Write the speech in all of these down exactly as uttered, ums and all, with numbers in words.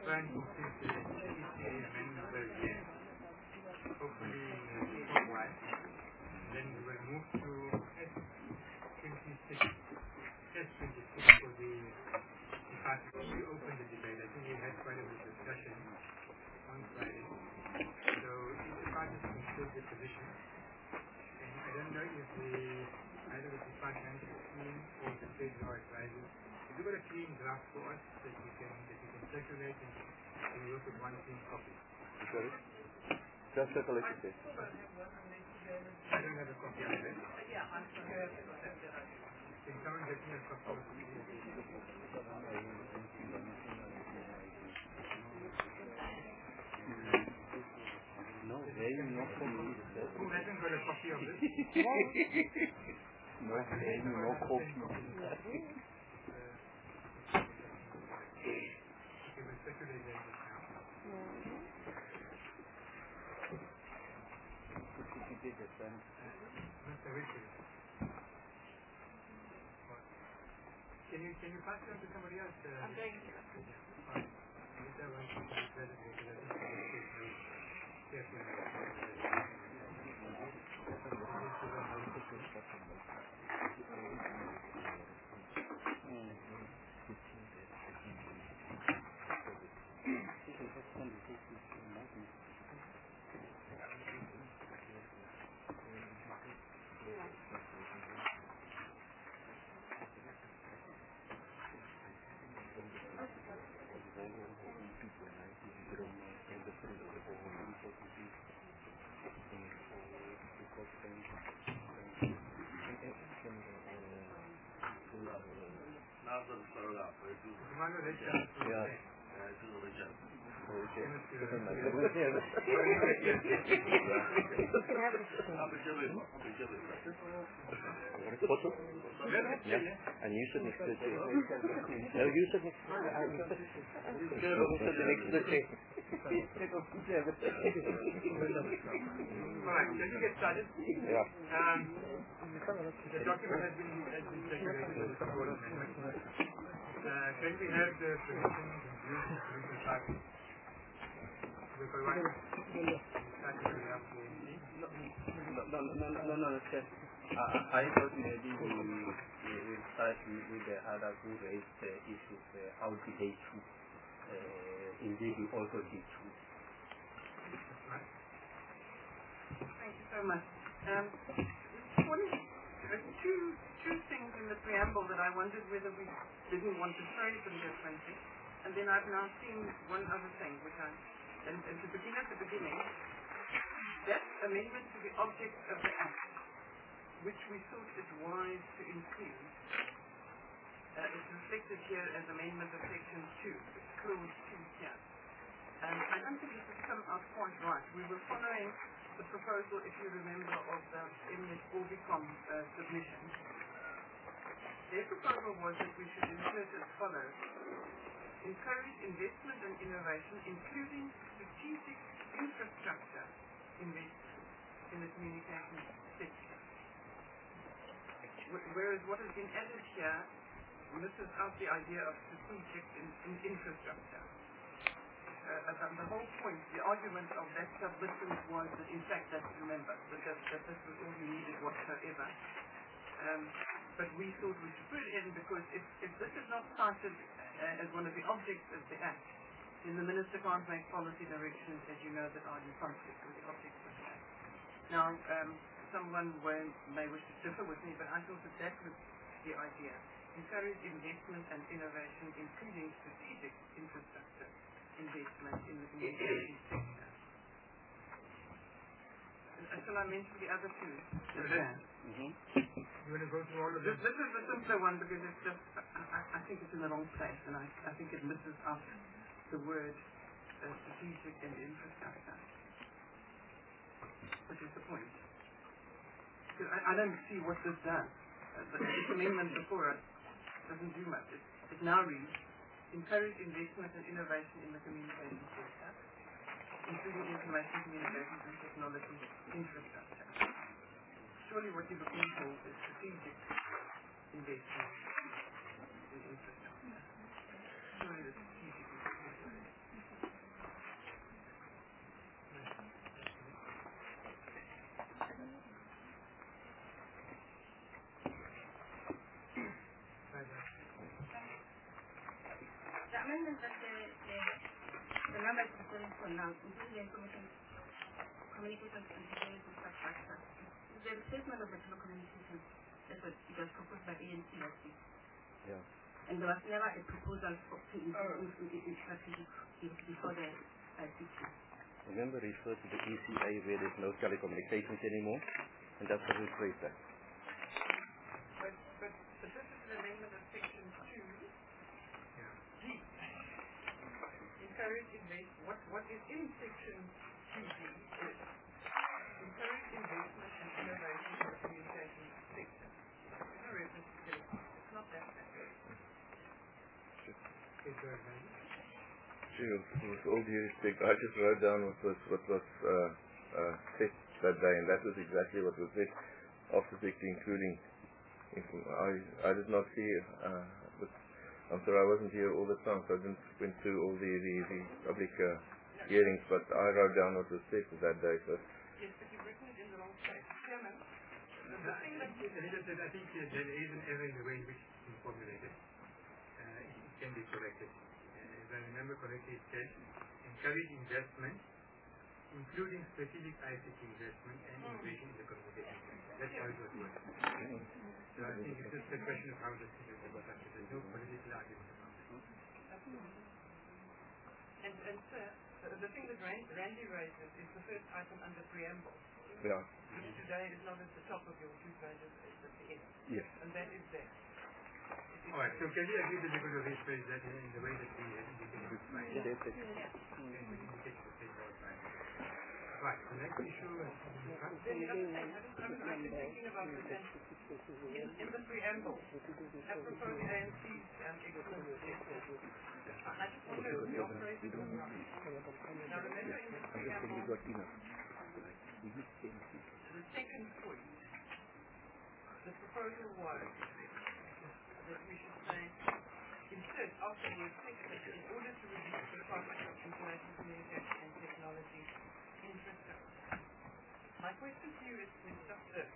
try and complete the E C A amendment very again, hopefully in a short while. Then we will move to S twenty-six, S twenty-six for the department. We opened the debate. I think we had quite a bit of discussion on Friday. So if the parties can take the position, and I don't know if the either the departmental team or the state law advisors, if you've got a clean draft for us that we can that we can circulate and, and work with one clean copy. Sorry? Just circulate it. I don't have a copy of it. Can someone get me a copy of it? No, hey, no copy. Who hasn't got a copy of this? No, hey, no copy. Okay, we'll circulate that just now. Mister Richard. Can you can you pass it on to somebody else? Uh, I'm going to. Fine. Later one can be present because I think it's very careful. Foto? Ja. En you said next to it. No, you said next to it. You said next to it. Alright, can you get started? Yeah. Um, the document has been, has been circulated with the support amendment. Uh, can we have the position and views of the party? Because one start to have the No, no, no, no, no, no, sir. Uh, I thought maybe we will start with the other who raised the issue of uh, how did they choose. Uh, indeed, we also did choose. Thank you so much. Um, one, uh, two, two things in the preamble that I wondered whether we didn't want to phrase them differently. And then I've now seen one other thing, which I, and, and to begin at the beginning, that amendment to the object of the Act, which we thought it wise to include, uh, is reflected here as amendment of section two, clause two here. And I don't think this has come out quite right. We were following the proposal, if you remember, of the M S Orbicom uh, submission. Their proposal was that we should insert as follows: encourage investment and innovation, including strategic infrastructure investment in the communications sector. Whereas what has been added here misses out the idea of strategic in, in infrastructure. Uh, the, the whole point, the argument of that submission was that, in fact, that remember, that, that, that this was all you needed whatsoever. Um, but we thought we should put it in because if, if this is not cited uh, as one of the objects of the Act, then the Minister can't make policy directions, as you know, that are in conflict with the objects of the Act. Now, um, someone will, may wish to differ with me, but I thought that that was the idea. Encourage investment and innovation, including strategic infrastructure investment in the communications sector. And shall I mention the other two? Mm-hmm. You want to go through all of this? This, this is the simpler one because it's just, I, I think it's in the wrong place, and I, I think it misses out the word uh, strategic and infrastructure, which is the point. Because I, I don't see what this does. Uh, the, this amendment before it doesn't do much. It, it now reads, encourage investment and innovation in the communications sector, including information communications and technology infrastructure. Surely what you're looking for is strategic investment in infrastructure. Surely the strategic is amendment that the, the, the members are calling for now, including the information communications and surveillance infrastructure, is the replacement of the telecommunications. That's what it was proposed by A N C last week. Yeah. And there was never a proposal for to improve in strategic before the I C T. Remember, refer to the E C A where there's no telecommunications anymore, and that's what we replaced that. But, but, but this is an amendment of section two. Yeah. G. Encourage investment. What, what is in section two G is encourage investment and innovation in the communications sector. There's no reference to telecom. It's not that bad. Is there a value? Sure. With all due respect, I just wrote down what was what was uh, uh, said that day, and that was exactly what was said after six, including. I I did not see. Uh, but I'm sorry, I wasn't here all the time, so I didn't went through all the the, the public uh, hearings. But I wrote down what was said that day. So. Yes, but you've written it in the wrong place. Chairman, the, the thing that Elizabeth, I think uh, there is an error in the way in which it's formulated. Uh, it, it can be corrected. Uh, if I remember correctly, it said encourage investment, including strategic I C T investment and innovation in the communication sector. That's how it was worded. So I think it's just a question of how the system was acted. There's no political argument about it. And, and sir, the, the thing that Rand, Randy raises is the first item under preamble. Yeah. Which today is not at the top of your two pages, it's at the end. Yes. And that is there. All right, so can we agree that we're going to rephrase that in, in the way that we uh, indicated the slide? Yeah. Okay, we indicated the same all time. Right, the next issue is Then the other thing, I mean, I've been thinking about this, and in, in the preamble, apropos the A N C's um, excellent sector, I just wonder if the operating was right. Now remember in the preamble, got enough. the second point, the proposal was that we should say, insert after the word sector, in order to reduce the cost of information communication and technology infrastructure. My question to you is, is just this.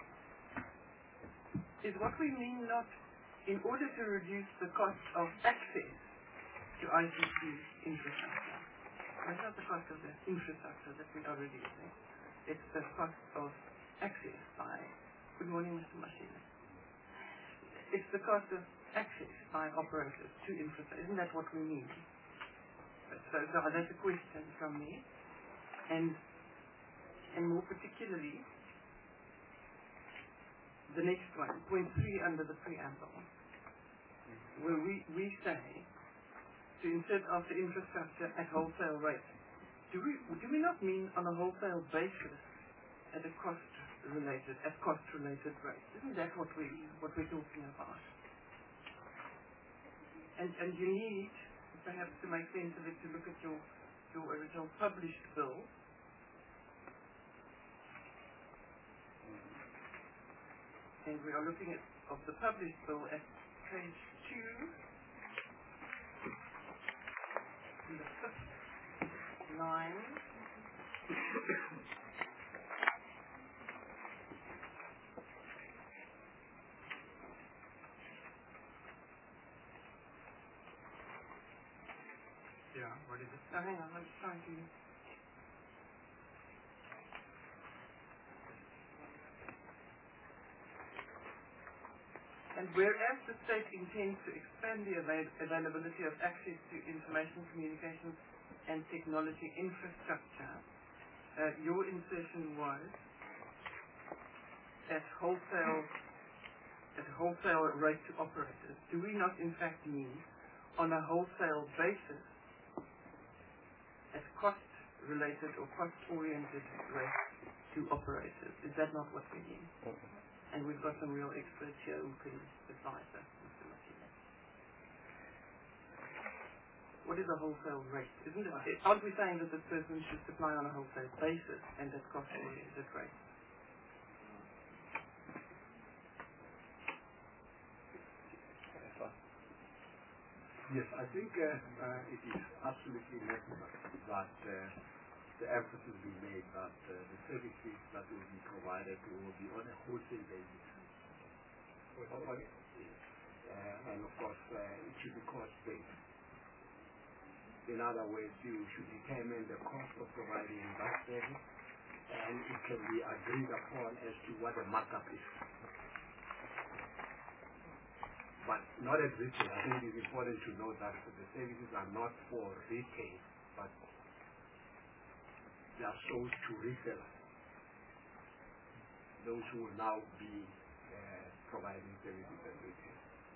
Is what we mean not in order to reduce the cost of access to I C T infrastructure? It's not the cost of the infrastructure that we are reducing. It's the cost of access by, good morning Mister Mashina. It's the cost of access by operators to infrastructure. Isn't that what we mean? So, so that's a question from me. And and more particularly, the next one, point three under the preamble, where we, we say to insert after infrastructure at wholesale rate. Do we do we not mean on a wholesale basis at a cost related at cost related rate? Isn't that what we what we're talking about? And and you need perhaps to make sense of it to look at your your original published bill. And we are looking at of the published bill at page two, in the fifth line. yeah, what is it? Now hang on, I'm just trying to. And whereas the state intends to expand the avail- availability of access to information, communications, and technology infrastructure, uh, your insertion was at wholesale at wholesale rate to operators. Do we not in fact mean on a wholesale basis at cost-related or cost-oriented rate to operators? Is that not what we mean? And we've got some real experts here who can advise us, Mister Machina. What is a wholesale rate? Isn't it? Aren't we saying that this person should supply on a wholesale basis and at cost-oriented rate? Yes, I think uh, uh, it is absolutely necessary that uh, the emphasis be made that uh, the services that will be provided will be on a wholesale basis. On, on, uh, and of course, uh, it should be cost-based. In other words, you should determine the cost of providing that service, and it can be agreed upon as to what the markup is. But not as retail. I think it's important to note that the services are not for retail, but they are sold to resellers. Those who will now be uh, providing services at retail.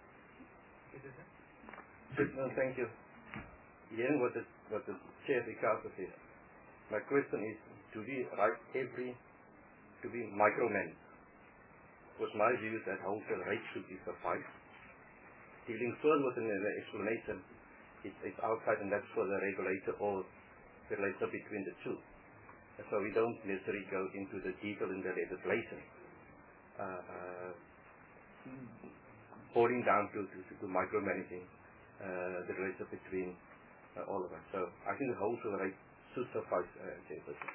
No, thank you. Hearing what the, what the Chair Ricardo said, my question is, do we write every, to be micromanaged? Because my view is that wholesale rates should be sufficed. Dealing further with an explanation, it, it's outside, and that's for the regulator or the relator between the two. And so we don't necessarily go into the detail in the legislation, uh, uh, boiling down to, to, to micromanaging uh, the relationship between uh, all of us. So I think the wholesale rate should suffice, uh, Chairperson.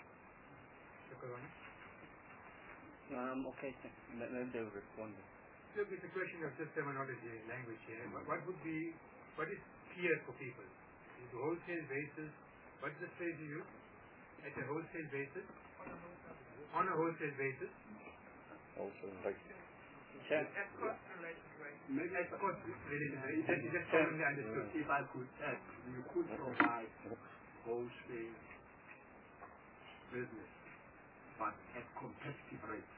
Um, okay, let, let them respond. Look, it's a question of just terminology and language here. What, what would be, what is clear for people? Is the wholesale basis, what is the phrase you use? At a wholesale basis? On a wholesale basis? Also, right. At cost related rate. Maybe At cost related rate. Just, just commonly understood. if I could add, you could provide wholesale business, but at competitive rates.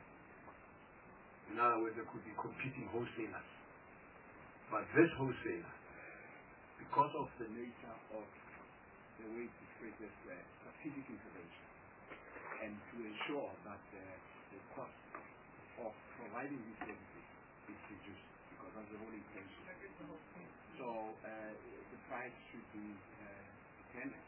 In other words, there could be competing wholesalers. But this wholesaler, because of the nature of the way to create this uh, strategic intervention, and to ensure that uh, the cost of providing these services is reduced, because that's the whole intention. So uh, the price should be uh, determined.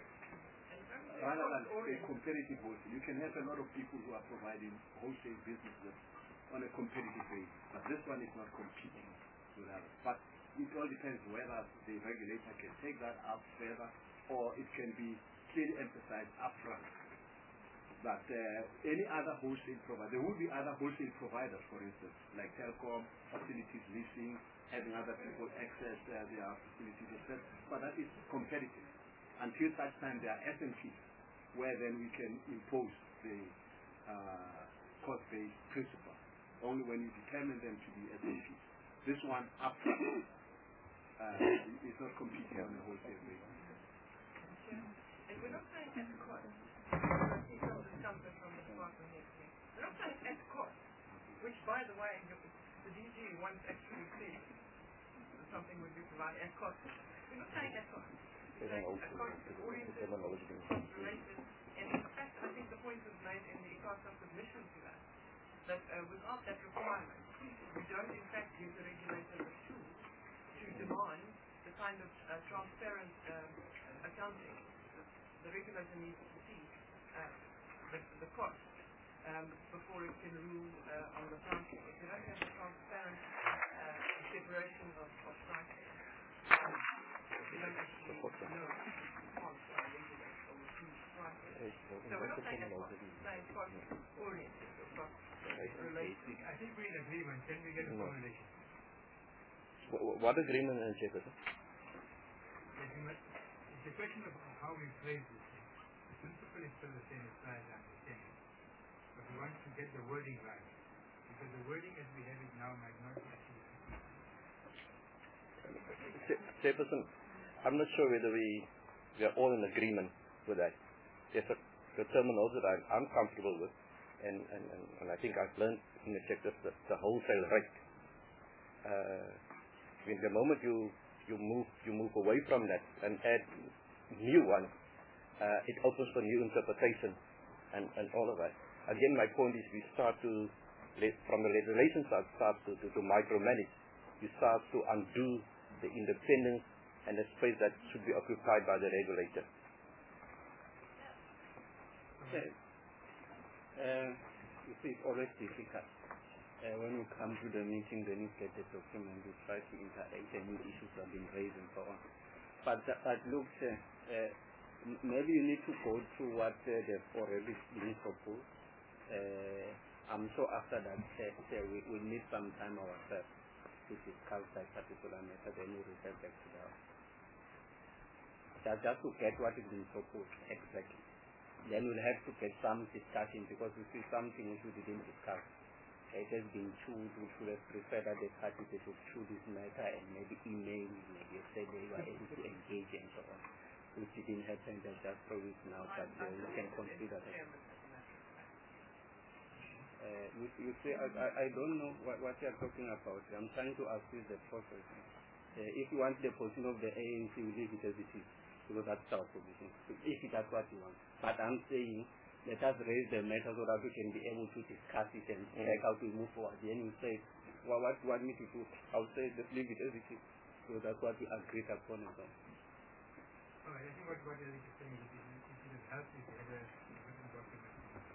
Rather than a competitive wholesale, you can have a lot of people who are providing wholesale businesses on a competitive basis, but this one is not competing with others. But it all depends whether the regulator can take that up further, or it can be clearly emphasized upfront that uh, any other wholesale provider, there will be other wholesale providers, for instance, like telecom, facilities leasing, having other people access uh, their facilities, et cetera. But that is competitive until such time there are S M Ps, where then we can impose the uh, cost-based principle. Only when you determine them to be S M Ps. This one up front uh, is not competing on a wholesale basis. And we're not saying at cost. I see some discomfort from the department next week. We're not saying at cost, which, by the way, the D G once actually said something would be provided at cost. We're not saying at cost. We're saying at cost oriented, cost related. And in fact, I think the point was made in the ICASA submission to that, that uh, without that requirement, we don't in fact give the regulator the tools to demand the kind of uh, transparent uh, accounting. The, the regulator needs to see uh, the, the cost um, before it can rule uh, on the pricing. If you don't have the transparent uh, separation of, of pricing, um, you don't actually know the cost of regulate or choose pricing. So we're not saying cost, we're saying cost oriented or cost related. I think we're in agreement. Can we get a formulation? What agreement, uh, Chairperson? It's a question of how we phrase this thing. The principle is still the same as far as I understand it. But we want to get the wording right. Because the wording as we have it now might not be actually Chairperson, I'm not sure whether we, we are all in agreement with that. There's a, a terminology that I'm, I'm comfortable with, and, and, and, and I think I've learned in the checklist that the wholesale rate. Uh, in the moment you you move you move away from that and add new one, uh, it opens for new interpretation and, and all of that. Again, my point is we start to, from the legislation side, start to, to, to micromanage. You start to undo the independence and the space that should be occupied by the regulator. Okay. Uh, you see, it's always difficult. Uh, when you come to the meeting, then you get the document, you try to interact, and new issues have been raised and so on. But, uh, but look, uh, uh, maybe you need to go through what uh, they've already been proposed. Uh, I'm sure after that test, uh, we will need some time ourselves to discuss that particular matter, then we refer back to that. just, just to get what is being proposed exactly. Then we'll have to get some discussion because this is something which we didn't discuss. It has been chewed, which would have preferred that the parties they should chew this matter and maybe email, maybe say they were able to engage and so on. Which didn't happen, that's just for weeks now, but uh, we can consider that. Uh, you, you say, I, I, I don't know what, what you are talking about. I'm trying to ask you the process. Uh, if you want the position of the A N C, we leave it as it is, because that's our position, if that's what you want. But I'm saying, let us raise the matter so that we can be able to discuss it and mm. check how to move forward. Then you say, well, what do you want me to do? I'll say, just leave it as it is. So that's what we agreed upon and so on. Oh, I think what, what Eric is saying is it would help if you had a written document.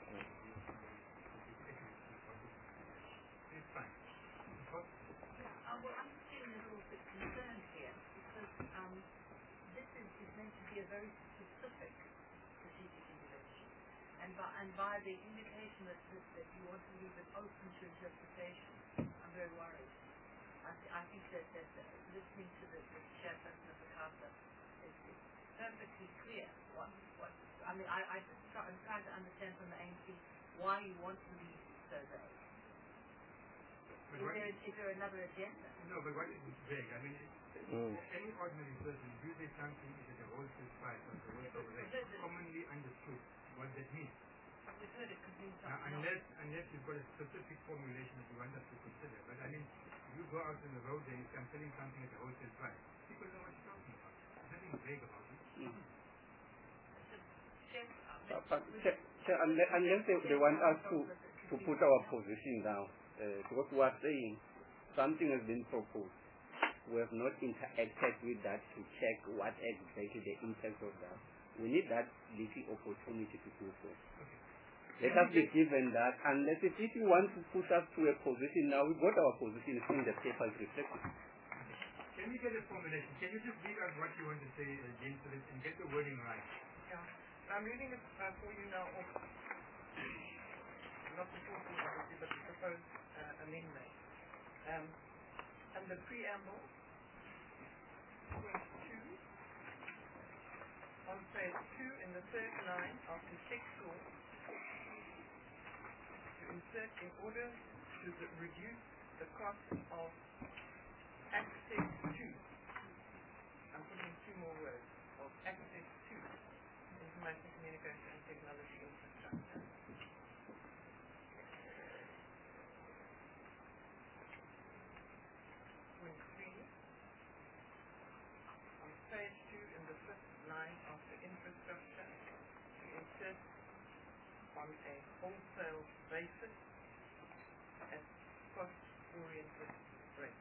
It's fine. Because yeah, uh, well, I'm feeling a little bit concerned here because um, this is, is meant to be a very specific strategic intervention. And by, and by the indication that, that, that you want to leave it open to interpretation, I'm very worried. I, th- I think that, that uh, listening to the, the chairperson of the CASA is, is perfectly clear what, what I mean, I, I just try, I'm trying to understand from the A N C why you want to leave it so vague. Is there, is there another agenda? No, but what is vague? I mean, mm. any ordinary person, if you say something is at a wholesale price or the word of rate, commonly understood what that means. We've heard it could mean something uh, unless, unless you've got a specific formulation that you want us to consider. But I mean, you go out on the road and you start selling something at a wholesale price. People know what you're talking about. There's nothing vague about it. Mm. Uh, but, ch- ch- unless, unless they, they want us to, to put our position down, uh, because we are saying something has been proposed. We have not interacted with that to check what exactly the impact of that. We need that little opportunity to do so. Okay. Let us be given that, unless if, if you want to push us to a position now, we've got our position in the papers reflected. Can we get a formulation? Can you just read out what you want to say, uh, James, so and get the wording right? Yeah. I'm reading it uh, for you now. Of, not the full thing, obviously, but the proposed uh, amendment. Um, and the preamble, point two, on page two in the third line after six four, to insert in order to the, reduce the cost of access to. I'm putting two more words of access to information communication and technology infrastructure. Point three, on page two in the fifth line after infrastructure, to insert on a wholesale basis at cost-oriented rates.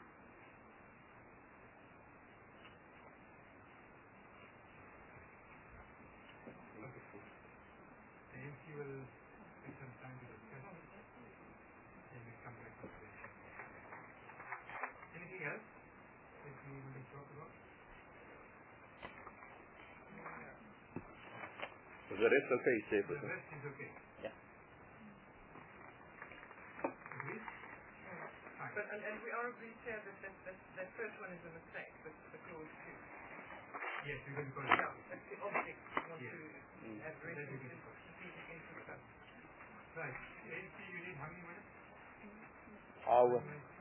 The A N C will take some time to discuss it, and we'll come back to it. Anything else that you want to talk about? Was the rest okay, Chairperson? The rest is okay. Yeah. Agreed? Fine. But, and, and we are agreed here that that, that that first one is a mistake, the, the clause two. Yes, we're going to call it. Yeah, that's the object we want Yes. to Mm. have That is reference good. to strategic infrastructure. Right. A N C, you need how many minutes? Hour.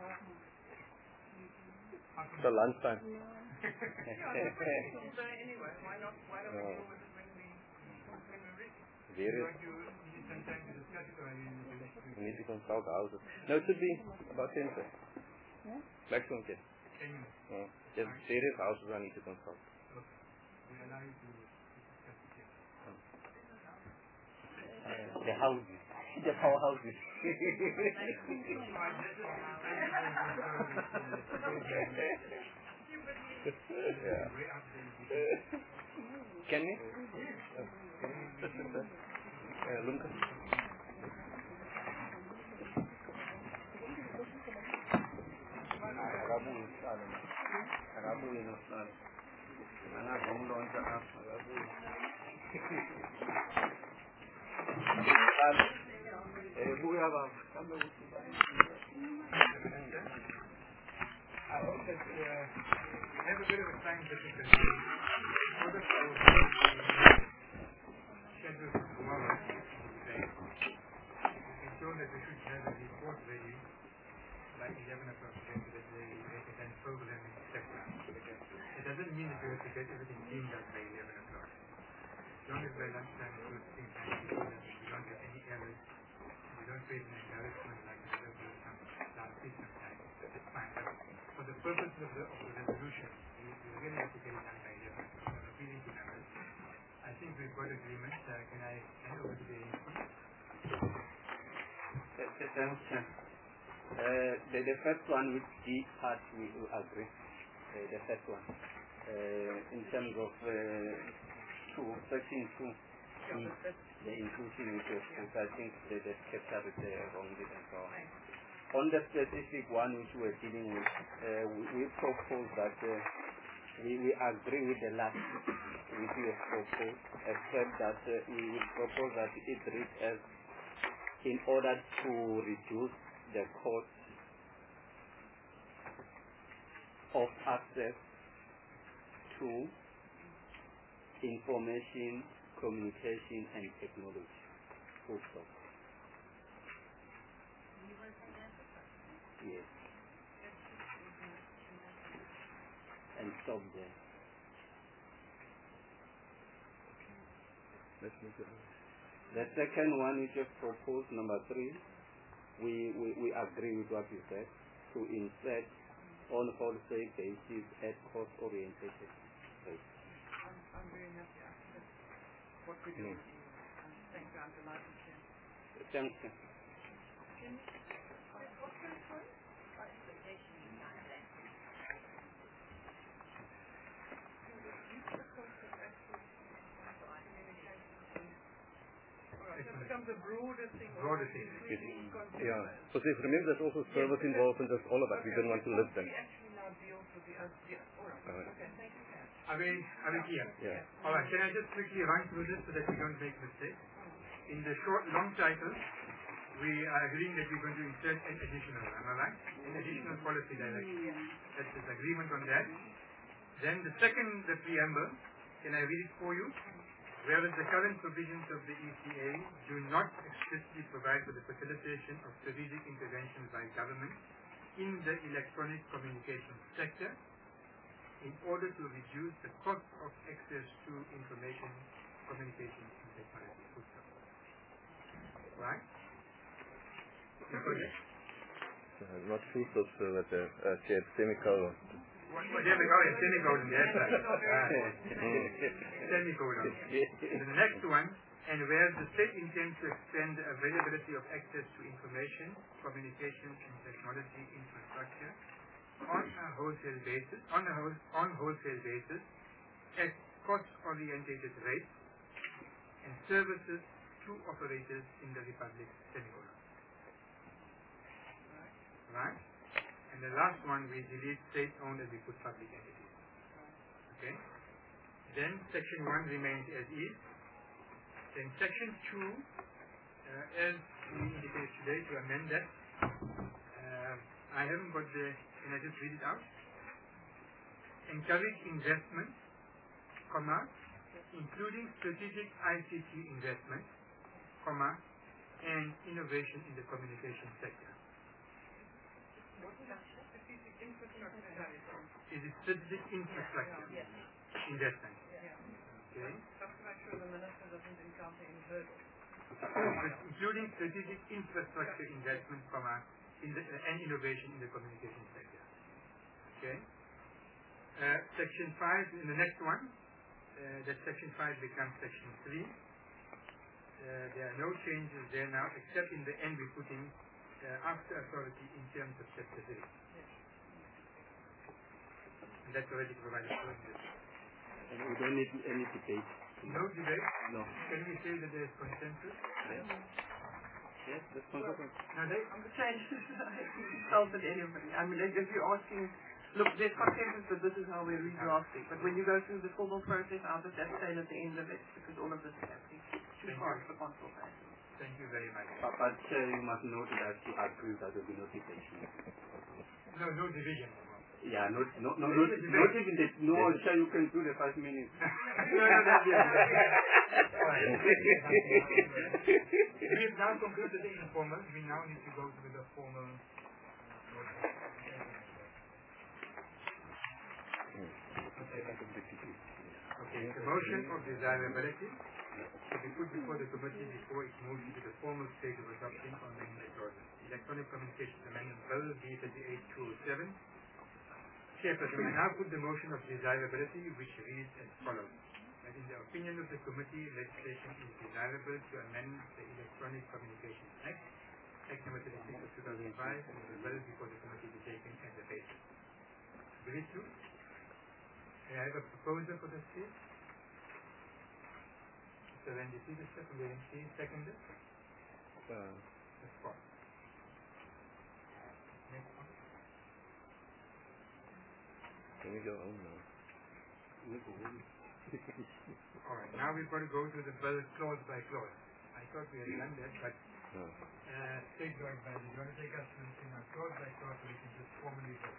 Half an So hour. lunchtime. Yeah, that's pretty cool. So anyway, why not, why don't we Oh. deal with it when we, when we're ready? Do you Various. want to need some time to discuss it, or are you in the We need to consult houses. No, it should be about ten minutes. Maximum ten. ten minutes? Uh, there's various houses I need to consult. Okay. We allow you to discuss it here. Uh, the houses, the powerhouses. Yeah. Can we? Uh, Lunka? Arabu is Arabu is not. Mana home launch Arabu. Eh, who have a I hope that uh, we have a bit of a scientific debate. For the schedule for tomorrow, today, we can show that we should have a report ready by eleven o'clock today so that they, they can then program it, et cetera. It doesn't mean that you have to get everything cleaned up by eleven o'clock. As long as by lunchtime you do things nicely, so that you don't have any errors, you don't create an embarrassment like the other people some last week sometimes. That's fine. But for the purposes of the, of the resolution, you, you really have to get it done by eleven o'clock. I'm appealing to members. I think we've got agreement. Uh, can I hand over to the Thanks, Chair. Uh, the, the first one with G part we will agree. Uh, the first one. Uh, in terms of uh, two, section two, E, the inclusion which was put, I think they they captured it uh, wrongly and so on. On the specific one which we're dealing with, uh, we, we propose that uh, we, we agree with the last which we have proposed, except that uh, we would propose that it reads as in order to reduce the cost of access to information, communication and technology. Full stop. Yes. And stop there. Let's make it. The second one which is proposed, number three, we, we, we agree with what you said, to insert on wholesale basis at cost oriented rate. I'm, I'm very happy. That's what we do. Mm. And thank you, Uncle Martin. Thank you. It becomes a broader thing. broader thing? Yeah. So if remember there's also service involved and there's all of that. We didn't want to list them. We actually now deal with the other. Yeah. All right. Alright. Okay. Thank you. Are we, are we clear? Yeah. All right. Can I just quickly run through this so that we don't make mistakes? In the short, long title, we are agreeing that we're going to insert an additional, am I right? An additional policy direction. That's this agreement on that. Then the second, the preamble, can I read it for you? Whereas the current provisions of the E C A do not explicitly provide for the facilitation of strategic interventions by government in the electronic communications sector in order to reduce the cost of access to information, communications, and technology. Right? Uh, not full stop, so that the uh, chair semicolon. Well, there we go, a semicolon there. Uh, semicolon. The next one, and where the state intends to extend the availability of access to information, communication, and technology infrastructure on a wholesale basis, on a whole, on wholesale basis, at cost-orientated rates, and services to operators in the Republic, semicolon. Right? And the last one, we delete state-owned and we put public entities. Okay? Then section one remains as is. Then section two, uh, as we indicated today, to amend that, uh, I haven't got the, can I just read it out? Encourage investment, comma, including strategic I C T investment, comma, and innovation in the communication sector. Is it strategic infrastructure investment? Okay. Including strategic infrastructure investment, comma, in the, uh, and innovation in the communication sector. Okay. Uh, section five, in the next one, uh, that section five becomes section three. Uh, there are no changes there now, except in the end we put in uh, after authority in terms of chapter three. And that's already provided for in this. And we don't need any debate. No debate? No. Can we say that there is consensus? Yes, yes that's consensus. No, they, I'm the change. I haven't consulted anybody. I mean, if you're asking, look, there's consensus, but this is how we're redrafting. But when you go through the formal process, I'll just abstain at the end of it, because all of this is happening too far for consultation. Thank you very much. But, but uh, you must note that you agree that there will be no debate. No, no division. Yeah, not not not, not, not even the no. Sure, you can do the five minutes. no, no, no, We've now concluded the informal. We now need to go to the formal. Okay, the motion of desirability to be put before the committee before it moves into the formal stage of adopting on the clauses. Electronic Communications Amendment Bill B thirty-eight two oh seven. Chairperson, I now put the motion of desirability, which reads as follows. That in the opinion of the committee, legislation is desirable to amend the Electronic Communications Act, Act number thirty-six of two thousand five, and the bill before the committee be taken as the basis. Agreed to? May I have a proposal for this case? Mister Randy Peterson from the M C, seconded. Uh, That's fine. Next one. Can we go home now? Alright, now we've got to go to the bill clause by clause. I thought we had done that, but No. uh, state joint by the you want to take us to the thing on clause by clause so we can just formally vote?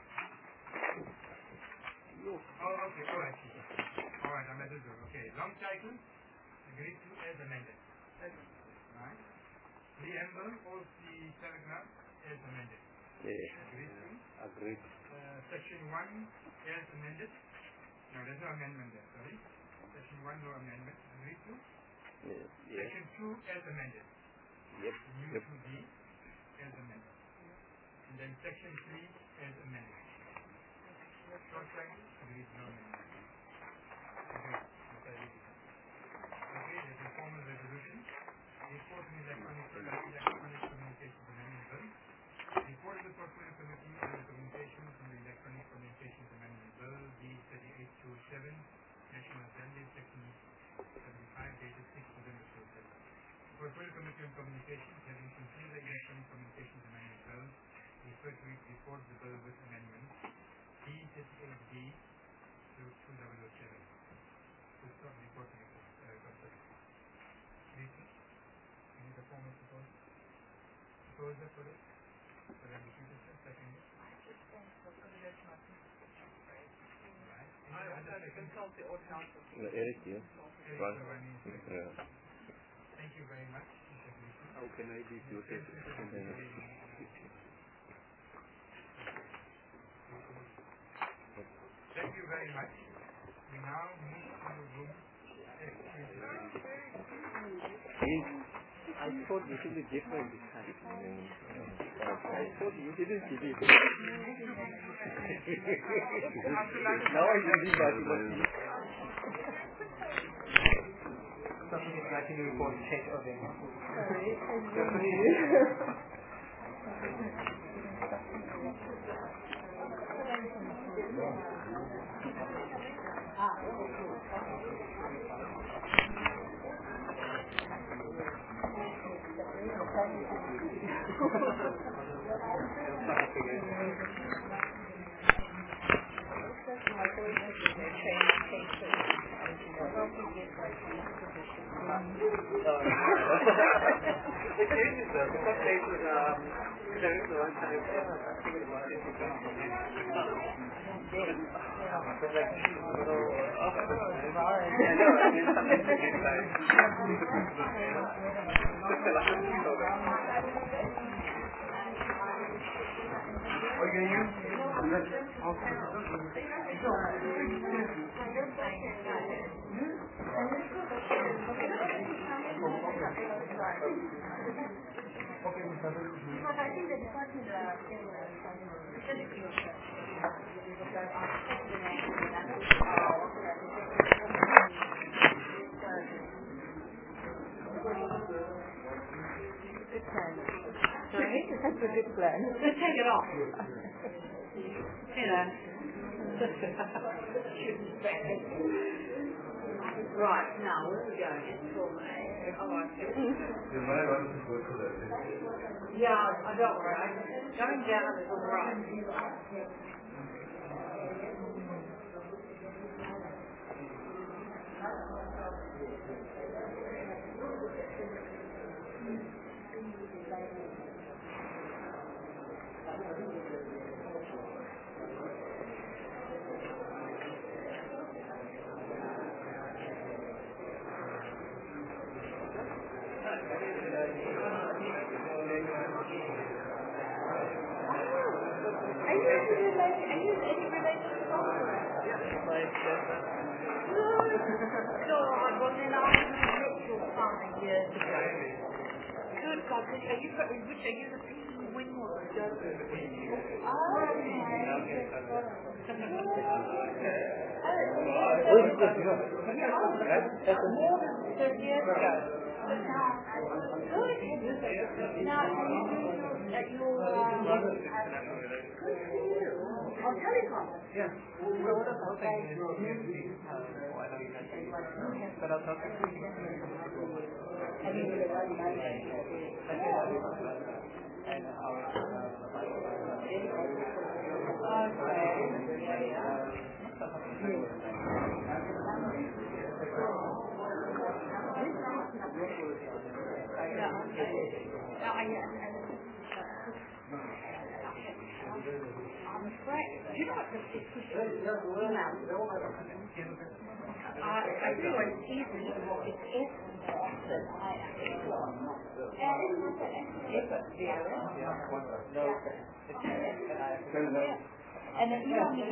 Oh, okay, alright. Alright, I'm at the door. Okay, long title, agreed to as amended. Right. Preamble of the paragraph as amended. Yeah. Agreed to. Agreed. Uh, section one as amended. No, there's no amendment there, sorry. Section one, no amendment. Agreed to. Yeah. Yeah. Section two as amended. Yep. New Yep. two B as amended. And then section three as amended. Short title, agreed, no amendment. Agreed. Okay, okay, there's a formal resolution. Report on electronic, electronic communications amendment bill. Report of the Portfolio Committee on the Communications on the Electronic Communications Amendment Bill B thirty-eight two oh seven, National Assembly, Section seventy-five, dated six November two thousand seven. Portfolio Committee on Communications, having considered the Electronic Communications Amendment Bill, referred to it report the bill with amendments B thirty-eight B to two thousand seven. To stop reporting of this uh, concept. Please, you need a formal proposal? Proposal for it? For the Peterson, second. I was going to consult the old council. No, Eric, yeah. Right. Yeah. Thank you very much, Mister Gleeson. How can I be your Thank you very much. We now move to room I thought it would be different this time. I thought you didn't see it. Now I can see that. Something is writing a report check of it. The case is that the first case was um, there is no one kind of thinking about it. But like, little, oh, I know, I mean, something to get by. Just a lot of people. What are you going Because I think the department Sorry? That's a good plan. Let's take it off. You know. Right, now where are we going? Yeah, I don't worry. Going down is all right. Yeah. I'm afraid. Do you know what the email? Uh, I do know it's easy. It's S. I and then email me.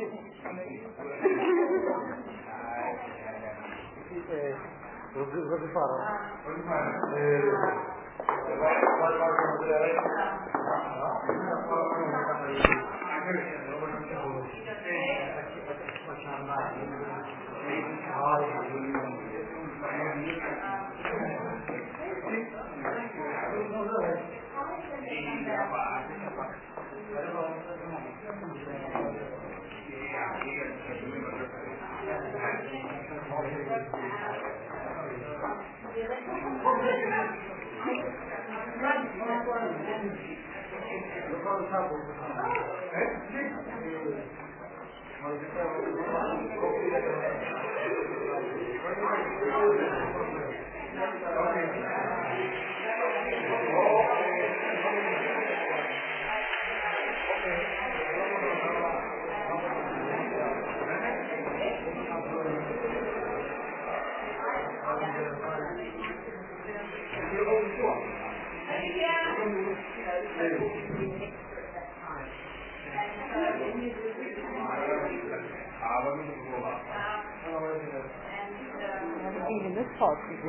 Even this part is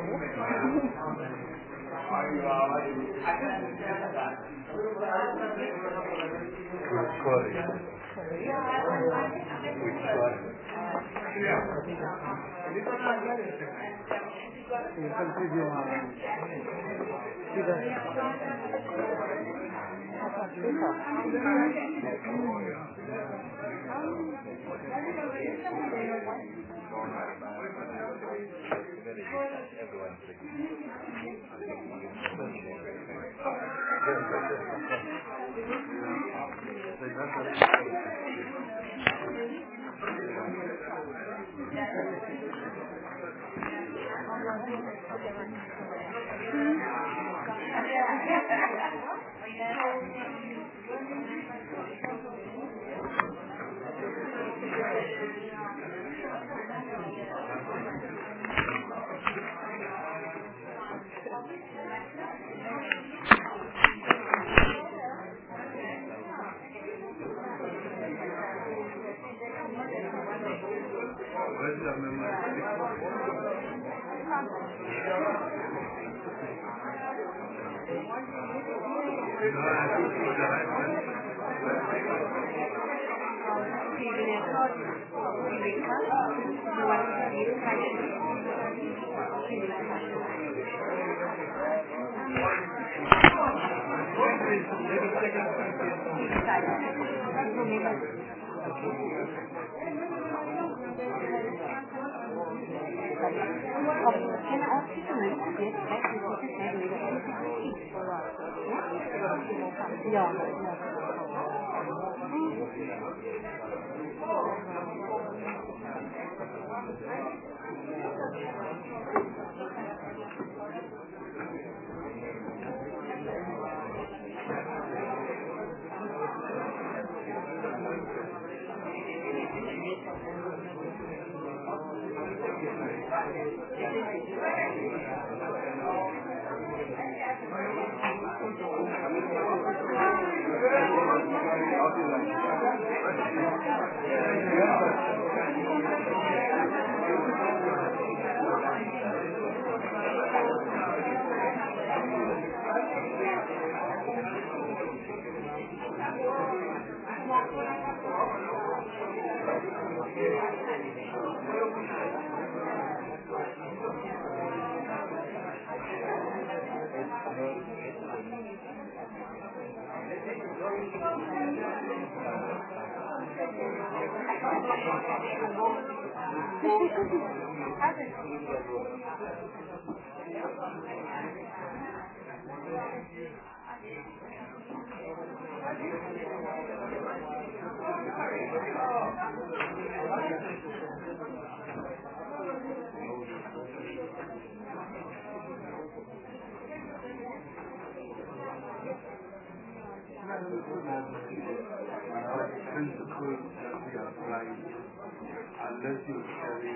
principles that we are applying, unless you carry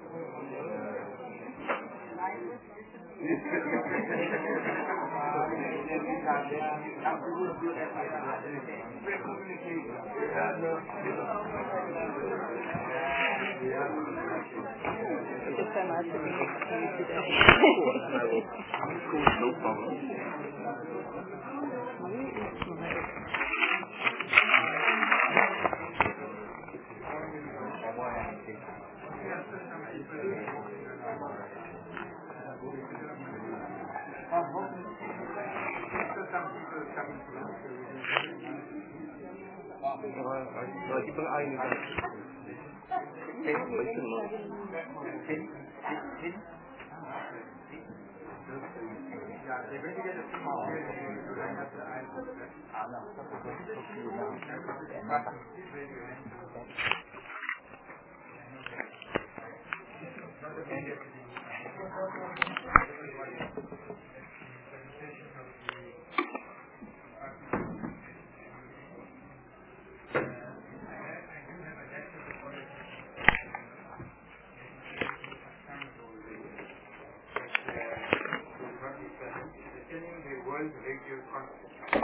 No problem. Lagi pang ayon ka. Eh, balikin mo. World Radio Conference uh,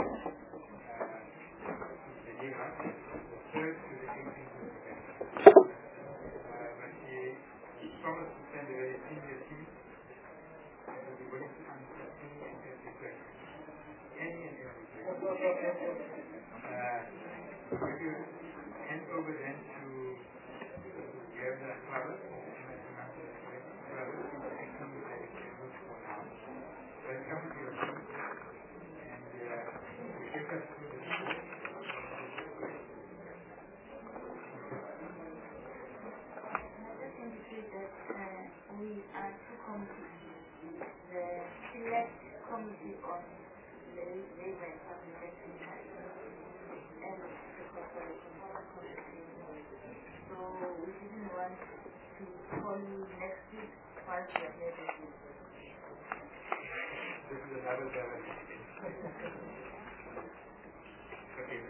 in Geneva, the third to the eighteenth of November. Uh, but he, he promised to send a very senior team and will be willing to answer any and every question. Any and every question. Uh, I'm going to hand over then to Gerda Flowers, Samantha Flowers, who is acting as a group for now. Welcome to your team. We are two committees. The select committee on labor and public health and the corporation committee. So we didn't want to call you next week while we are here this week. This is another level. Okay.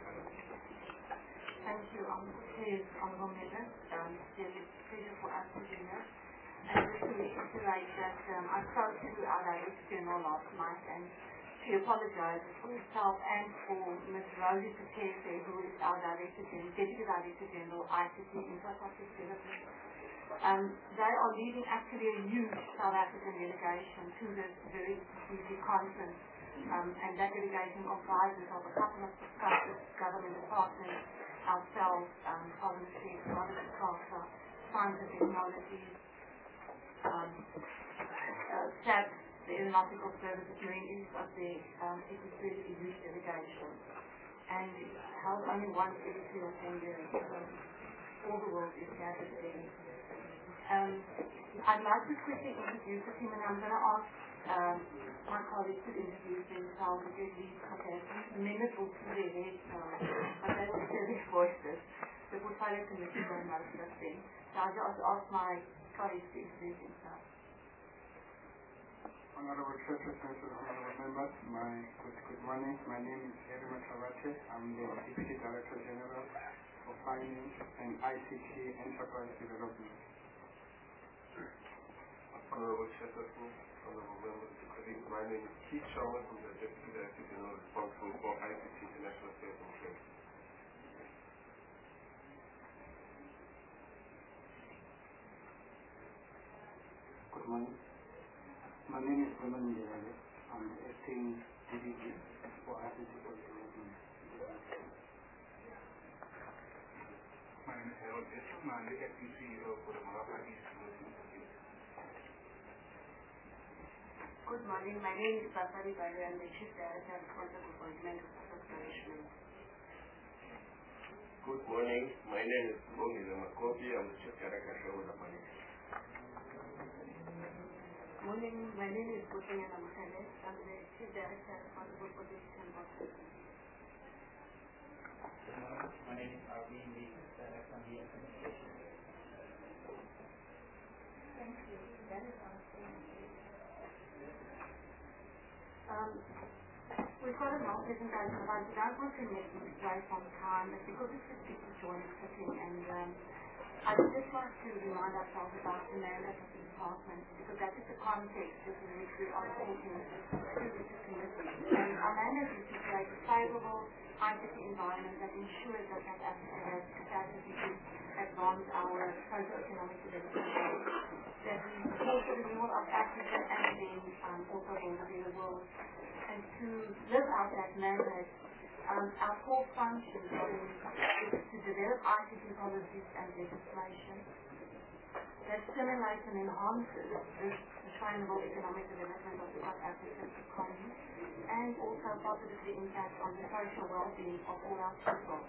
Thank you. Um, this is Honorable Members. Um, it's a pleasure for us to be here. And just to reiterate that um, I spoke to our Director General last night and she apologized for herself and for Miz Rosie Pakese, who is our Director General, Deputy Director General, I C T Infrastructure Services. Um, they are leading actually a huge South African delegation to this very strategic conference. Um, and that delegation comprises of a couple of discussers, government departments, ourselves, um, policy, government culture, science and technology, um, uh, S A P, the Aeronautical Services, Marine East of the um, it is really a huge delegation. And held only once every three or ten years. Um, all the world is gathered there. Um, I'd like to quickly introduce the team, and I'm going to ask um, my colleagues to introduce themselves and at least, okay, members will see their heads now, but they will hear their voices. The portfolio committee will know such thing. So I'll just ask my colleagues to introduce themselves. Honorable Churches, honorable members, my good, good morning. My name is Harry Matavate. I'm the Deputy Director General for Finance and I C T Enterprise Development. Honorable Chairperson, honorable members, colleagues, my name is Keith Sharma. I'm the Deputy Director General responsible for I C T International Affairs and Trade. Good morning. My name is Roman Ndirale. I'm the acting D D G for I C T for Development. My name is Harold Bishop. I'm the acting C E O for the Morocco East Institute. Good morning. My name is Basari Baru. I'm the Chief Director responsible for Human Resources Management. Good morning. My name is Bongi Makopi. I'm the Chief Director of Shareholder Management. Morning. My name is Butanya Namakale. I'm the Chief Director responsible for decision boxes. My name is Arvind, the Director of the Administration. Thank you. That is our Um, we've got a long presentation about it. I don't want to make this away from time, but because it's just people joining quickly, and um, I would just like to remind ourselves about the mandate of the department, because that is the context in which we are talking to this committee. And our mandate is to create a favourable I C T environment that ensures that South Africa has capacity to advance our socio-economic development goals, that we support the renewal of Africa and then um, also build a better world. And to live out that mandate, um, our core function is to develop I C T policies and legislation that stimulates and enhances the sustainable economic development of the South African economy and also positively impact on the social well-being of all our people.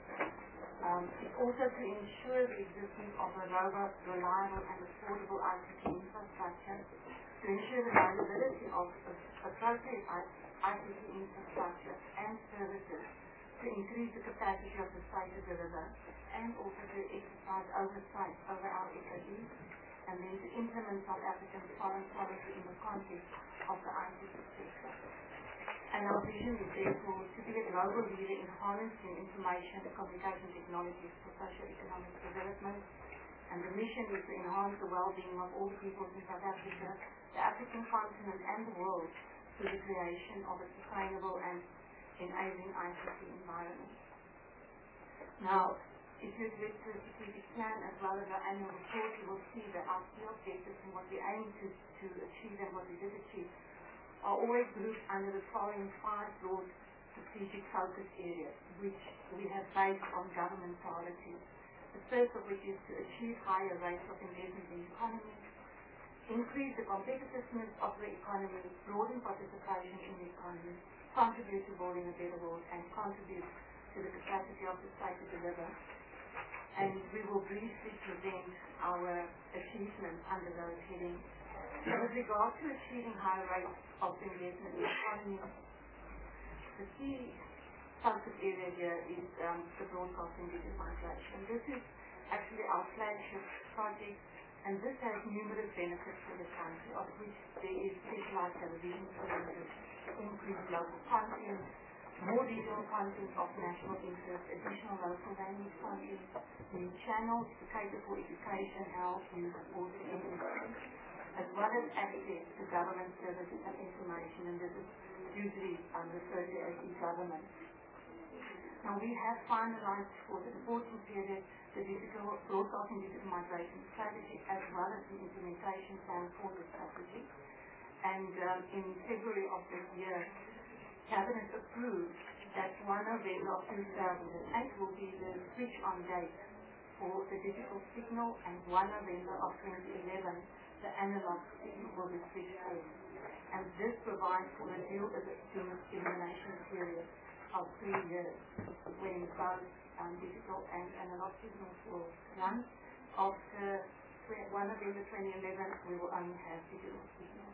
Um, it's also to ensure the existence of a robust, reliable and affordable I C T infrastructure, to ensure the availability of appropriate I C T infrastructure and services, to increase the capacity of the state to deliver, and also to exercise oversight over our S O Es, and then to implement South African foreign policy in the context of the I C T sector. And our vision is therefore to be a global leader in harnessing information and communication technologies for socio-economic development. And the mission is to enhance the well-being of all the people in South Africa, the African continent and the world through the creation of a sustainable and enabling I C T environment. Now, if you look at the strategic plan as well as our annual report, you will see that our key objectives and what we aim to, to achieve and what we did achieve are always grouped under the following five broad strategic focus areas, which we have based on government priorities. The first of which is to achieve higher rates of investment in the economy, increase the competitiveness of the economy, broaden participation in the economy, contribute to building a better world, and contribute to the capacity of the state to deliver. And we will briefly present our achievements under those headings. With regard to achieving higher rates of investment in the economy, the key focus area here is um, the broadcasting digitalization. This is actually our flagship project, and this has numerous benefits for the country, of which there is specialized television services, increased local content, more regional content of national interest, additional local language content, new channels to cater for education, health, youth, sport, and industry, as well as access to government services and information, and this is usually um, referred to as e-government. Now, we have finalized for the reporting period the digital broadcasting digital migration strategy as well as the implementation plan for the strategy. And um, in February of this year, Cabinet approved that one November of two thousand eight will be the switch-on date for the digital signal, and one November of twenty eleven the analog signal will be switched on. And this provides for a dual elimination period of three years when both um, digital and analog signals will run. After one November twenty eleven, we will only have digital signals.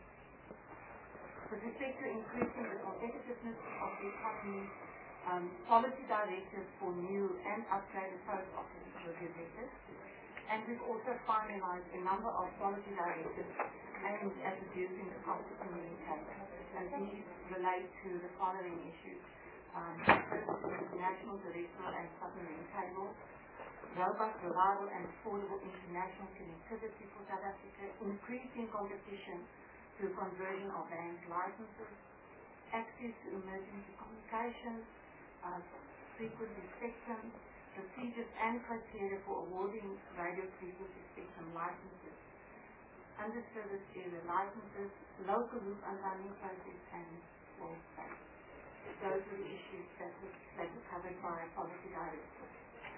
With respect to increasing the competitiveness of the economy, um, policy directives for new and upgraded post offices were gazetted, and we've also finalized a number of policy directives aimed at reducing the cost of communication, and these relate to the following issues. Um, international terrestrial and submarine cables, robust, reliable and affordable international connectivity for South Africa, increasing competition through conversion of bank licenses, access to emergency communications, uh, frequency spectrum, procedures and criteria for awarding radio frequency spectrum licenses, under-service area licenses, local loop unbundling process, and wall space. Those are the issues that were, that were covered by policy directives.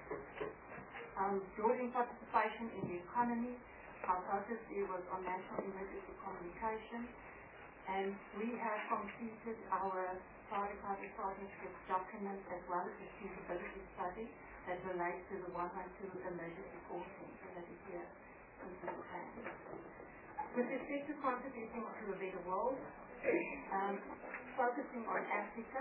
Um, broadening participation in the economy. Our focus here was on national emergency communication, and we have completed our private-public partnership document as well as the feasibility study that relate to the one one two emergency reporting, so that is here in the plan. With respect to contributing to a better world, um, focusing on Africa,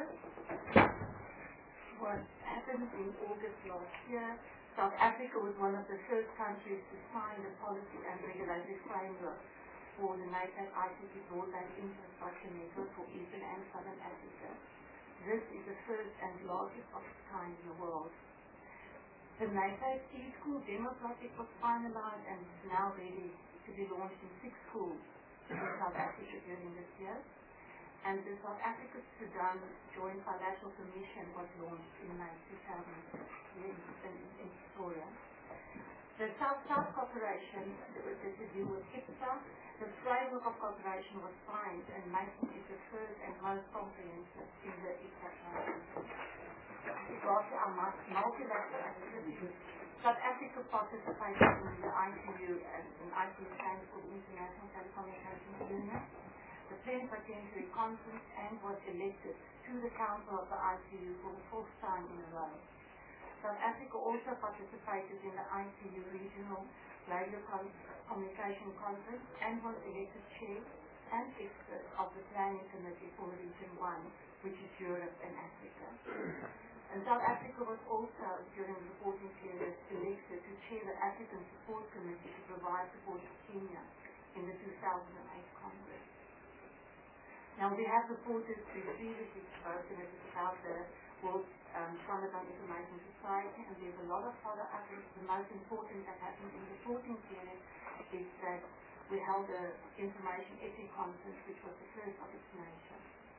what happened in August last year, South Africa was one of the first countries to sign the policy and regulatory framework for the NAPAC I C T broadband infrastructure network for Eastern and Southern Africa. This is the first and largest of its kind in the world. The NAPAC e-school demo project was finalized and is now ready to be launched in six schools in South Africa during this year. And the South Africa-Sudan Joint Bilateral Commission was launched in May two thousand in, in, in Victoria. The South-South Cooperation, that was to do with IPSA, the framework of cooperation was signed and making it the first and most comprehensive in the IPSA process. Regard to our multilateral activities, South Africa participated in the I T U and in I T U stands for the International Telecommunications Union, the plenipotentiary conference, and was elected to the Council of the I T U for the fourth time in a row. South Africa also participated in the I T U Regional Radio Communication Conference and was elected chair and expert of the Planning Committee for Region one, which is Europe and Africa. And South Africa was also, during the reporting period, elected to chair the African Support Committee to provide support to Kenya in the two thousand eight Congress. Now, we have reported to previously spoken about the World um, Summit on Information Society, and there's a lot of follow-up. The most important that happened in the reporting period is that we held an information ethics conference, which was the first of its nature.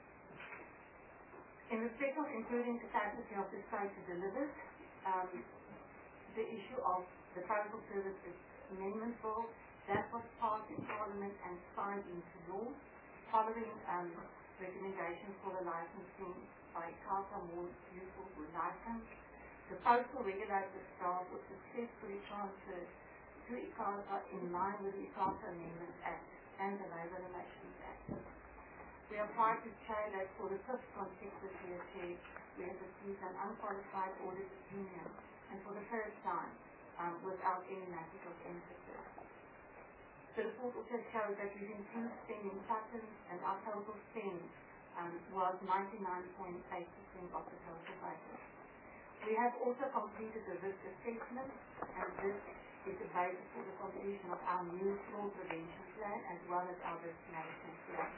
In respect of improving capacity of the state to deliver, um, the issue of the Protocol Services Amendment Bill, that was passed in Parliament and signed into law, following um, recommendations for the licensing by ICASA more useful for license. The postal regulator staff was successfully transferred to ICASA in line with the ICASA Amendments Act and the Labour Relations Act. We are proud to say that for the fifth consecutive year, we have received an unqualified audit opinion, and for the first time, um, without any matter of emphasis. The report also shows that we've improved spending patterns, and our total spend um, was ninety-nine point eight percent of the total budget. We have also completed the risk assessment, and this is the basis for the completion of our new fraud prevention plan as well as our risk management plan.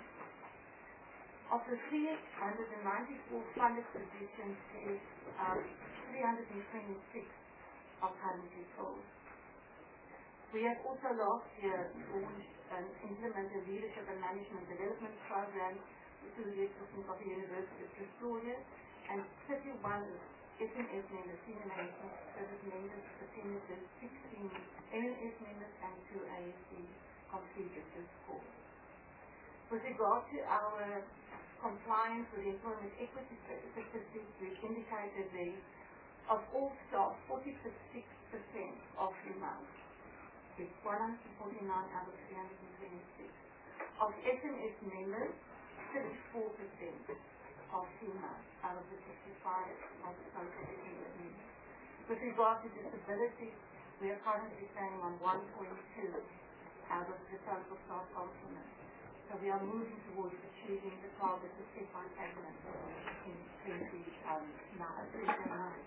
Of the three hundred ninety-four funded positions, um, three hundred twenty-six are currently filled. We have also last year launched and implemented leadership and management development programs through the assistance of the University of Pretoria, and thirty-one S M S members, senior management service members, attended the sixteen M M S members, and two A S C completed this course. With regard to our compliance with employment equity statistics, we've indicated there, of all staff, forty-six percent are female. It's one hundred forty-nine out of three hundred twenty-six. Of S M S members, thirty-four percent are female out of the sixty-five of the total S M S members. With regard to disability, we are currently standing on one point two out of the total staff complement. So we are moving towards achieving the target of set by cabinet in twenty nine.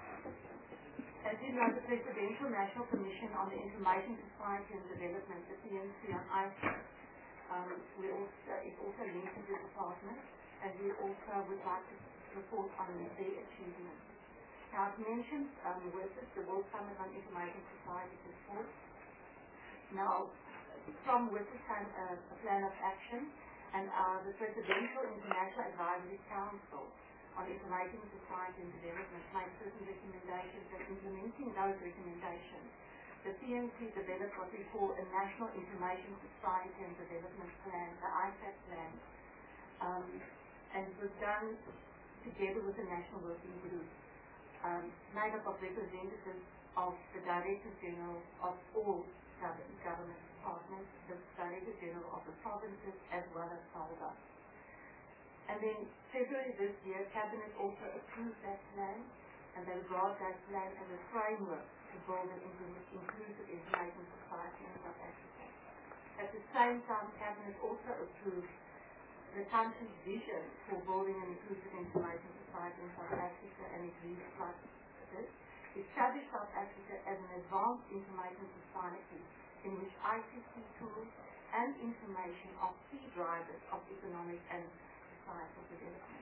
As you know, the Presidential National Commission on the Information Society and Development, the P N C on I C T, um, we also, is also linked to the department, and we also would like to report on their achievements. Now, I've mentioned um, WISIS, the World Summit on Information Society report. Now, from WISIS came a, a plan of action, and uh, the Presidential International Advisory Council on Information Society and Development made certain recommendations, and implementing those recommendations, the P N C developed what we call a National Information Society and Development Plan, the I S A P plan, um, and it was done together with the National Working Group, um, made up of representatives of the Director General of all government departments, the Director General of the provinces, as well as SALDA. And then February this year, Cabinet also approved that plan, and they regard that plan as a framework to build an inclusive information society in South Africa. At the same time, Cabinet also approved the country's vision for building an inclusive information society in South Africa, and it reads like this: establish South Africa as an advanced information society in which I C T tools and information are key drivers of economic and societal development.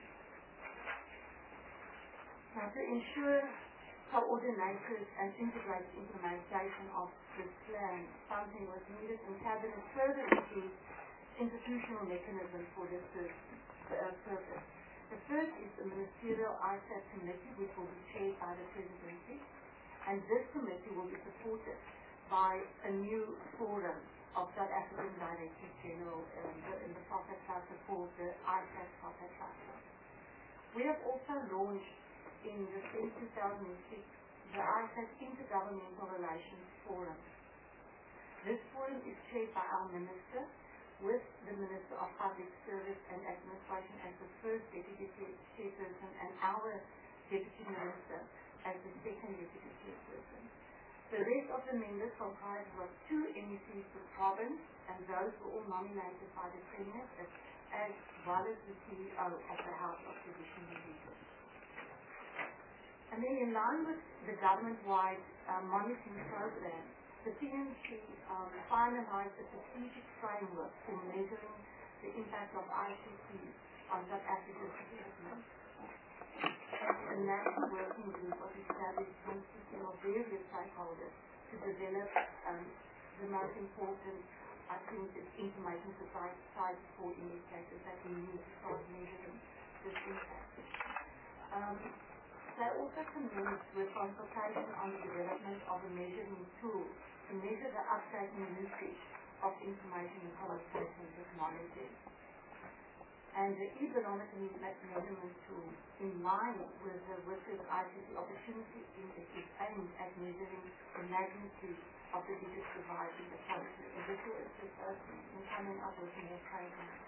Now, to ensure coordinated and integrated implementation of this plan, something was needed, and Cabinet further improved institutional mechanisms for this uh, purpose. The first is the Ministerial I S A T Committee, which will be chaired by the Presidency, and this committee will be supported by a new forum of South African Directors General um, in the Profit Cluster called the I S A T Profit Cluster. We have also launched in the in two thousand six the I S A T Intergovernmental Relations Forum. This forum is chaired by our Minister, with the Minister of Public Service and Administration as the first Deputy Chairperson and our Deputy Minister as the second Deputy Chairperson. The rest of the members comprised of two M E Cs per province, and those were all nominated by the Premier as, as well as the C E O of the House of Traditional Leaders. And then in line with the government-wide uh, monitoring program, the P N C um, finalized a strategic framework for measuring the impact of I C T on South Africa's development. And a national working group was established consisting of various stakeholders to develop um, the most important, I think, information society for indicators that we need to start measuring this impact. Um, they also commenced with consultation on the development of a measuring tool to measure the uptake and usage of information and communication technology. And the e-barometer measurement tool, in line with the Workers I C T Opportunity Index, is aimed at measuring the magnitude of the biggest divide in the country. And this will assist us in coming up with more programs.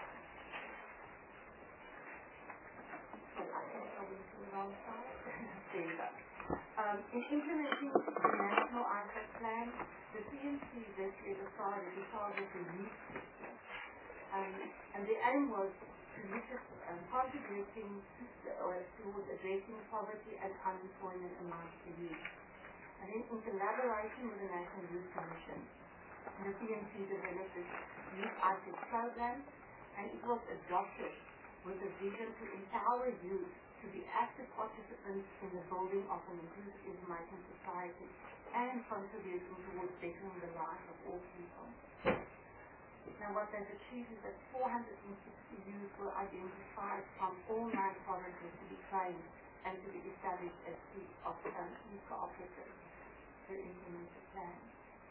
So I think I'll be to the wrong side. There you go. Um, in implementing the National I S A T Plan, the P N C this year decided to target the youth sector. Um, and the aim was to look at um, contributing to, or towards addressing poverty and unemployment amongst the youth. And then in collaboration with the National Youth Commission, the P N C developed this Youth I S A T program, and it was adopted with a vision to empower youth to be active participants in the building of an inclusive information society and contributing towards bettering the lives of all people. Now, what they've achieved is that four hundred sixty youth were identified from all nine provinces to be trained and to be established as chief of um, chief cooperatives to implement the plan.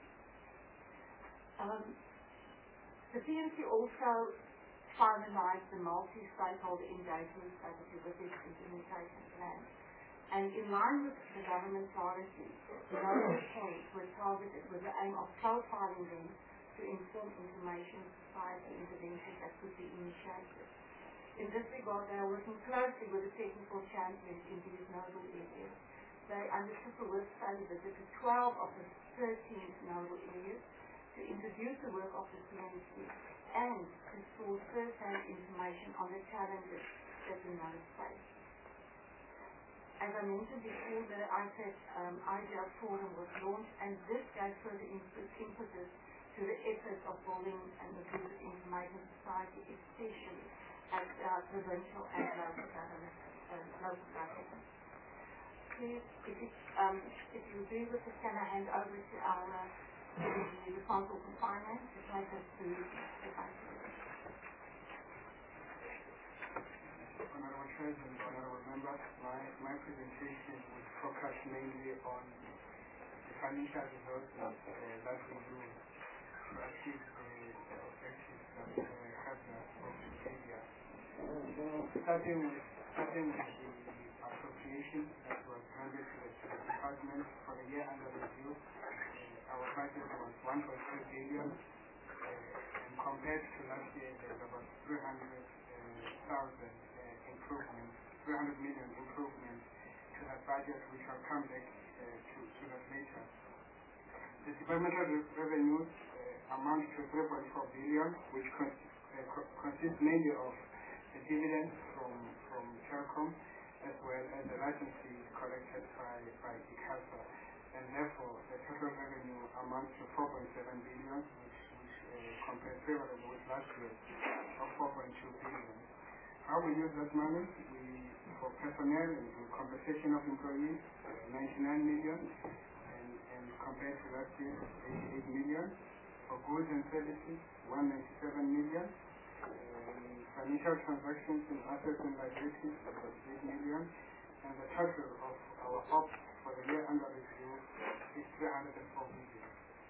Um, the P N C also finalized the multi-stakeholder engagement strategy with its implementation plan. And in line with the government priorities, notable points were targeted with the aim of profiling them to inform information society interventions that could be initiated. In this regard, they are working closely with the technical champions in these nodal areas. They undertook a work study visit to twelve of the thirteen nodal areas to introduce the work of the P N C and to source first-hand information on the challenges that the nodes face. As I mentioned before, the I S A T um, I D L forum was launched, and this gave further impetus to the efforts of building an inclusive information society, especially at uh, provincial and local government. Uh, local government. Please, if you, um, if you agree with this, can I hand over to our uh, responsible for finance to take us through the budget? Honorable President, honorable members, my, my presentation will focus mainly on the financial results that, uh, that we do to achieve the, the objectives that uh, have the focus area. Starting with, starting with the appropriation that was handed to the, to the department for the year under review, uh, our budget was one point two billion, uh, and compared to last year, there's about three hundred thousand uh, improvement, three hundred million improvement, to that budget, which I'll come back uh, to, to that later. The developmental re revenues uh, amount to three point four billion, which con uh, co consists mainly of the dividends from from Telkom, as well as the license fees collected by by ICASA, and therefore the total revenue amounts to four point seven billion, which which uh, compares favorably with last year of four point two billion. How we use that money? We for personnel and compensation of employees, uh, ninety-nine million. Compared to last year, eighty-eight million. For goods and services, one hundred ninety-seven million. Um, financial transactions and assets and liabilities, eight million. And the total of our ops for the year under review is three hundred four million.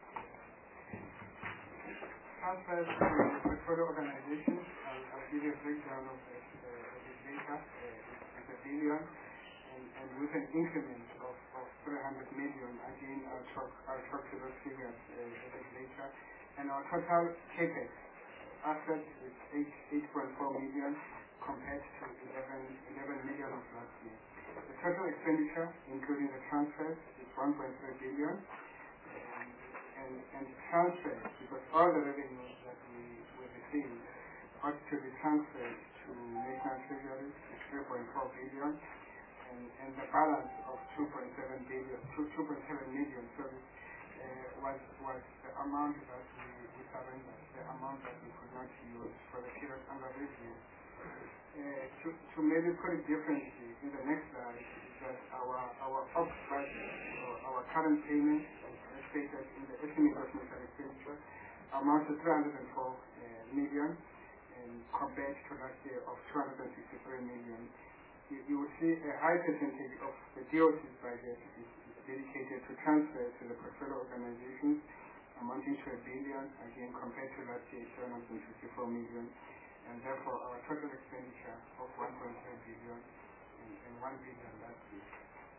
Transfers to the portfolio organizations, I'll, I'll give you a breakdown of the, uh, the data. Uh, it's a billion, and, and with an increment of three hundred million. Again, I'll talk, I'll talk to those figures uh, a bit later. And our total capex assets is eight point four million compared to eleven million of last year. The total expenditure, including the transfers, is one point three billion. Um, and, and transfers, because all the revenues that we, we receive ought to be transferred to National Treasury, is three point four billion. And, and the balance of two point seven billion, two point seven million, sorry, uh, was was the amount that we, we surrendered, the amount that we could not use for the period under review. Uh, to, to maybe put it differently, in the next slide, is that our our ops budget, or our current payments, as stated in the estimate of military expenditure, amounts to three hundred four uh, million, and compared to last year of two hundred sixty-three million. You, you will see a high percentage of the D O C's budget is, is dedicated to transfer to the portfolio organizations, amounting to a billion, again compared to last year, two hundred fifty-four million, and therefore our total expenditure of one point three billion and, and one billion last year.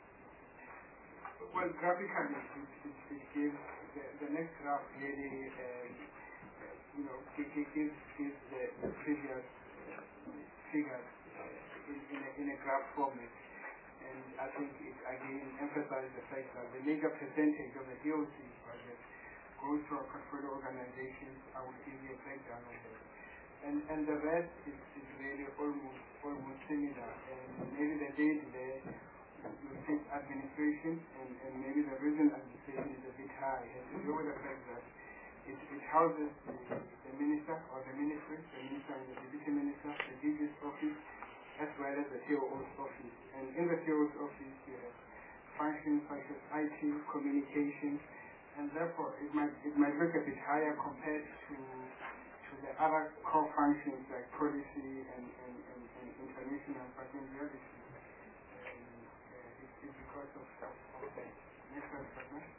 Well, graphically, it, it, it gives the, the next graph really, uh, you know, it, it gives, gives the, the previous uh, figures. In, in, a, in a graph format, and I think it again emphasizes the fact that the major percentage of the D O C budget goes to our portfolio organizations. I will give you a breakdown of that, and and the rest is, is really almost almost similar. And maybe the date there you think administration, and, and maybe the reason administration is a bit high has to do with the fact that it, it houses the, the minister or the ministry, the minister and the deputy minister, the D G's office, as well as the C O O's office. And in the C O O's office, you have functions such as I T, communications, and therefore it might it might look a bit higher compared to to the other core functions like policy and, and, and, and international, but in reality, um, uh, it's, it's because of, of, of the national government.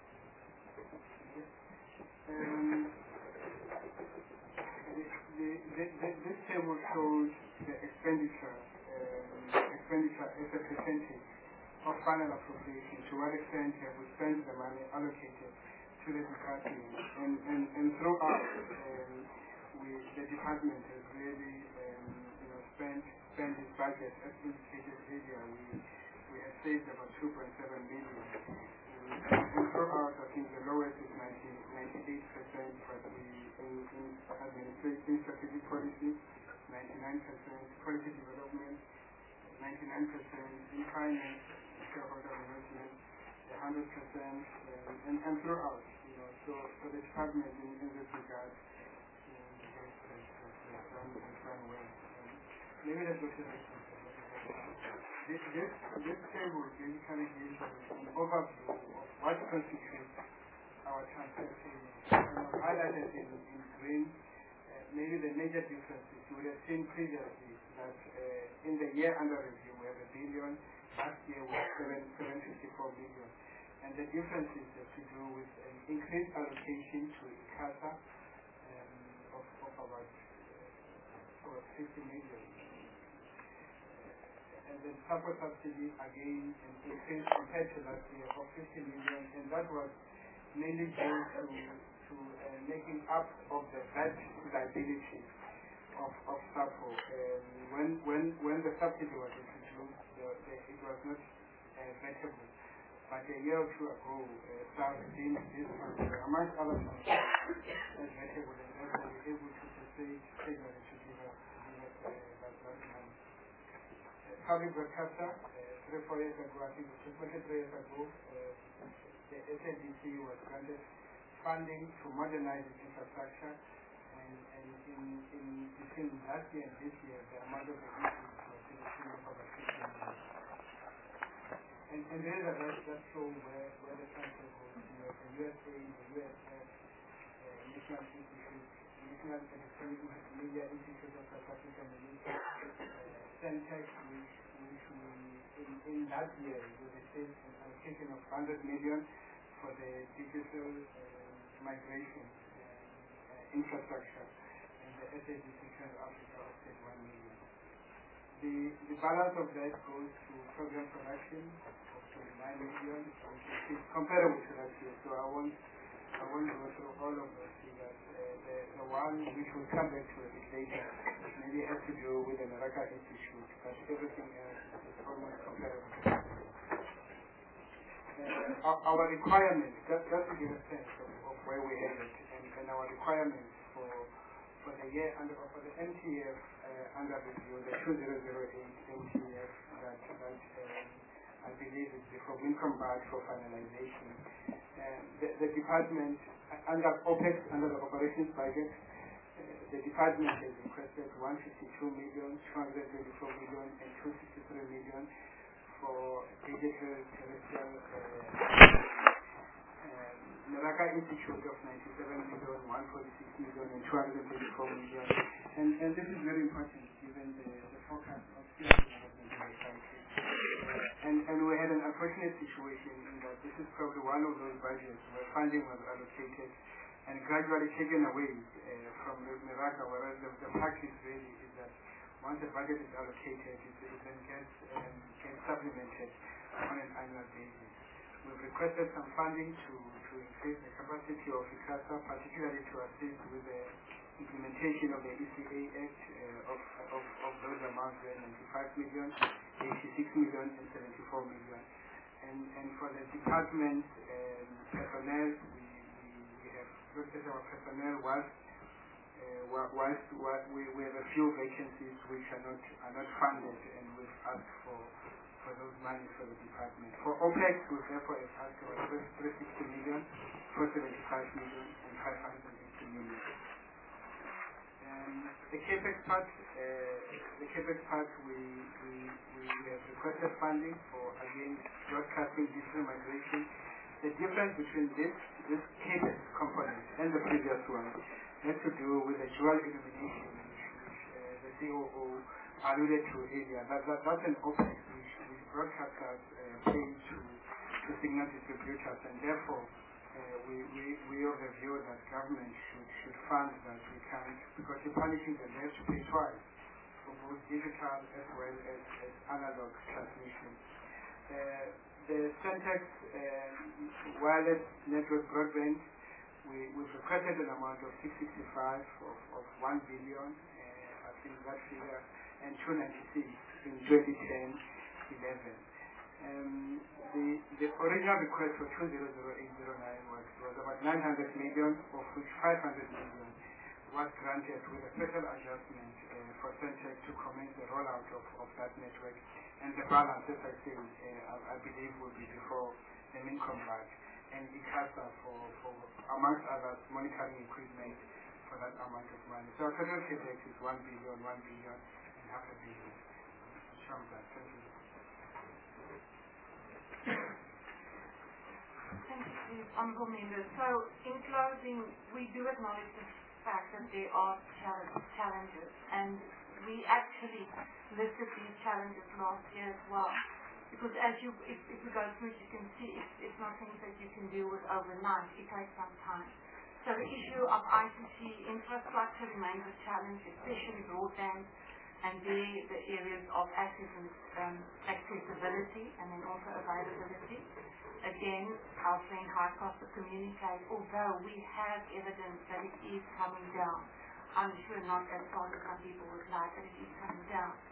Um, the, the, the, the, this table shows the expenditure, um, expenditure as a percentage of final appropriation. To what extent have we spent the money allocated to the department? And, and, and throughout, um, we, the department has really, um, you know, spent spent its budget as indicated earlier. We we have saved about two point seven billion. And, and throughout, I think the lowest is ninety-eight percent, but we in, in administration, strategic policy, ninety-nine percent, policy development, ninety-nine percent, in finance, shareholder management, one hundred percent, and, and, and throughout, you know, so, so the department in, in this regard um, has, has, has, done, has done well. Um, maybe let's look at this. This, this, this table basically gives an overview of what constitutes our transfer payments. And highlighted in, in green, uh, maybe the major differences. You would have seen previously that uh, in the year under review we have a billion, last year we had seven hundred fifty-four million. And the differences have to do with an increased allocation to ICASA um, of, of about, uh, about fifty million. And then support subsidy again an increase compared to last year of fifty million, and that was mainly due to, to uh, making up of the VAT liability of, of SAPO. Um, when, when, when the subsidy was introduced, the, the, it was not uh, vettable. But a year or two ago, uh, South deemed this transfer, amongst other transfers, as vettable, and therefore we're able to persuade Treasury to give us, give us uh, that, that money. Uh, public broadcaster, uh, three, four years ago, I think it was twenty-three years ago, uh, the S A B C was granted funding to modernize its infrastructure, and, and in, in between last year and this year, the amount of the increase was to the tune of over fifty million. And, and there is a that, that show where, where the transfer goes. You have the U S A, the U S S, uh, National Institute, National Electronic Media Institute of South Africa, and the U K, uh, Centex, which, which we, in, in that year, we received an allocation of one hundred million for the digital uh, migration uh, infrastructure, and the S A B C Central Africa offset one million. The, the balance of that goes to program production of twenty-nine million, which is comparable to that year. So I won't, I won't go through all of those figures. Uh, the, the one which we'll come back to a bit later maybe has to do with the Naraka Institute, but everything else is almost comparable. Uh, our, our requirements, just, just to give a sense of, of where we headed, and, and our requirements for for the year under for the M T F uh, under review, the two thousand eight M T F that that um, I believe is before Wincom Bad for finalization. Uh, the, the department uh, under OPEX, under the operations budget, uh, the department has requested one hundred fifty-two million, two hundred twenty-four million, and two hundred sixty-three million for digital terrestrial uh, Naraka Institute of ninety-seven million, one hundred forty-six million, and two hundred thirty-four million. And, and this is very important given the, the forecast of skill development in the country. And, and we had an unfortunate situation in that this is probably one of those budgets where funding was allocated and gradually taken away uh, from Naraka, whereas the, the practice really is that once the budget is allocated, it, it then gets, um, gets supplemented on an annual basis. We've requested some funding to, to increase the capacity of ICASA, particularly to assist with the implementation of the E C A Act uh, of, of, of those amounts, were ninety-five million, eighty-six million, and seventy-four million. And, and for the department um, personnel, we, we, we have looked at our personnel whilst, uh, whilst, whilst we, we have a few vacancies which are not, are not funded, and we've asked for for those monies for the department. For OPEX, we therefore have asked for three hundred sixty million, four hundred seventy-five million, and five hundred eighty million. Um, the CAPEX part, uh, the CAPEX part, we, we, we have requested funding for, again, broadcasting digital migration. The difference between this, this CAPEX component and the previous one has to do with the dual illumination, which, which uh, the C O O alluded to earlier. That, that, that's an OPEX which, which broadcasters uh, pay to, to signal distributors, and therefore uh, we, we, we of the view that government should, should fund that. We can't, because you're punishing them, they have to pay twice for both digital as well as, as analog transmission. Uh, the Centex uh, wireless network broadband, we, we've requested an amount of six hundred sixty-five of, of one billion, uh, I think that figure, and two hundred ninety-six in twenty ten eleven. Um, the, the original request for two thousand eight oh nine was, was about nine hundred million, of which five hundred million was granted with a special adjustment uh, for Centex to commence the rollout of, of that network. And the balance, as I say, uh, I, I believe will be before the main comeback. And ICASA for, for, amongst others, monitoring equipment for that amount of money. So our total CAPEX is one billion, one billion, and half a billion. Thank you. Thank you, honourable members. So, in closing, we do acknowledge the fact that there are challenges, and we actually listed these challenges last year as well. Because as you, if, if we go through it, you can see it's, it's not things that you can deal with overnight. It takes some time. So the issue of I C T infrastructure remains a challenge, especially broadband, and the, the areas of access and um, accessibility, and then also availability. Again, our friend High Cost to communicate, although we have evidence that it is coming down. I'm sure not as far as some people would like, but it is coming down.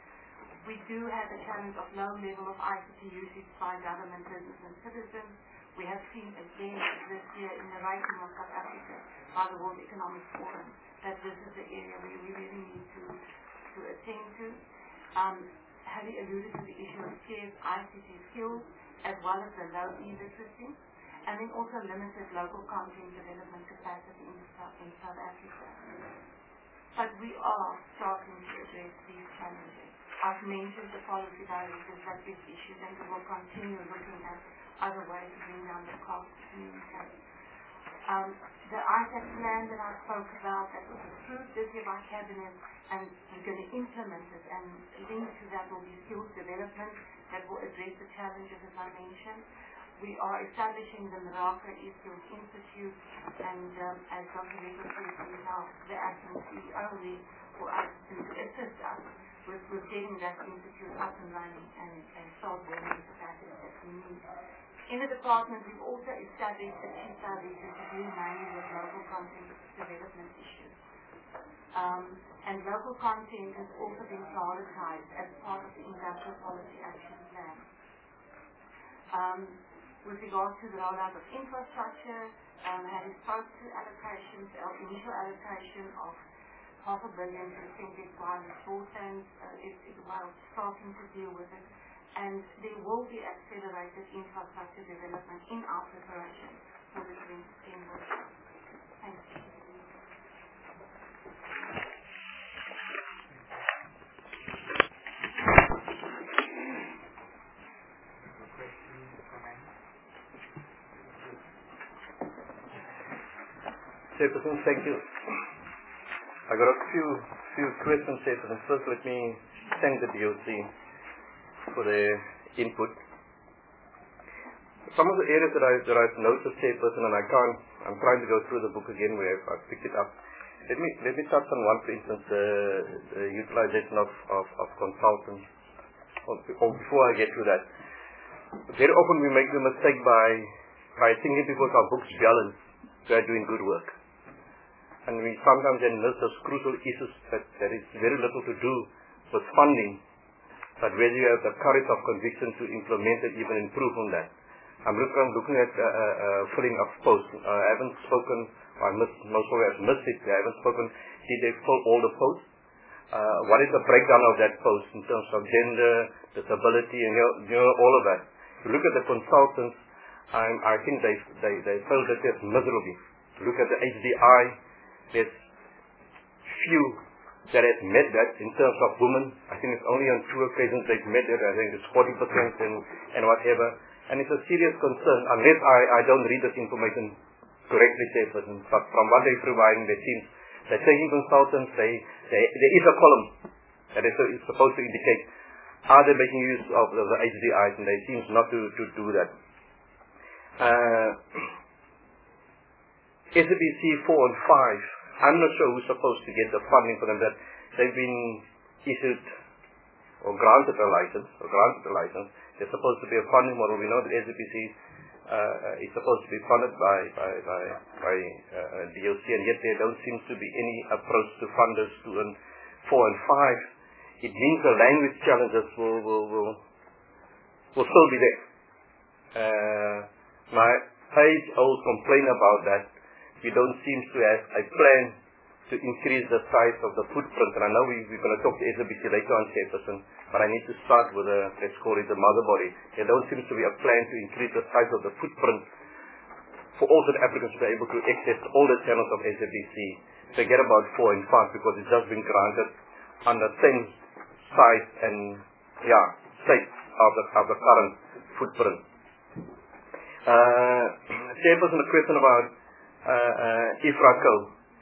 We do have a challenge of low level of I C T usage by government, business and citizens. We have seen again this year in the ranking of South Africa by the World Economic Forum that this is the area where we really need to, to attend to. Um, having alluded to the issue of scarce I C T skills as well as the low e-literacy, and then also limited local content development capacity in South, in South Africa. But we are starting to address these challenges. I've mentioned the policy directives that we've issued, and we will continue looking at other ways to bring down the cost to communicate. Um, the I C A P plan that I spoke about that was approved this year by Cabinet, and we're going to implement it, and linked to that will be skills development that will address the challenges as I mentioned. We are establishing the Morocco E-Skills Institute, and um, as Doctor Rico said, we have the acting C E O only for us to assist us with, with getting that institute up and running and, and start building the capacity that we need. In the department, we've also established a chief service to deal mainly with local content development issues. Um, and local content has also been prioritized as part of the Industrial Policy Action Plan. Um, with regard to the rollout of infrastructure, um, having spoke to allocations, our initial allocation of half a billion to Fintech Wireless Broadband uh, is, is while starting to deal with it. And there will be accelerated infrastructure development in our preparation for the twenty ten workshop. Thank you. Chairperson, thank you. I got a few few questions, Chairperson. First, let me thank the D O C for their input. Some of the areas that, I, that I've noticed, Chairperson, and I can't, I'm trying to go through the book again where I've, I've picked it up. Let me let me touch on one, for instance, the, the utilization of, of, of consultants. Or, or before I get to that, very often we make the mistake by, by thinking because our books balance, we are doing good work. And we sometimes then miss those crucial issues that there is very little to do with funding, but whether you have the courage of conviction to implement it, even improve on that. I'm looking, I'm looking at uh, uh, filling of posts. Uh, I haven't spoken, I missed, most of it, I've missed it. I haven't spoken, did they fill all the posts? Uh, what is the breakdown of that post in terms of gender, disability, and you know, you know all of that? If you look at the consultants, I'm, I think they they they failed the test miserably. Look at the H D I, there's few that have met that in terms of women. I think it's only on two occasions they've met it. I think it's forty percent and, and whatever. And it's a serious concern unless I, I don't read this information correctly, Chairperson. But from what they're providing, they seem they're taking consultants, they, they, there is a column that is supposed to indicate are they making use of the, the H D Is, and they seem not to, to do that. Uh, S A B C four and five, I'm not sure who's supposed to get the funding for them, that they've been issued or granted a license, or granted a license. There's supposed to be a funding model. We know that S A B C uh, is supposed to be funded by, by, by, by uh, D O C, and yet there don't seem to be any approach to funders to four and five. It means the language challenges will, will, will, will still be there. Uh, my age-old complaint about that, we don't seem to have a plan to increase the size of the footprint. And I know we, we're going to talk to S A B C later on, Chairperson, but I need to start with, a, let's call it the mother body. There don't seem to be a plan to increase the size of the footprint for all the applicants to be able to access all the channels of S A B C. Forget about four and five because it's just been granted on the same size and, yeah, shape of the, of the current footprint. Uh, Chairperson, a question about uh, uh, IFRACO.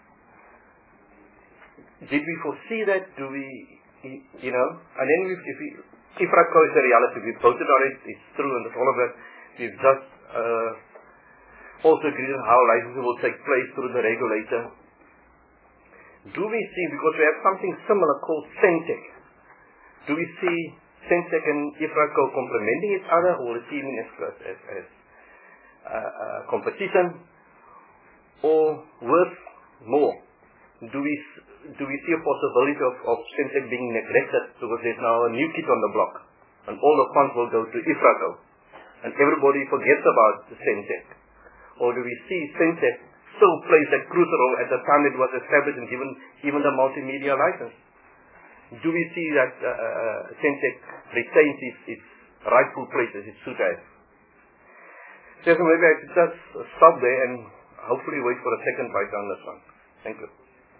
Did we foresee that? Do we, you know, and then we, if we, IFRACO is a reality. We voted on it, it's true, and all of that. We've just uh, also agreed on how licensing will take place through the regulator. Do we see, because we have something similar called Centec, do we see Centec and IFRACO complementing each other, or is it as, as, as uh, uh, competition, or worth more? do we do we see a possibility of, of Sentech being neglected because there's now a new kid on the block and all the funds will go to IFRACO and everybody forgets about the Sentech? Or do we see Sentech still plays a crucial role at the time it was established and given even the multimedia license? Do we see that uh, uh, Sentech retains its, its rightful place as it should have? So maybe I should just stop there and hopefully wait for a second bite on this one. Thank you.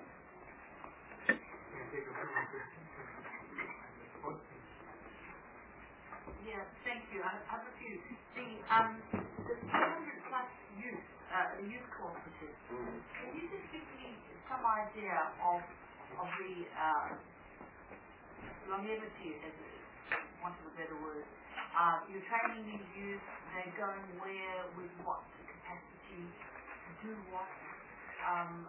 Yeah, thank you. I have a few. The, um, the two hundred plus youth, uh, youth cooperatives, can you just give me some idea of, of the uh, longevity, as a, want of a better word? Uh, you're training these youth, they're going where, with what capacity, to do what? Um,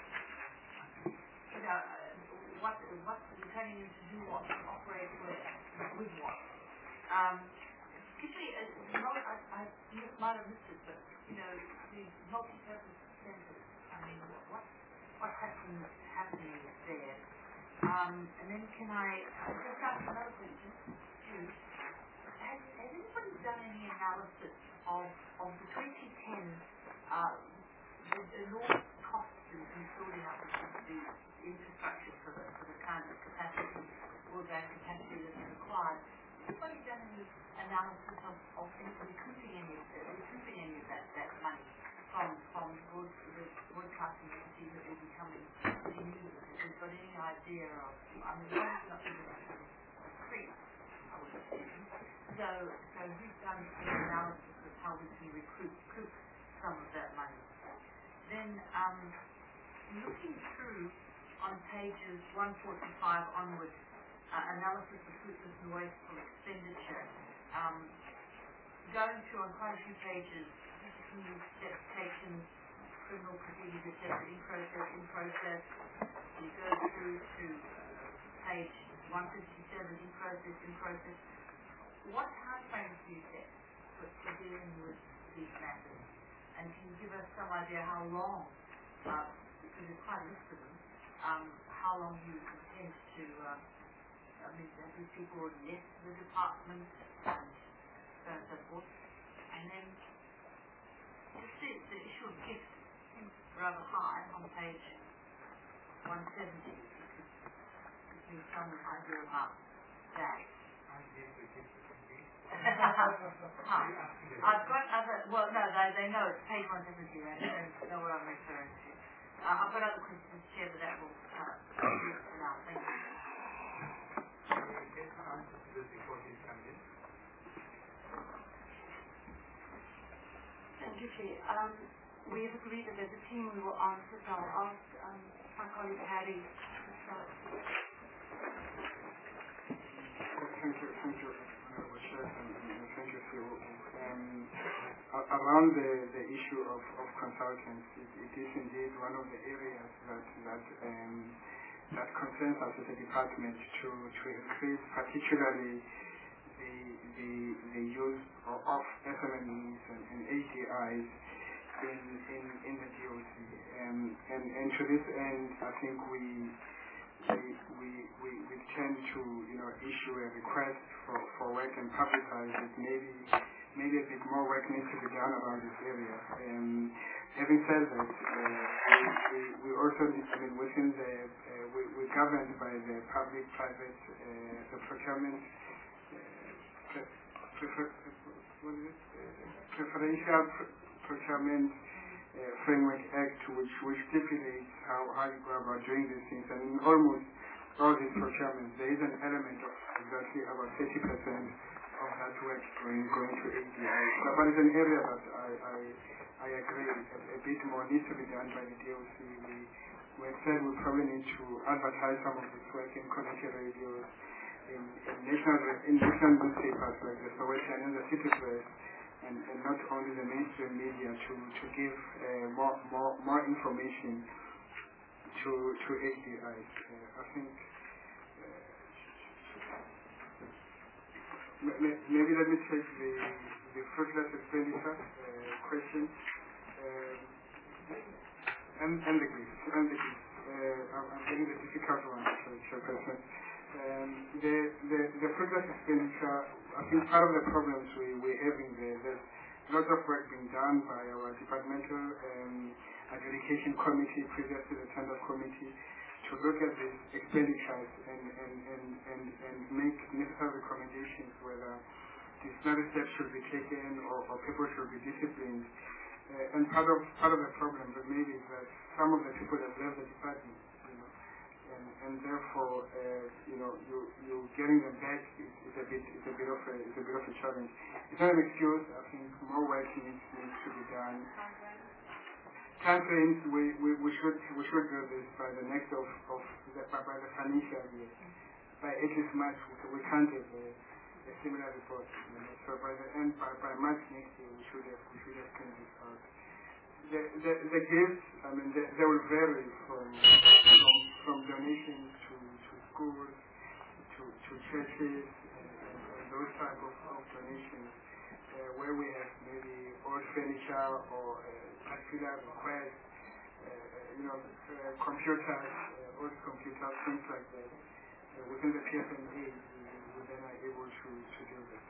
you know, uh, what, what you're training them to do what, to operate where, with what? Um, particularly, uh, you know, I, I might have missed it, but, you know, the multi-purpose centers, I mean, what, what's happening, happening there? Um, and then can I, I just ask another question, too. Has, has anybody done any analysis of, of the twenty ten, uh, the enormous costs in, in building up the, the infrastructure for the, for the kind of capacity, broadband capacity that's required? Has anybody done any analysis of, of recouping any of that, recouping any of that, that money from, from broad, the broadcasting entities that will be coming to use it? Have you got any idea of, I mean, one is not even free, I would assume. So, so who's done an analysis of how we can recoup, recoup some of that money? Then, um, looking through on pages one forty-five onwards, uh, analysis of fruitless and wasteful expenditure, um, going through on quite a few pages, disciplinary steps taken, criminal proceedings, et cetera, in process, in process. You go through to uh, page one fifty-seven, in process, in process. What time frames do you set for, for dealing with these matters? And can you give us some idea how long, uh, because there's quite a list of them, um, how long you intend to, uh, I mean, have these people already left the department and so on and so forth? And then just the, the issue of gifts seems rather high on page one seventy. Give me some idea about that. I've got other, well, no, they, they know it's page one seventy, right? They know what I'm referring to. Uh, I've got other questions, Chair, but that will uh, be for now. Thank you. Thank you, Chair. Um, we have agreed that as a team we will answer, so I'll ask um, my colleague Harry to start. Thank you, thank you, Honorable Chair, and, and thank you, C O O. Um, around the, the issue of, of consultants, it, it is indeed one of the areas that that um, that concerns us as a department to, to increase, particularly the the, the use of, of S M Es and, and A D Is in, in, in the D O C. Um, and, and to this end, I think we We, we, we, we tend to, you know, issue a request for, for work and publicize it. Maybe, maybe a bit more work needs to be done around this area. Um, having said that, uh, we, we also, I mean, within the, uh, we, we're governed by the public-private, uh, the procurement, uh, pre, prefer, what is it? Uh, preferential pr procurement Uh, Framework Act, which which stipulates how, how you go about doing these things, and in almost all these procurements there is an element of exactly about thirty percent of that work going going to A D I. But, but it's an area that I I, I agree a, a bit more needs to be done by the D O C. We we have said we probably need to advertise some of this work in community radios, in, in national in national newspapers like the Sowetan and the City Press. And, and not only the mainstream media to, to give uh, more, more, more information to, to A D Is. Uh, I think uh, maybe let me take the, the fruitless expenditure uh, question uh, and, and the gifts. And the gifts. Uh, uh, I'm, I'm getting the difficult one, actually, Chairperson. Um, the, the, the progress expenditure, I think part of the problems we, we're having there, there's lots of work being done by our departmental um, adjudication committee, previous to the tender committee, to look at these expenditures and, and, and, and, and make necessary recommendations whether disciplinary steps should be taken or, or people should be disciplined. Uh, and part of part of the problem that maybe is that some of the people have left the department, you know, and, and therefore, uh, you know, you you getting them back is, is a bit is a bit of a is a bit of a challenge. It's not an excuse. I think more work needs needs to be done. Time frames, we, we, we should we should do this by the next of, of the, by, by the financial year. By at least March, we, we can't have a, a similar report. You know. So by the end, by, by March next year, we should have we should have cleaned this out. The the, the gifts, I mean, they, they will vary from from, from donations to, to schools, to to churches, and, and, and those type of, of donations, uh, where we have maybe old furniture or uh, particular requests, uh, you know, uh, computers, uh, old computers, things like that. Uh, within the P F M A, we, we then are able to, to do that.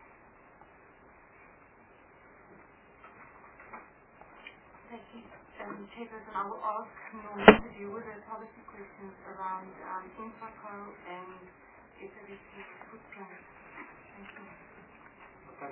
Thank you, um, Chairperson. I will ask Norman to deal with the policy questions around um, Infraco and S A B C footprint. Thank you. I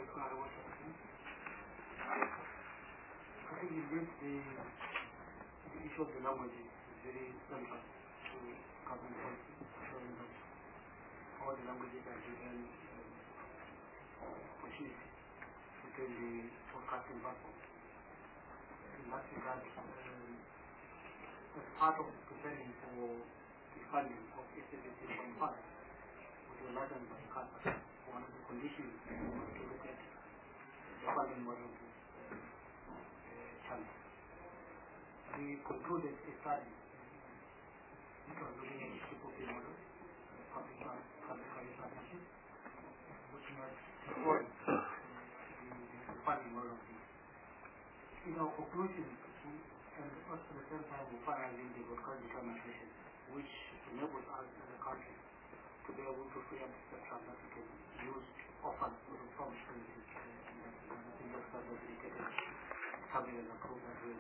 think indeed the, the issue of the language is very central to government policy, showing that all the languages are given um, opportunity within the broadcasting platform. In that regard, um, as part of preparing for the funding of S A B C twenty-five, which was licensed by CASA, one of the conditions was to look at the funding model. We concluded a study which was looking at the triple P model, public-private partnership, looking at the, the funding model. In our conclusion, and at the same time we finalizing the broadcast determination, which enables us as a country to be able to free up the spectrum that we can use often for the public services and the investor that dedicated something as approved that way.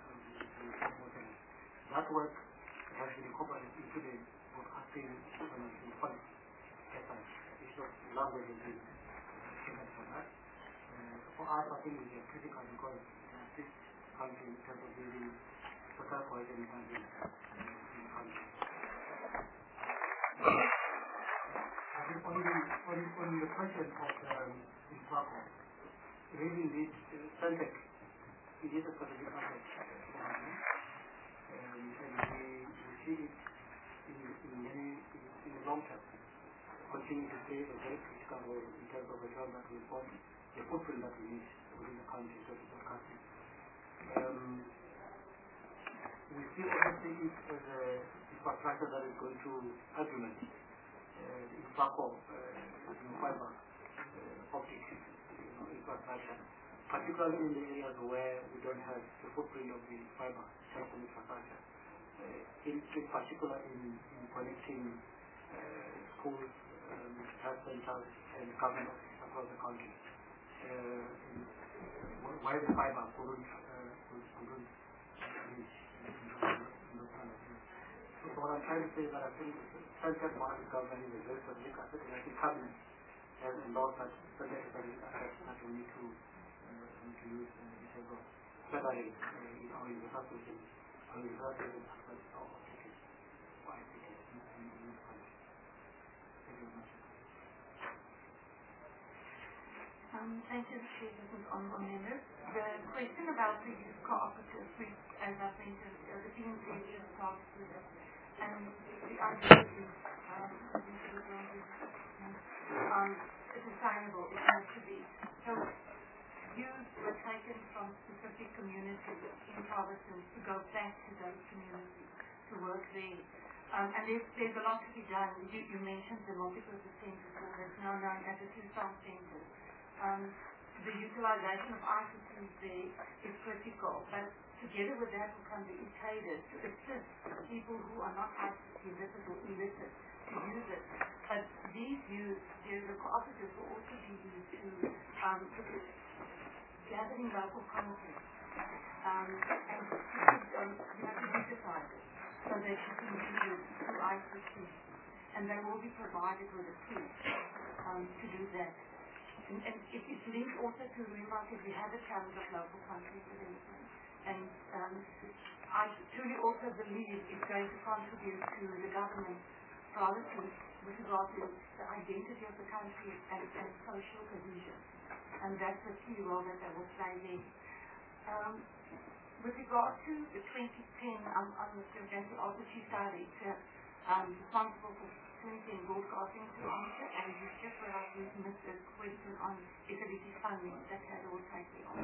That work has been incorporated into the broadcasting and policy. Issue of language has been taken for that. Uh, for us, I think it is critical because it assists country in terms of building social cohesion in the country. I think on the, on, on the question of um, Infraco, really indeed, Centec, it is a strategic asset for us. Um, and we, we see it in, in, many, in, in the long term, continue to play a very critical role in terms of the job that we want, the footprint that we need within the country to broadcasting. Um, we see obviously it as a infrastructure that is going to augment uh, the Infraco uh, fiber uh, optic you know, infrastructure, particularly in the areas where we don't have the footprint of the fiber telecom infrastructure. Uh, in, in particular in, in connecting uh, schools, um, health centers, and government offices across the country. Uh, where the fiber couldn't, uh, couldn't reach in those kind of things. So what I'm trying to say is that I think central market government is a very strategic asset, and I think cabinet has endorsed that central strategic asset that we need to, uh, need to use in terms of bettering uh, in our university, our university access to our tickets, for I C T in, in, in this country. Thank you very much. Um, thank you, Chair. This is honourable members. The question about the youth cooperatives, which, as I've mentioned, uh, the P N C is tasked with it, and the idea is um, um, it's sustainable. It has to be. So, youth were taken from specific communities in provinces to go back to those communities to work there. Um, and there's, there's a lot to be done. You, you mentioned the multi-purpose centres, that's now known as the two-song centres. Um, the utilization of I C Ts there is critical, but together with that will come the e-traders to assist people who are not I C T literate or illiterate to use it. But these use, the cooperatives will also be used to um, gathering local content um, and to, um, you know, to digitize it so that you can use it through I C T. And they will be provided with a tool um, to do that. And, and it, it's linked also to remark that we have a challenge of local content development. And um, I truly also believe it's going to contribute to the government's priorities with regard to the identity of the country and, and social cohesion. And that's the key role that they will play there. Um, with regard to the twenty ten, I'm, I'm going to ask the Chief Director um, responsible for twenty ten broadcasting to answer, and you just realized we've missed a question on S A B C funding that had all taken on.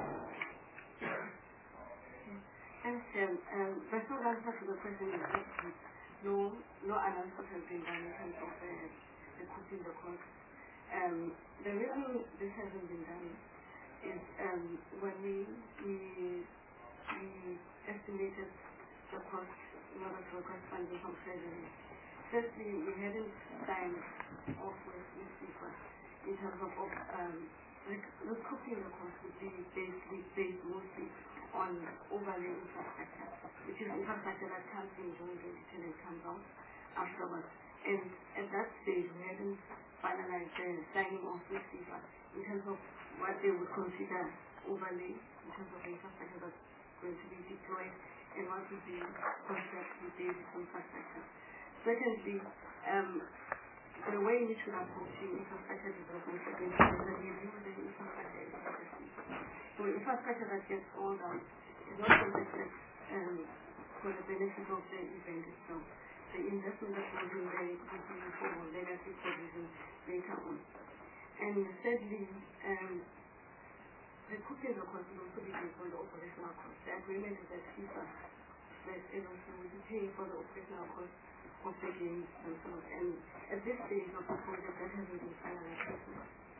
Thanks, Jim. Um, the short answer to the question is that no, no announcement has been done in terms of uh, the cooking the cost. Um, the reason this hasn't been done is um, when we, we, we estimated the cost in order to request funding from Treasury. Firstly, we hadn't signed off with FIFA in terms of, of um, recouping the cost would be based, based mostly on overlay infrastructure, which is infrastructure that comes in June twenty ten and comes out afterwards. And at that stage, we hadn't finalized the signing off with FIFA in terms of what they would consider overlay in terms of infrastructure that's going to be deployed and what would be contracts with basic infrastructure. Secondly, um, the way in which we are approaching infrastructure development is that we view the infrastructure as so infrastructure that gets all done is not something that's um, for the benefit of the event itself. The investment that will be there will be for legacy provision later on. And thirdly, um, the cooking of cost will also be based on the operational cost. The agreement is that FIFA that L O C will be paying for the operational cost of the games and so on. And at this stage of the project, that hasn't been finalized.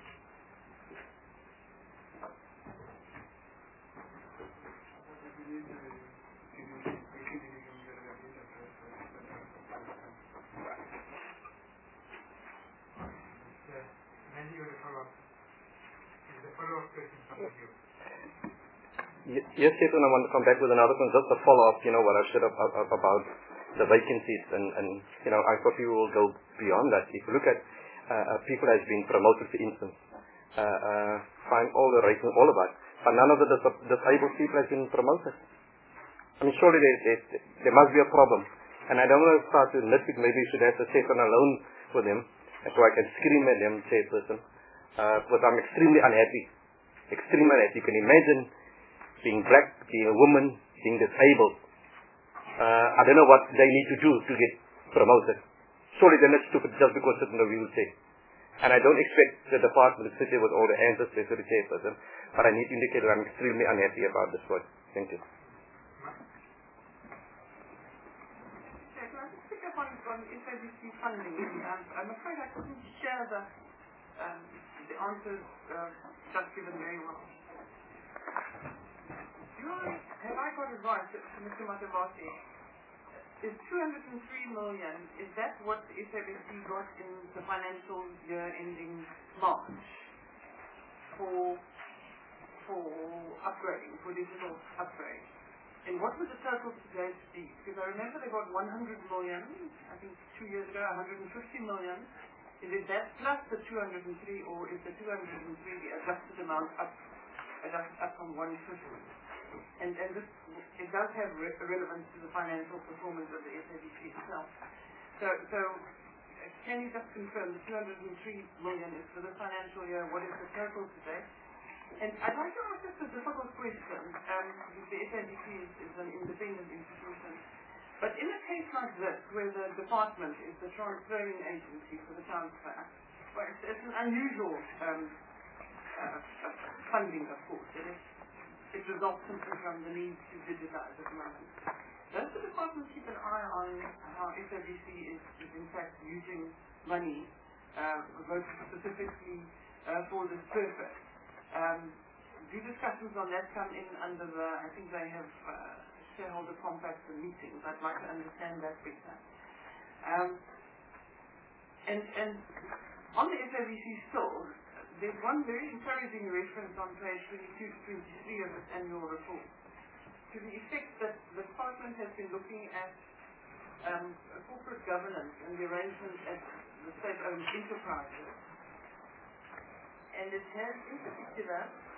Yes, Chetan, I want to come back with another one, just a follow-up, you know, what I said about, about the vacancies, and, and, you know, I thought we will go beyond that. If you look at uh, people that have been promoted, for instance, uh, uh, find all the rating, all about, but none of the dis disabled people has been promoted. I mean, surely there, there, there must be a problem. And I don't want to start to nitpick, maybe you should have to sit on alone with them, so I can scream at them, chairperson, uh, but I'm extremely unhappy. Extremely unhappy. You can imagine being black, being a woman, being disabled. Uh, I don't know what they need to do to get promoted. Surely they're not stupid just because it's in a wheelchair. And I don't expect the department to sit there with all the answers to the chairperson, but I need to indicate that I'm extremely unhappy about this one. Thank you. Okay, can I just pick up on, on S A B C funding? Um, I'm afraid I couldn't share the, um, the answers uh, just given very well. I, have I got it right, Mister Matavasi? Is two hundred three million, is that what S A B C got in the financial year ending March for, for upgrading, for digital upgrade? And what was the total to date be? Because I remember they got one hundred million, I think two years ago, one hundred fifty million. Is it that plus the two hundred three, or is the two hundred three the adjusted amount up, adjusted up from one hundred fifty? And, and this, it does have re relevance to the financial performance of the S A B C itself. So, so can you just confirm the two hundred three million is for the financial year? What is the total today? And I'd like to ask just a difficult question. Um, the S A B C is, is an independent institution. But in a case like this, where the department is the transferring agency for the transfer, well, it's, it's an unusual um, uh, funding, of course. It is. It results simply from the need to digitize at the moment. Does the department keep an eye on how S A B C is, is in fact using money, uh, voted specifically uh, for this purpose? Um, do discussions on that come in under the, I think they have uh, shareholder compacts and meetings. I'd like to understand that better. Um, and, and on the S A B C still, there's one very encouraging reference on page twenty-two to twenty-three of this annual report, to the effect that the department has been looking at um, corporate governance and the arrangements at the state-owned enterprises. And it has, in particular,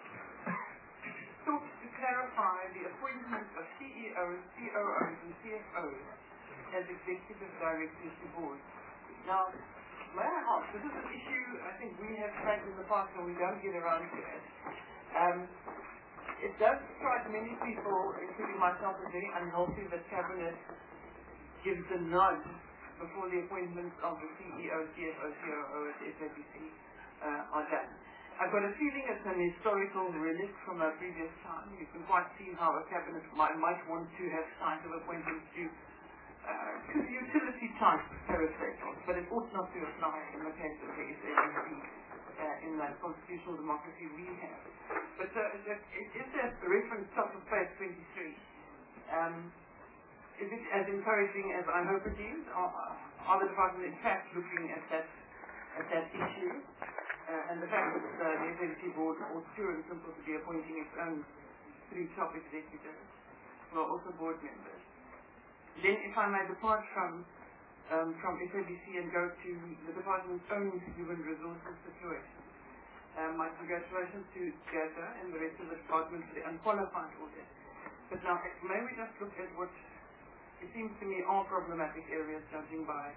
sought to clarify the appointment of C E Os, C O Os, and C F Os as executive directors to boards. Now, may I ask, this is an issue I think we have tried in the past and we don't get around to it. Um, it does strike many people, including myself, as very unhealthy that Cabinet gives a nod before the appointments of the C E O, C F O, C O O at the S A B C uh, are done. I've got a feeling it's an historical relic from a previous time. You can quite see how a Cabinet might, might want to have sight of appointments to uh, to the utility type parastatals, but it ought not to apply in the case of the S A B C uh, in the constitutional democracy we have. But uh, it is a reference top of page twenty-three. Um, is it as encouraging as I hope it is? Are, are the department in fact looking at that at that issue? Uh, and the fact that uh, the S A B C board ought pure and simple to be appointing its own three top executives, who are also board members. Then, if I may depart from um, from S A B C and go to the department's own human resources situation. Um, my congratulations to Gaza and the rest of the department for the unqualified audit. But now, may we just look at what it seems to me are problematic areas, judging by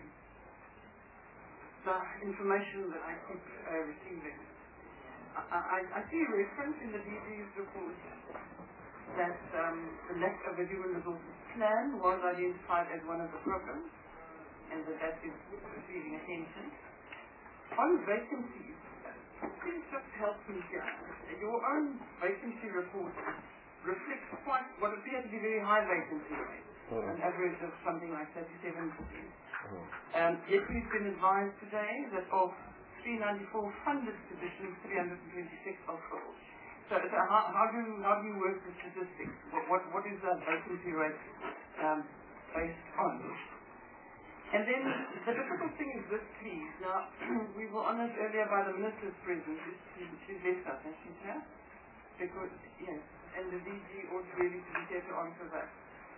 the information that I keep uh, receiving. I, I, I see a reference in the D G's report that um, the lack of a human resources plan was identified as one of the problems, and that that is receiving attention. On vacancies, please just help me here. Your own vacancy report reflects quite what appears to be very high vacancy rates, oh. an average of something like thirty-seven percent. Oh. Um, yet we've been advised today that of three hundred ninety-four funded positions, three hundred twenty-six are filled. So, so how, how, do, how do you work the statistics? What, what, what is that vacancy rate um, based on? And then the difficult thing is this, please. Now, we were honoured earlier by the minister's presence. She, she's left us, and she's here. Because, yes, and the D G ought really to be here to answer that.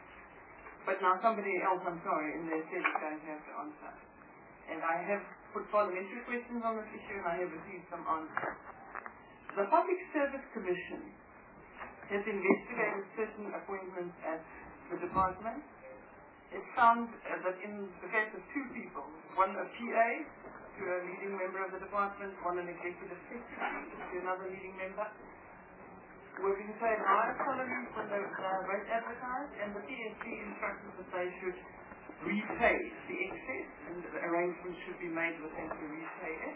But now somebody else, I'm sorry, in their stead is going to have to answer. And I have put parliamentary questions on this issue, and I have received some answers. The Public Service Commission has investigated certain appointments at the department. It found uh, that in the case of two people, one a P A to a leading member of the department, one an executive secretary to another leading member, were being paid higher salaries than the uh, rate advertised, and the P S C instructed that they should repay the excess, and the arrangements should be made with them to repay it.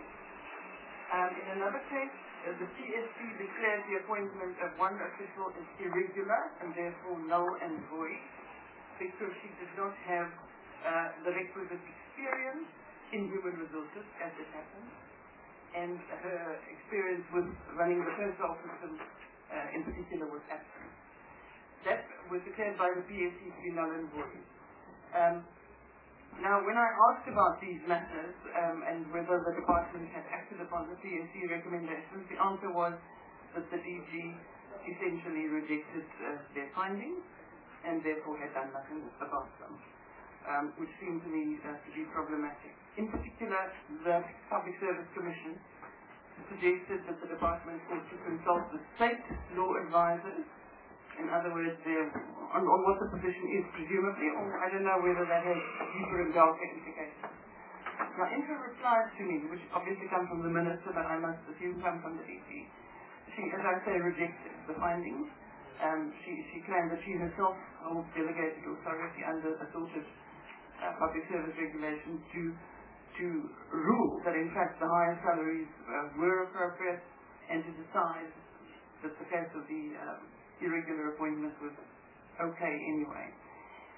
Um, in another case, uh, the P S C declared the appointment of one official as irregular and therefore null and void, because she did not have uh, the requisite experience in human resources, as it happened, and her experience with running the personnel system uh, in particular was absent. That was declared by the P S C to be null and void. Um, now, when I asked about these matters um, and whether the department had acted upon the P S C recommendations, the answer was that the D G essentially rejected uh, their findings and therefore had done nothing about them, um, which seemed to me uh, to be problematic. In particular, the Public Service Commission suggested that the department ought to consult the state law advisors, in other words, on, on what the position is, presumably, or I don't know whether that has deeper and darker implications. Now, in her replies to me, which obviously come from the Minister, but I must assume come from the D G, she, as I say, rejected the findings. Um, she, she claimed that she herself holds delegated authority under assorted uh, public service regulations to to rule that in fact the higher salaries uh, were appropriate, and to decide that the case of the um, irregular appointment was okay anyway.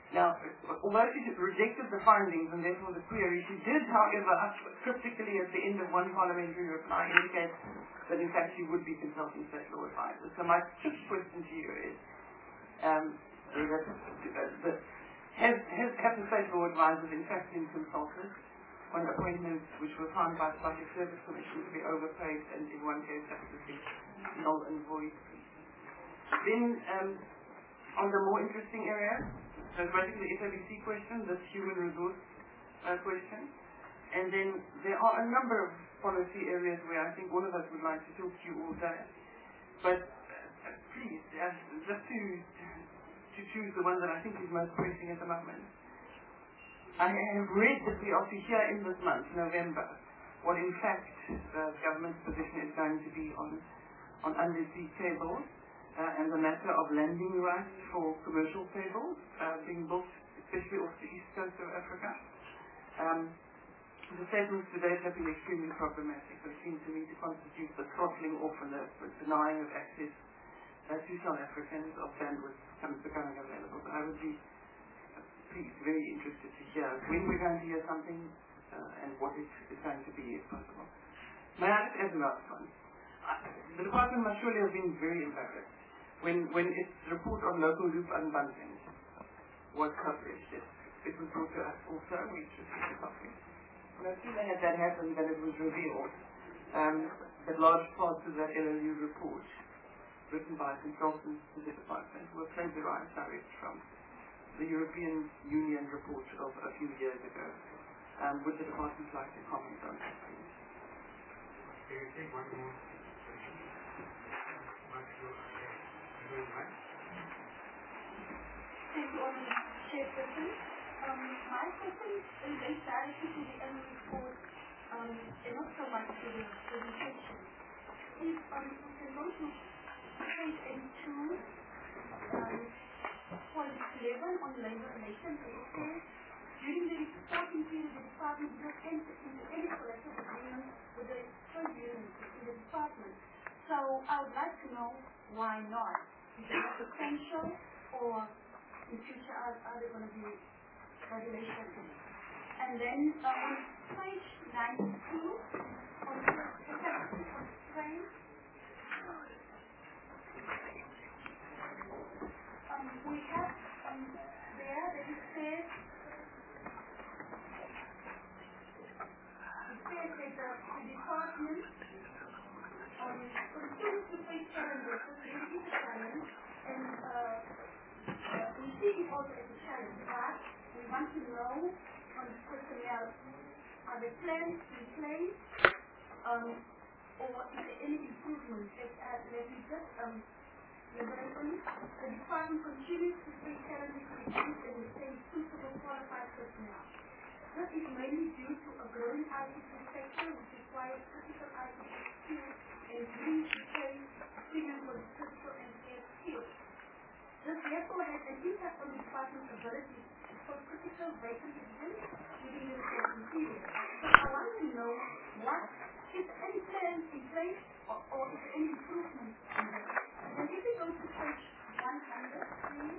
Now, although she rejected the findings and therefore the query, she did, however, cryptically at the end of one parliamentary reply indicate that in fact she would be consulting state law advisors. So my just question to you is, um, that, uh, that has, has, have the state law advisors in fact been consulted on appointments which were found by the Public Service Commission to be overpaid and in one case absolutely null and void? Then, um, on the more interesting area, so basically the F A B C question, this human resource uh, question, and then there are a number of policy areas where I think all of us would like to talk to you all day. But uh, please, uh, just to to choose the one that I think is most pressing at the moment. I have read that we are to hear in this month, November, what in fact the government's position is going to be on on undersea cables. Uh, and the matter of landing rights for commercial cables uh, being built, especially off the east coast of Africa. Um, the statements to date have been extremely problematic. They seem to me to constitute the throttling off and the, the denying of access uh, to South Africans of bandwidth becoming available. But I would be, uh, please, very interested to hear when we're going to hear something uh, and what it is going to be, if possible. May I just add the last one? Uh, the department must surely have been very embarrassed When, when its report on local loop unbundling was published. It, it was brought to us also, we received a copy. No sooner had that happened than it was revealed um, that large parts of that L L U report, written by consultants to the department, were plagiarized direct from the European Union report of a few years ago. Um, would the department like to comment on that, please? Can you take one more question? Very much. Thank you, um, Chairperson. Um, my question relates directly to the annual report um, and not so much to the presentation. If um, we can go to page eighty-two, um, point eleven on labour relations, it says, during the reporting period, the department just entered into any collective agreement with the trade unions in the department. So I would like to know why not. Is it potential, or in future are, are there going to be regulations? And then uh, on page ninety-two, on the capacity constraint, um, we have um, there that it says, it says that the, the department um, continues to face challenges. So this is a challenge, and uh, uh, we see it also as a challenge, but we want to know on the personnel, are the plans in place, um, or is there any improvement that, uh, that we just um, elaborate on? The department continues to face challenges to reduce and retain suitable qualified personnel. This is mainly due to a growing I C T sector which requires critical I C T skills and brings to pay premium for critical and scarce skills. This therefore has an impact on the department's ability to fill critical vacant positions within the reporting period. So I want to know what is any plans in place or, or is there any improvement in this? Then if we go to page one hundred, please.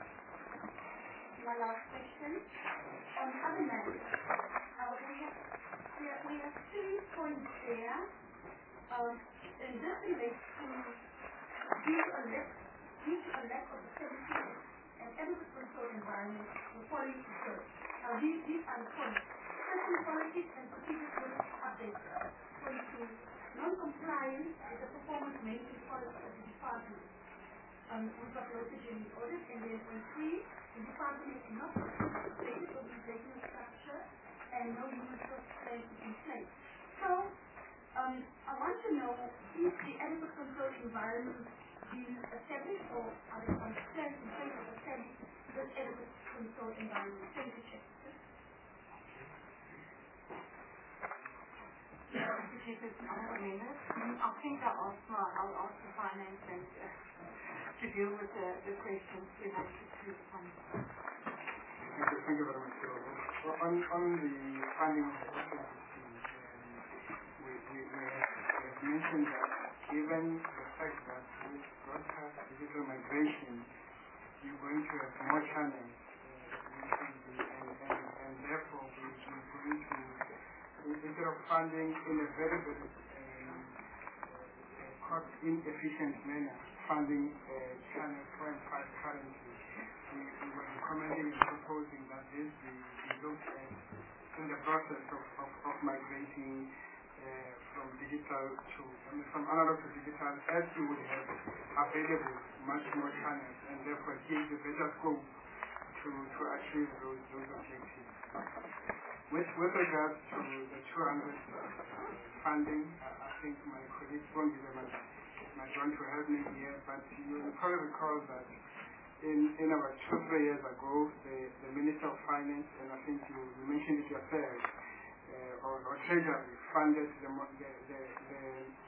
My last question. On other matters, uh, we have we have, we have two points there. Um, and this relates to due to a lack due to a lack of stability and adequate control environment, the following occurs. Now these these are the points. Certain policies and procedures were updated. Point two, non-compliance with the performance maintenance policy of the department. Um, we've got no during the audit, and then point three, the department has not updated organizational structure and no human resource plan is in place. So, um, I want to know, is the adequate control environment being established, or are there some plans in place to establish this adequate control environment? Thank you, Chair. I think I'll ask, my, I'll ask the finance and uh, to deal with the, the questions related to the funding. Thank you, thank you very much. Well, on, on the funding of the F A B C, um, we, we, we, have, we have mentioned that given the fact that with broadcast digital migration, you're going to have more channels uh, and, and, and therefore we, we're going to, instead of funding in a very, very um, cost inefficient manner, funding uh, channel four and five currently, we, we were recommending and proposing that this be, be looked at in the process of, of, of migrating uh, from digital to, I mean, from analog to digital, as you would have available much more channels, and therefore gives a better scope to, to achieve those, those objectives. With, with regards to the two hundred uh, funding, uh, I think my colleagues won't be the much, much want to help me here, but you will probably recall that in, in about two, three years ago, the, the Minister of Finance, and I think you, you mentioned it yourself, uh, or, or Treasury funded the, the, the, the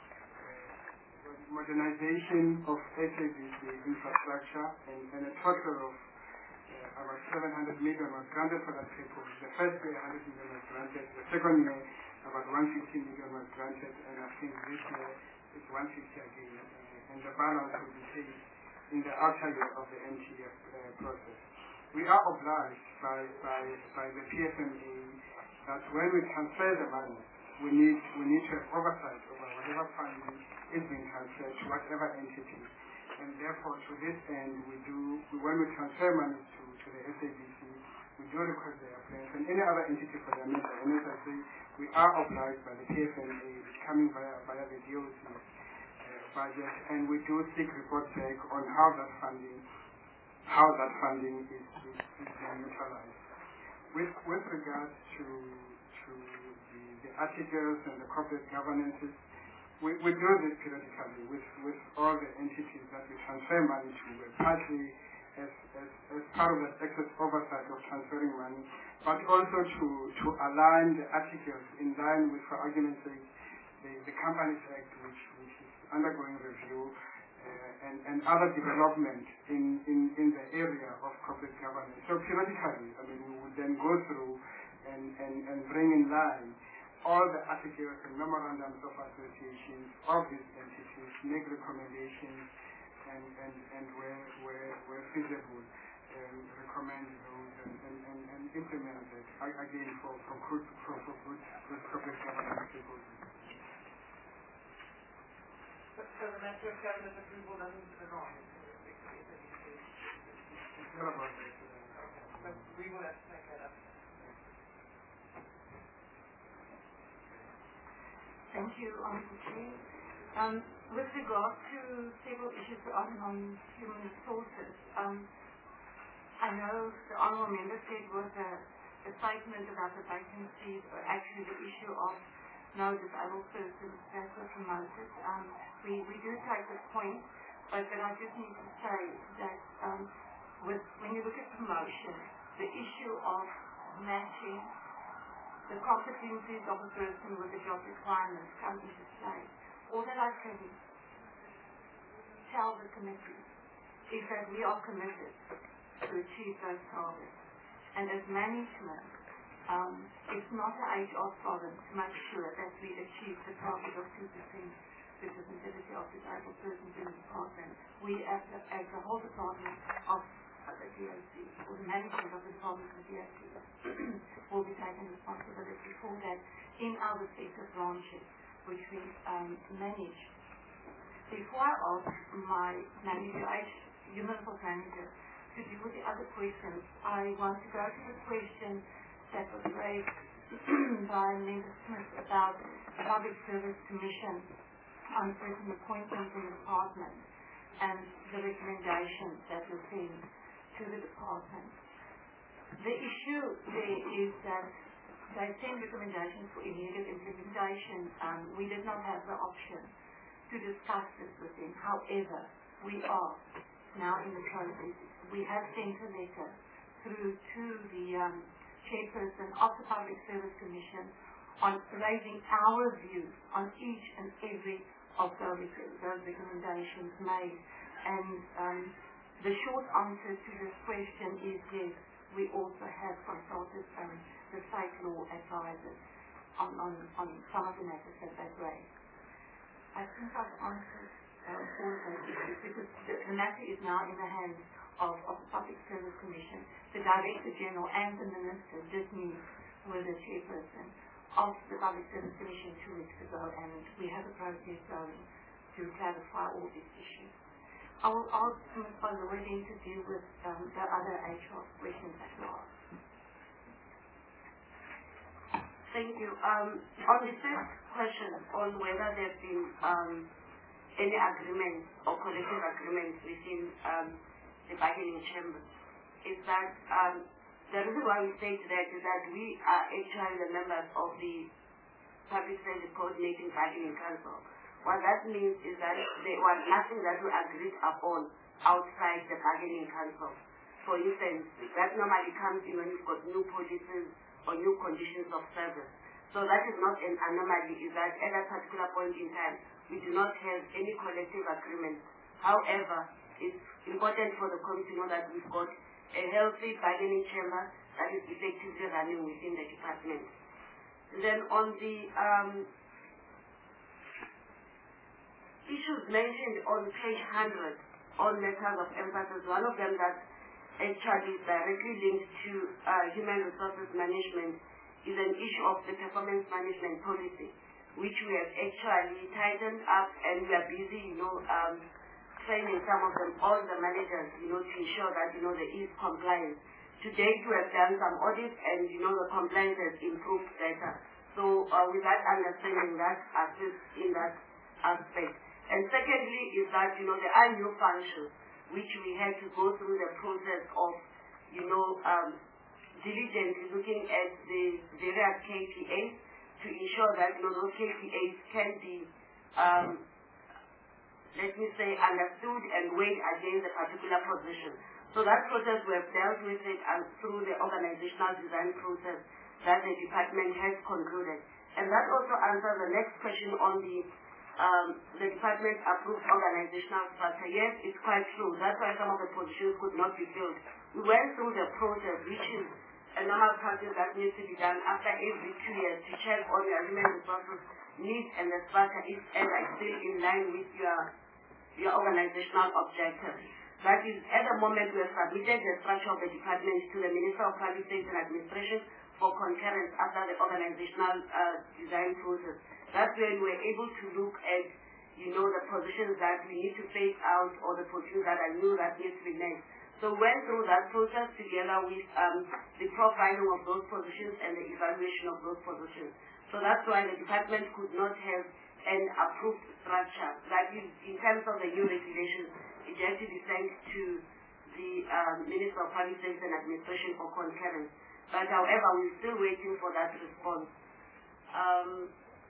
uh, modernization of S A B C infrastructure, and, and a total of uh, about seven hundred million was granted for that purpose. The first year, one hundred million was granted. The second year, about one hundred fifty million was granted, and I think this year it's one hundred fifty again, uh, and the balance will be paid in the outer year of the N T F uh, process. We are obliged by, by, by the P F M A that when we transfer the money, we need, we need to have oversight over whatever funding is being transferred to whatever entity. And therefore, to this end, we do, we, when we transfer money to, to the S A B C, we do request their appearance, and any other entity for that matter. And as I say, we are obliged by the P F M A, coming via, via the D O C uh, budget, and we do seek report back on how that funding, how that funding is, is, is being utilized. With, with regards to, to the, the articles and the corporate governances, we, we do this periodically with, with all the entities that we transfer money to, partly as, as, as part of the excess oversight of transferring money, but also to, to align the articles in line with, for argument's sake, the, the Companies Act, which, which is undergoing review, uh, and, and other development in, in, in the area of corporate governance. So periodically, I mean, we would then go through and, and, and bring in line all the articles and memorandums of associations of these entities, make recommendations, and, and, and where, where, where feasible, um, recommend those and, and, and, and implement it, again, for, for good, for, for good, good corporate governance proposals. So the matter of cabinet approval doesn't belong. It's not about that. So we will have to take that up. Thank you, Honourable Chair. Um, with regard to several issues on, on human resources, um, I know the Honourable Member said was a, a statement about the vacancies, or actually the issue of no disabled persons that were promoted. Um, we, we do take this point, but, but I just need to say that um, with, when you look at promotion, the issue of matching the competencies of a person with the job requirements come into play. All that I can tell the committee is that we are committed to achieve those targets. And as management, um, it's not an H R problem to make sure that we achieve the target of two percent representativity of disabled persons in the department. We, as the, as the whole department of the D O C, or the management of the department of the D O C, will be taking responsibility for that in our respective branches, which we um, manage. Before I ask my manager, human resource manager, to deal with the other questions, I want to go to the question that was raised by Member Smith about the Public Service Commission on certain appointments in the department and the recommendations that were sent to the department. The issue there is that they sent recommendations for immediate implementation. Um, we did not have the option to discuss this with them. However, we are now in the process. We have sent a letter through to the um, chairperson of the Public Service Commission on raising our views on each and every of those, those recommendations made. And um, the short answer to this question is yes, we also have consulted um, the state law advisors on, on, on some of the matters that they've raised. I think I've answered um, all of those issues because the, the matter is now in the hands of, of the Public Service Commission, the Director General and the Minister did meet with the chairperson of the Public Service Commission two weeks ago, and we have a process going to clarify all these issues. I will ask Miz Balawedi to deal with um, the other H R questions that you asked. Thank you. Um, on the first question on whether there have been um, any agreements or collective agreements within um, the bargaining chamber, is that um, the reason why we say that is that we are actually the members of the Public Service Coordinating Bargaining Council. What that means is that there was nothing that we agreed upon outside the bargaining council. For instance, that normally comes in when you've got new policies or new conditions of service. So that is not an anomaly, is that at a particular point in time, we do not have any collective agreement. However, it's important for the committee to know that we've got a healthy bargaining chamber that is effectively running within the department. Then on the um, issues mentioned on page one hundred on matters of emphasis, one of them that actually is directly linked to uh, human resources management is an issue of the performance management policy, which we have actually tightened up, and we are busy, you know, um, training some of them, all the managers, you know, to ensure that, you know, there is compliance. To date, we have done some audits, and, you know, the compliance has improved better. So uh, with that understanding, that assists in that aspect. And secondly is that, you know, there are new functions which we had to go through the process of, you know, um, diligently looking at the various K P As to ensure that, you know, those K P As can be, um, let me say, understood and weighed against a particular position. So that process, we have dealt with it and through the organizational design process that the department has concluded. And that also answers the next question on the Um, the department approved organizational structure. Yes, it's quite true. That's why some of the positions could not be filled. We went through the process, which is a normal practice that needs to be done after every two years to check on your human resources needs and the structure is still in line with your your organizational objectives. That is, at the moment we have submitted the structure of the department to the Minister of Public Safety and Administration for concurrence after the organizational uh, design process. That's when we're able to look at, you know, the positions that we need to phase out or the positions that are new that need to be made. So we went through that process together with um, the profiling of those positions and the evaluation of those positions. So that's why the department could not have an approved structure. That is, in terms of the new regulations, it has to be sent to the um, Minister of Public Safety and Administration for concurrence. But however, we're still waiting for that response. Um,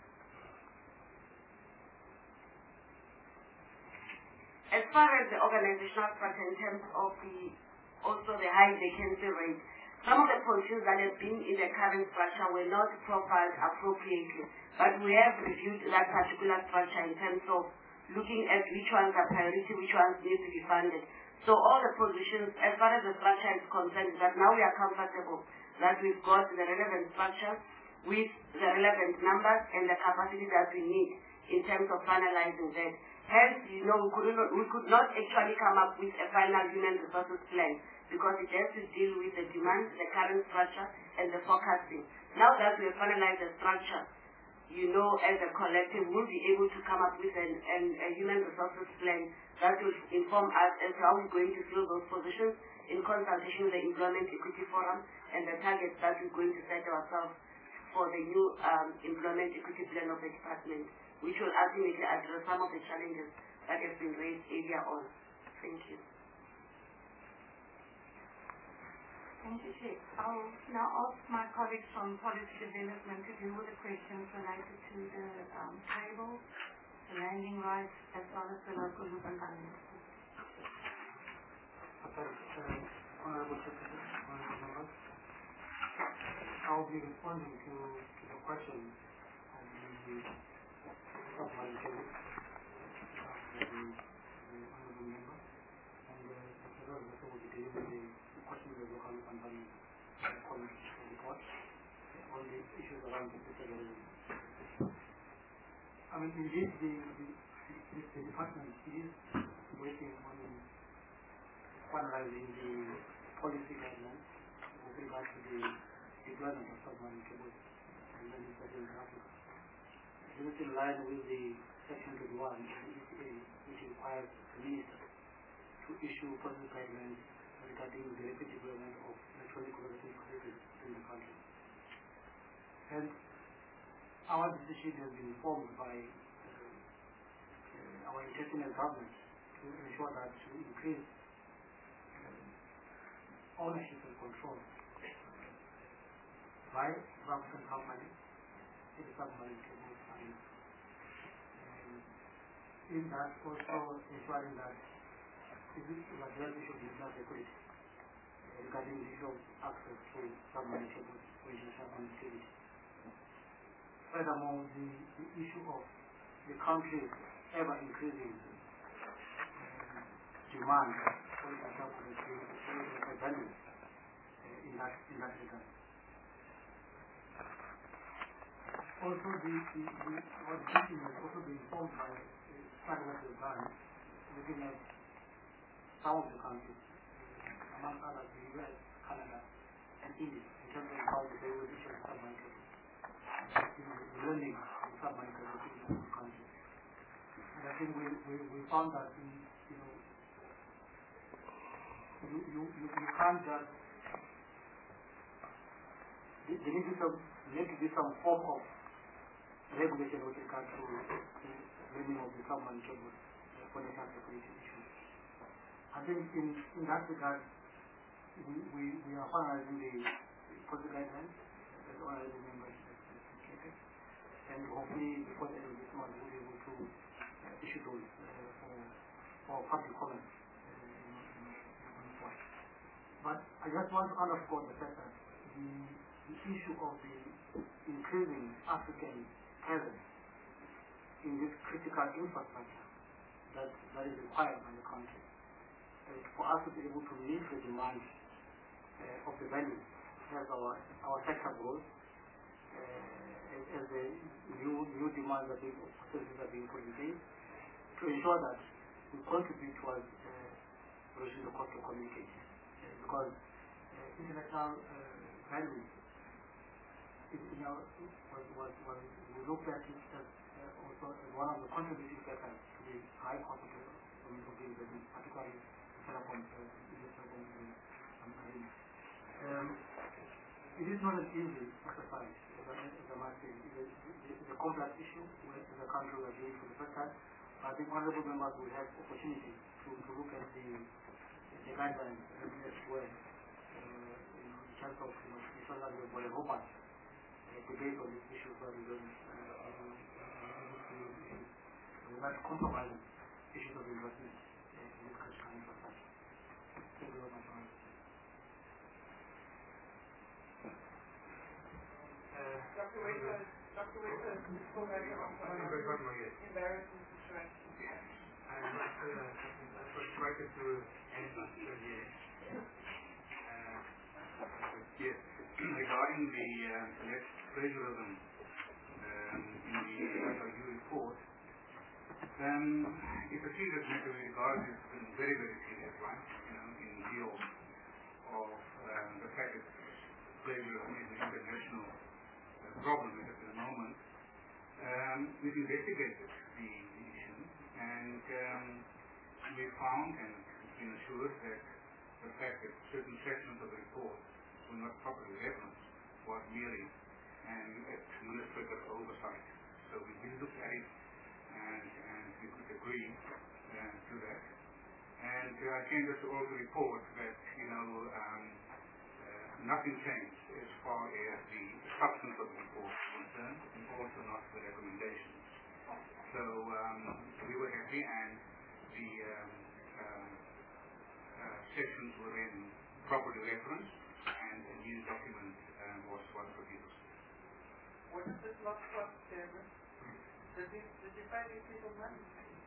As far as the organizational structure in terms of the, also the high vacancy rate, some of the positions that have been in the current structure were not profiled appropriately, but we have reviewed that particular structure in terms of looking at which ones are priority, which ones need to be funded. So all the positions, as far as the structure is concerned, that now we are comfortable that we've got the relevant structure with the relevant numbers and the capacity that we need in terms of finalizing that. Hence, you know, we could, not, we could not actually come up with a final human resources plan because it has to deal with the demand, the current structure, and the forecasting. Now that we have finalized the structure, you know, as a collective, we'll be able to come up with an, an, a human resources plan that will inform us as to how we're going to fill those positions in consultation with the Employment Equity Forum and the targets that we're going to set ourselves for the new um, Employment Equity Plan of the department, which will ultimately address some of the challenges that have been raised earlier on. Thank you. Thank you, Chair. I'll now ask my colleagues from Policy Development to deal with the questions related to the um, table, the landing rights, as well as the local loop and balance. Honorable Secretary, Honorable Members, I'll be responding to, to the question of the supplementary table of the, the Honorable Member, and uh, Mister Rose will be delivering the question of the local loop and balance comments of the court on the issues around the federalism. I mean, indeed, the, the, the, the department is working on a finalizing the policy guidelines with regard to the deployment of submarine cables and then in Africa. This is in line with the Section twenty-one of the E C A, which requires the minister to issue policy guidelines regarding the rapid deployment of electronic communication facilities in the country. And our decision has been informed by uh, uh, our international government to ensure that we increase uh, ownership and control by African companies in the submarine cable science. In that, also ensuring that this is a very issue of national security uh, regarding the issue of access to submarine cables for international connectivity. Furthermore, the, the issue of the country's ever increasing um, demand for international connectivity and value uh, in that in that regard. Also, the, the, the our decision has also been informed by Satellite Design, looking at some of the countries, uh, among others the U S, Canada, and India, in terms of how they will issue submarine cables. The lending of submarine cables in the country. And I think we, we, we found that we, you know, you, you, you, you can't just, there needs to, need to be some form of regulation with regard to the lending of the submarine cables for national security issues. I think in, in that regard, we, we, we are finalizing the policy guidelines as well as the members indicated, and hopefully before the end of this month we'll be able to uh, issue those uh, for, for public comment uh, in, in, in one point. But I just want to underscore the fact that the, the issue of the increasing African presence in this critical infrastructure that, that is required by the country. Uh, for us to be able to meet the demand uh, of the value as our, our sector grows, uh, as, as the new, new demands are being, facilities are being put in place, to ensure that we contribute towards uh, reducing the cost of communication. Uh, because uh, international uh, value you know, was, was, was, we looked at it as uh, also as one of the contributing factors to the high cost of communication business, particularly telecom, uh, telecom and marine. Um, it is not an easy exercise, as I, as I might say. It is, it's a complex issue where the country we are doing for the first time. I think honorable members will have opportunity to, to look at the, the guidelines as well uh, in terms of you know, ensuring that we are very robust debate on this issue so we don't we're not compromising issues of investment in this critical infrastructure. Thank you very much. Doctor Waker, Doctor Waker, go back on embarrassing situation. I was trying to answer the yes, regarding the uh, next plagiarism um, in the review report, um, it's a serious matter with regard to a very, very serious one, you know, in view of um, the fact that plagiarism is an international uh, problem at the moment. Um, we've investigated the issue and um, we found and been assured that the fact that certain sections of the report were not properly referenced was merely an administrative oversight. So we did look at it and, and we could agree uh, to that. And uh, I can just also report that, you know, um, uh, nothing changed as far as the substance of the report is concerned, and also not the recommendations. So um, we were happy and the um, um, uh, sections were then properly referenced and a new document um, was, was produced. What does this not cost, Chairman? Did you, did you find these people money?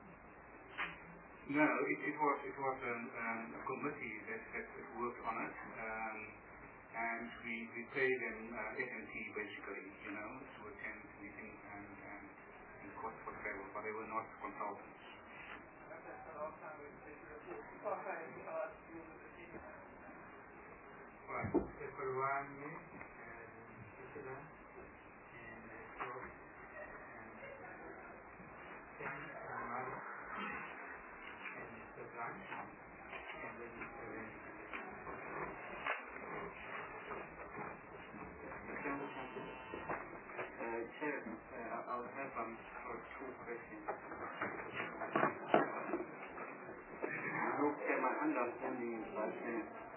No, it, it was it was um, um, a committee that, that worked on it, um, and we, we paid them uh, S M T basically, you know, to attend meetings and, and, and cost for travel, but they were not consultants. That's the last time we did the report. Last time we asked you about Ekolwani and Switzerland and Europe and Spain and Mali and Sudan and then Sudan. Uh, Chair, uh, I would have um, two questions. Look, uh, my understanding is that uh,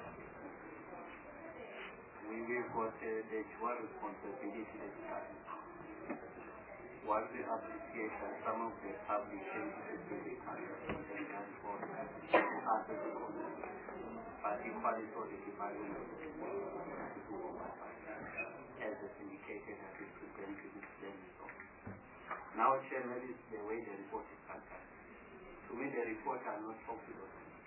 we will got uh, the dual responsibility to the department. While we appreciate that some of the public entities will be and for others, but equally for the department of the as a syndicated that is present to this result. Now, Chair, maybe it's the way the report is concerned. To me, the report are not popular.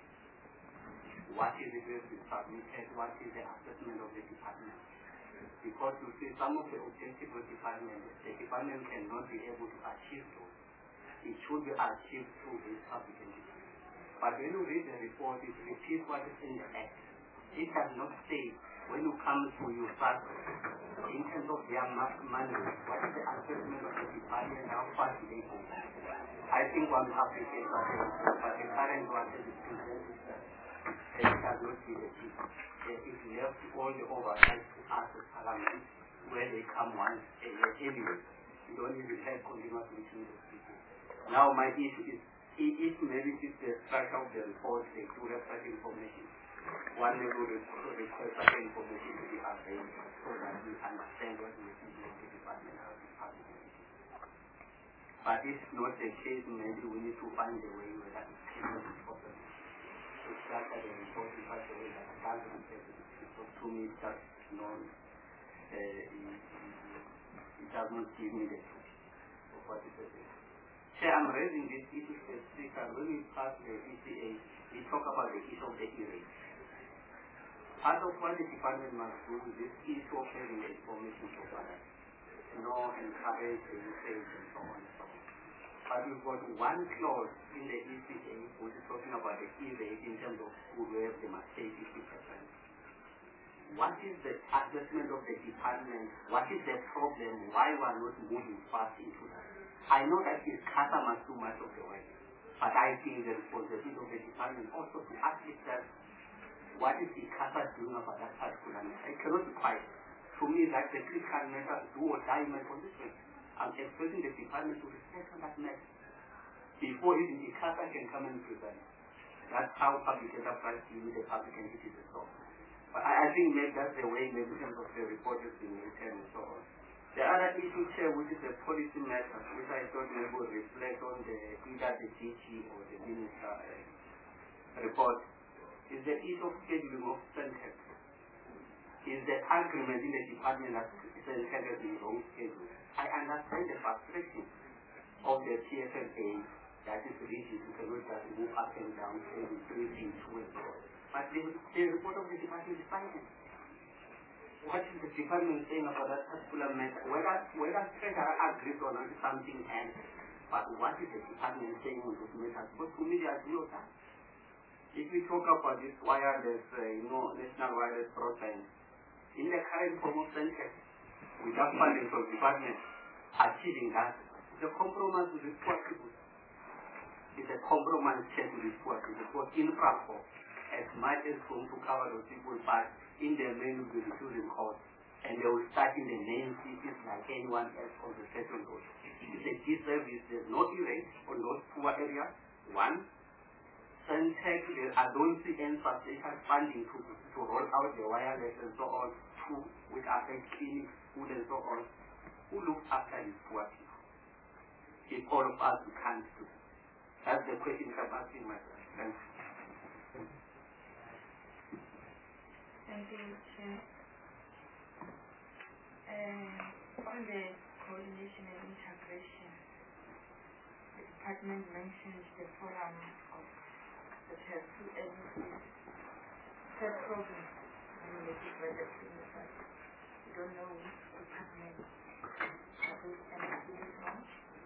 What is it that is submitted? What is the assessment of the department? Because you see, some of the objectives of the department, the department cannot be able to achieve those. It should be achieved through this public entity. But when you read the report, it repeats what is in the Act. It does not say, when you come to your start, in terms of their money, what is the assessment of the department, how far do they go? I think one application, but the current one is presented that it does not be the key. It left all the oversight to us as Parliament, where they come once a year anyway. You don't even have continuous meetings with people. Now my issue is, if maybe it's the structure of the report, they do have such information. One may go request such information to be available so that we understand what we think of the department or the public entity. But if not the case, maybe we need to find a way where that cannot be possible. To structure the report in such a way that it doesn't get it. So to me, it does not, uh, it, it does not give me the truth of what it is. Chair, I'm raising this issue specifically when we pass the E C A, we talk about the issue of the e-rate. Part of what the department must do is this issue of having the information for others, you know, encourage the usage and so on and so on. But we've got one clause in the E C A which is talking about the e-rate in terms of school where they must pay fifty percent. What is the assessment of the department? What is the problem? Why we are not moving fast into that? I know that it's customers too much of the work, but I think the responsibility of the department also to ask itself, what is the C A S A doing about that particular matter? It cannot be quiet. To me, that's a critical matter, do or die my position. I'm expecting the department to reflect on that matter before even the C A S A can come and present. That's how public enterprise deal with the public entities and so on. But I, I think maybe that's the way, maybe in terms of the report is being written and so on. The other issue here, which is a policy matter, which I thought maybe would reflect on the either the D G or the minister uh, report, is the issue of scheduling of centers. Is the agreement in the department that centers in wrong schedule. I understand the frustration of the P F M A that is rigid, you cannot just move up and down, every three things, two and so on. But the, the report of the department is silent. What is the department saying about that particular matter? Whether whether treasurer agrees on something else, but what is the department saying on this matter? Because to me, they are zero time. If we talk about this wireless, uh, you know, national wireless broadband, in the current form of center, without funding from the department, achieving that, it's a compromise with the poor people. It's a compromise check with the poor people. Because infra as much as going to cover those people, but in their main will be reducing costs, and they will start in the main cities like anyone else on the second road. It's a disservice. There's no erase on those poor areas. One, Centec, I don't see any substantial funding to, to roll out the wireless and so on, to, which affect clinics, food and so on. Who looks after these poor people? If all of us can't do. That's the question I'm asking myself. Thank you. Thank you, Chair. Uh, on the coordination and integration, the department mentions the forum of the two agencies, third province, and the budget that we don't know which department that is entities from.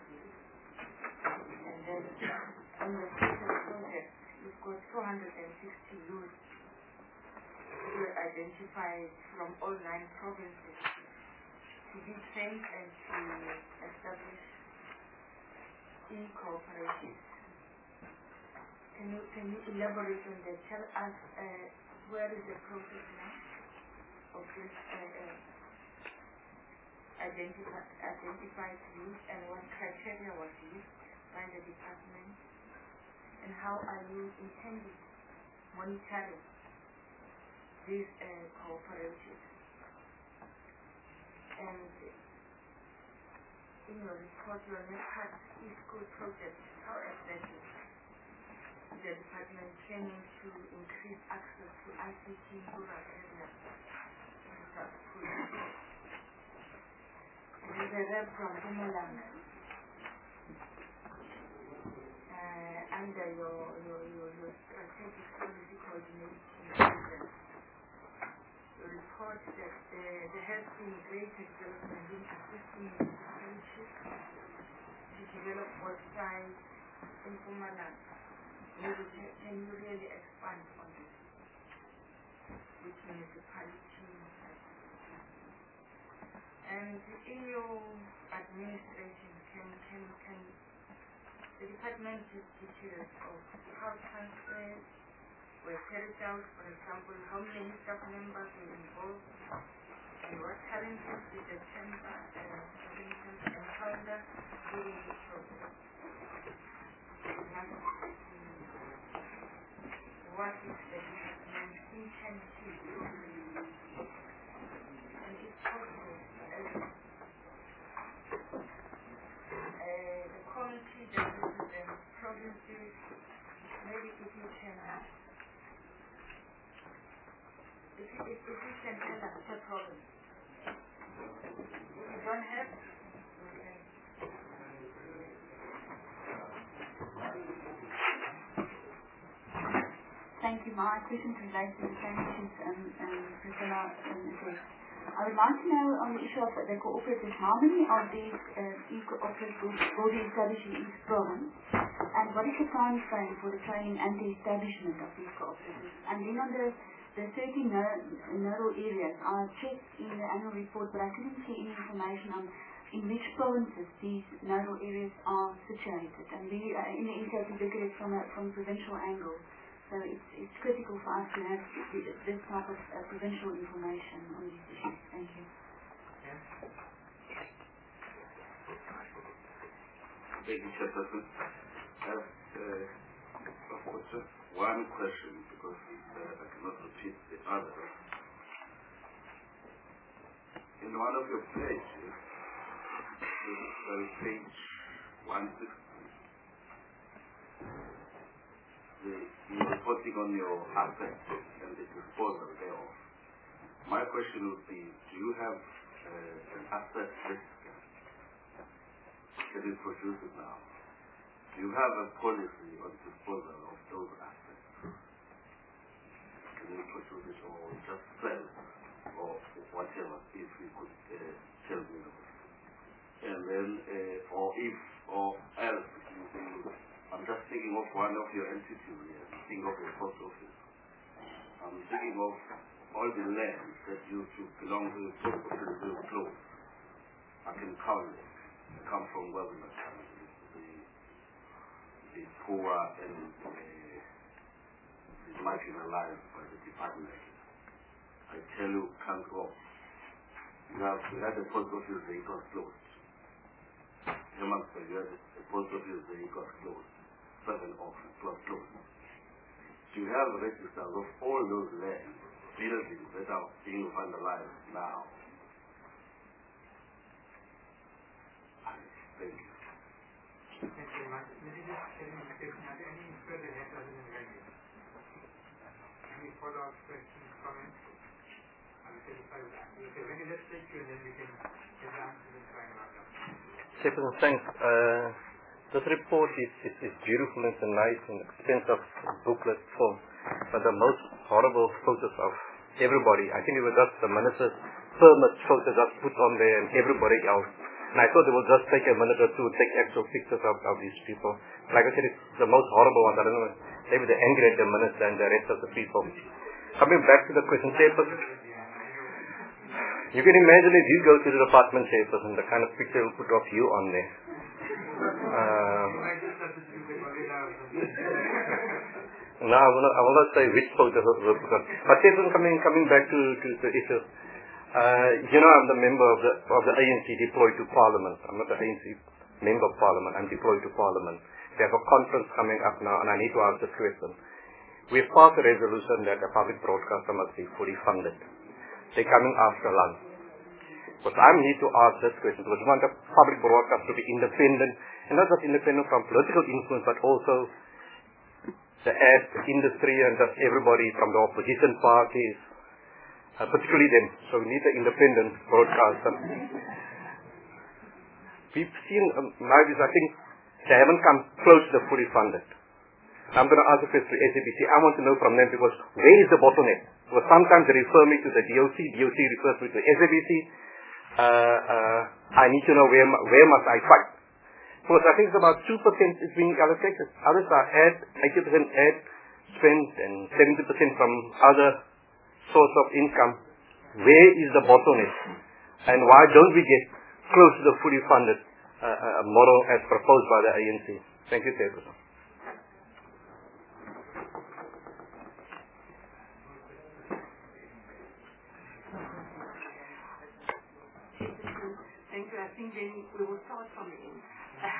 And then on the special project, we've got two hundred sixty youth. I identified from all nine provinces to be trained and to establish e-cooperatives. Can you, can you elaborate on that? Tell us uh, where is the process now of this uh, uh, identifi identified use and what criteria was used by the department, and how are you intending monitoring these uh, cooperatives? And in your report, your NEPAD e-school project, how exactly the department training to increase access to I C T in rural areas in South Sudan? There's a rep from Pumalanga uh, under your, your, your, your strategic policy coordination program. The report that uh, there has been greater development in assisting municipalities to develop both sides in Pumalanga. Can you really expand on this? Which municipality? And in your administration, can can can the department give details of how transfers were carried out? For example, how many staff members were involved, and what challenges did the chamber uh, encounter during the process? What is the department intend to do? And if possible, uh, uh, the committee that represents provinces, maybe if you can, if you, if, if you can tell us per province. If you don't have, okay. Thank you. My question relates to the same issues um, um, Priscilla um, addressed. I would like to know on the issue of the cooperatives, how many of these uh, e-cooperatives will be established in each province, and what is the time frame for the training and the establishment of these cooperatives? And then on the, the thirteen nodal areas, I checked in the annual report, but I couldn't see any information on in which provinces these nodal areas are situated. And we, uh, in the intake, we look at it from a from provincial angle. So it's, it's critical for us to have this type of uh, provincial information on these issues. Thank you. Yeah. Thank you, Chairperson. I have uh, just one question, because uh, I cannot repeat the other. In one of your pages, uh, page one sixty, you're reporting on your assets and the disposal thereof. My question would be, do you have uh, an asset risk? Can you produce it now? Do you have a policy on disposal of those assets? Can you produce it, or just sell, or whatever, if you could uh, tell me those? And then, uh, or if, or else, you can, I'm just thinking of one of your entities here, thinking of the post office. I'm thinking of all the land that used to belong to the post office will close. I can count it. They come from where we are coming, the, the poor and the, the marginalized by the department. I tell you, can't go. You have, we had a post office that it was closed. You had a post office that it was closed. Seven office was closed. Do you have registers of all those land buildings that are being vandalized now? Thank you. Thank you very much. Maybe just tell me, are there any further help other than writing? Any follow-up questions, comments? I'm satisfied with that. Okay, let me just take you and then we can get the answers and try and wrap up. Chairperson, thanks. Uh, This report is, is, is beautiful and so nice and expensive booklet form, but the most horrible photos of everybody. I think it was just the minister's permit photos just put on there and everybody else. And I thought it would just take a minute or two to take actual pictures of, of these people. Like I said, it's the most horrible one. I don't know, maybe they're angry at the minister and the rest of the people. coming back to the question, chairperson, you can imagine if you go to the department, chairperson, the kind of picture will put of you on there. Uh, no, I will not, I will not say which photo will put on. But chairperson, coming coming back to, to the issue, uh, you know, I'm the member of the of the A N C deployed to Parliament. I'm not the A N C member of Parliament. I'm deployed to Parliament. We have a conference coming up now, and I need to ask this question. We have passed a resolution that the public broadcaster must be fully funded. They're coming after lunch. But I need to ask this question because we want the public broadcaster to be independent, and not just independent from political influence, but also the ad industry and just everybody from the opposition parties, uh, particularly them. So we need the independent broadcaster. We've seen, um, now this, I think, they haven't come close to the fully funded. I'm going to ask the question to S A B C. I want to know from them because where is the bottleneck? Because sometimes they refer me to the D O C, D O C refers me to S A B C. Uh, uh, I need to know where where must I fight. Because I think it's about two percent is being allocated. Others are ad, eighty percent ad spent and seventy percent from other source of income. Where is the bottleneck? And why don't we get close to the fully funded uh, uh, model as proposed by the A N C? Thank you, Chairperson. Thank you. I think then we will start from the end.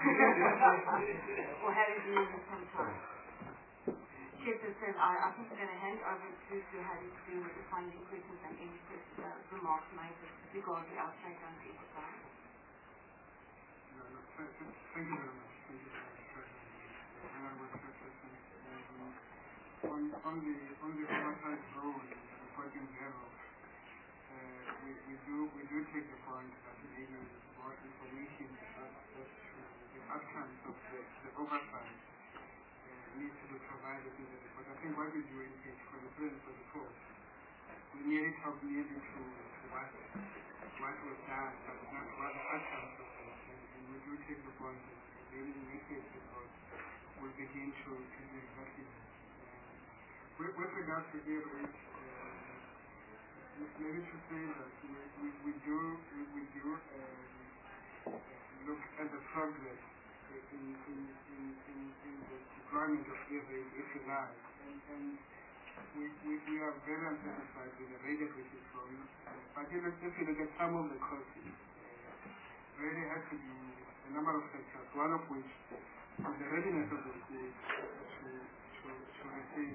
Or having been in some time. Chairperson, I, I think we're going to hand over to, to Harry to deal with the funding questions and any questions, uh, remarks made with regard to our state and enterprise. Thank you very much. Thank you very much, President. Honorable Chairperson. On, on the on the oversight role and reporting thereof, uh, we, we do we do take the point that the legal more information that, that the outcomes of the, the oversight uh, needs to be provided in the report. I think what we do in page forty-three and forty-four, we nearly talk nearly to what what was done, but not what the outcomes of it. And, and we do take the point that the next report will begin to to do exactly that. With, with regard to air rates, uh, maybe to say that we, we, we do, we, we do uh, look at the progress in, in, in, in, in the deployment of air rates, if you like, and, and we, we, we are very unsatisfied with the rate at which it's going. Uh, but if, if you look at some of the causes, uh, really has to be a number of factors, one of which is the readiness of the schools to, to, to receive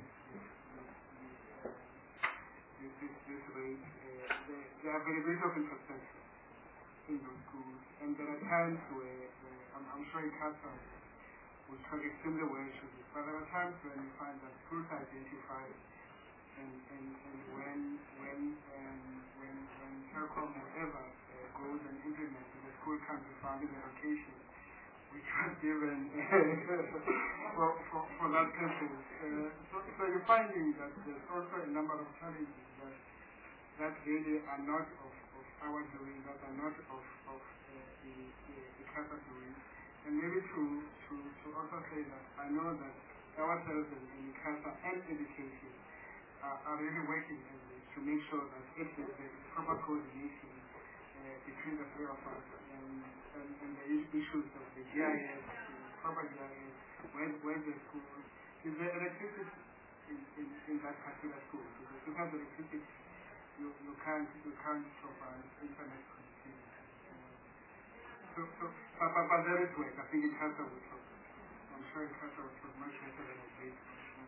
This, this, this rate, uh, there, there are very bit of infrastructure in those schools, and there are times where, uh, I'm, I'm sure CASA will talk extremely well to this, but there are times when you find that schools are identified, and, and, and when when um, when when Telkom whatever uh, goes and implements, and the school comes to find the location, which was given for, for, for that purpose. Uh, so, so you're finding that there's also a number of challenges that, that really are not of, of our doing, that are not of, of uh, the, the, the CASA doing. And maybe to, to, to also say that I know that ourselves in, in CASA and education are, are really working on this to make sure that if there's a proper coordination uh, between the three of us and, and, and the issues of the G I S, the proper G I S, where, where the school, is there electricity in, in, in that particular school? Because without electricity, you, you can't you can't provide internet connectivity. So, so but, but, but there is work. I think it has to work. I'm sure it has to work much better than it did.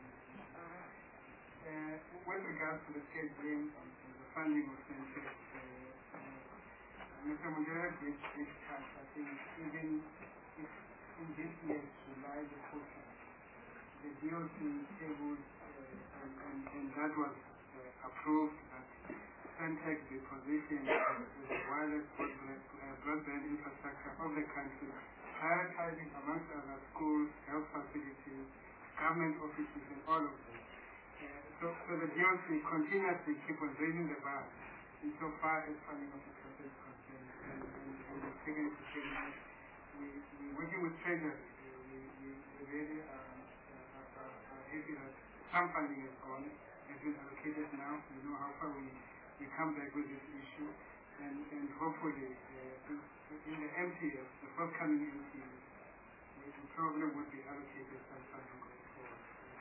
Uh, with regards to the scheduling and the funding of Centre, uh, Mister Mundera did discuss, I think, even if in this year's July the fourteenth, the D O C tabled, uh, and, and, and that was uh, approved, that Centre be positioned as the wireless broadband, uh, broadband infrastructure of the country, prioritizing amongst other schools, health facilities, government offices, and all of them. Uh, so, so the D O C continuously keep on raising the bar insofar as funding of the process is concerned, and, and, and we're taking it to change. We, we're working with Treasury. Uh, we, we, we really are, uh, are, are happy that some funding is on, and been allocated now. We know how far we, we come back with this issue. And, and hopefully, uh, in the M T F, the forthcoming M T F, the program would be allocated sometime going forward.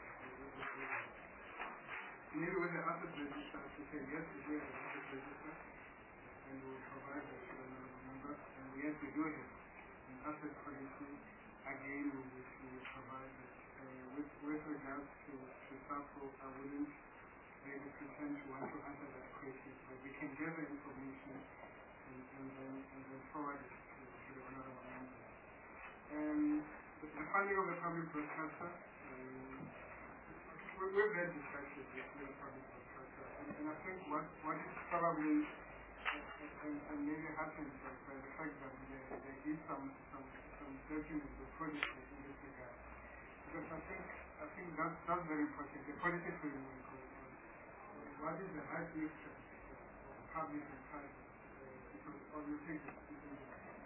Maybe with the asset register, to say yes, we do have an asset register, and we will provide that to the member. And yes, we do have an asset policy. Again, we will, we will provide that. Uh, with, with regards to, to SAFO, I wouldn't really pretend to want to answer that question, but we can gather information and, and, then, and then forward it to, to the honorable member. Um, the, the funding of the public broadcaster, um, we, we've had discussions with the public broadcaster, and, and I think what, what is probably, uh, and, and maybe happened by, by the fact that there, there is some, some, some documents or policies in this regard. Because I think, I think that's, that's very important. The policy framework of what is the right mix of public and private, uh, because obviously it's in the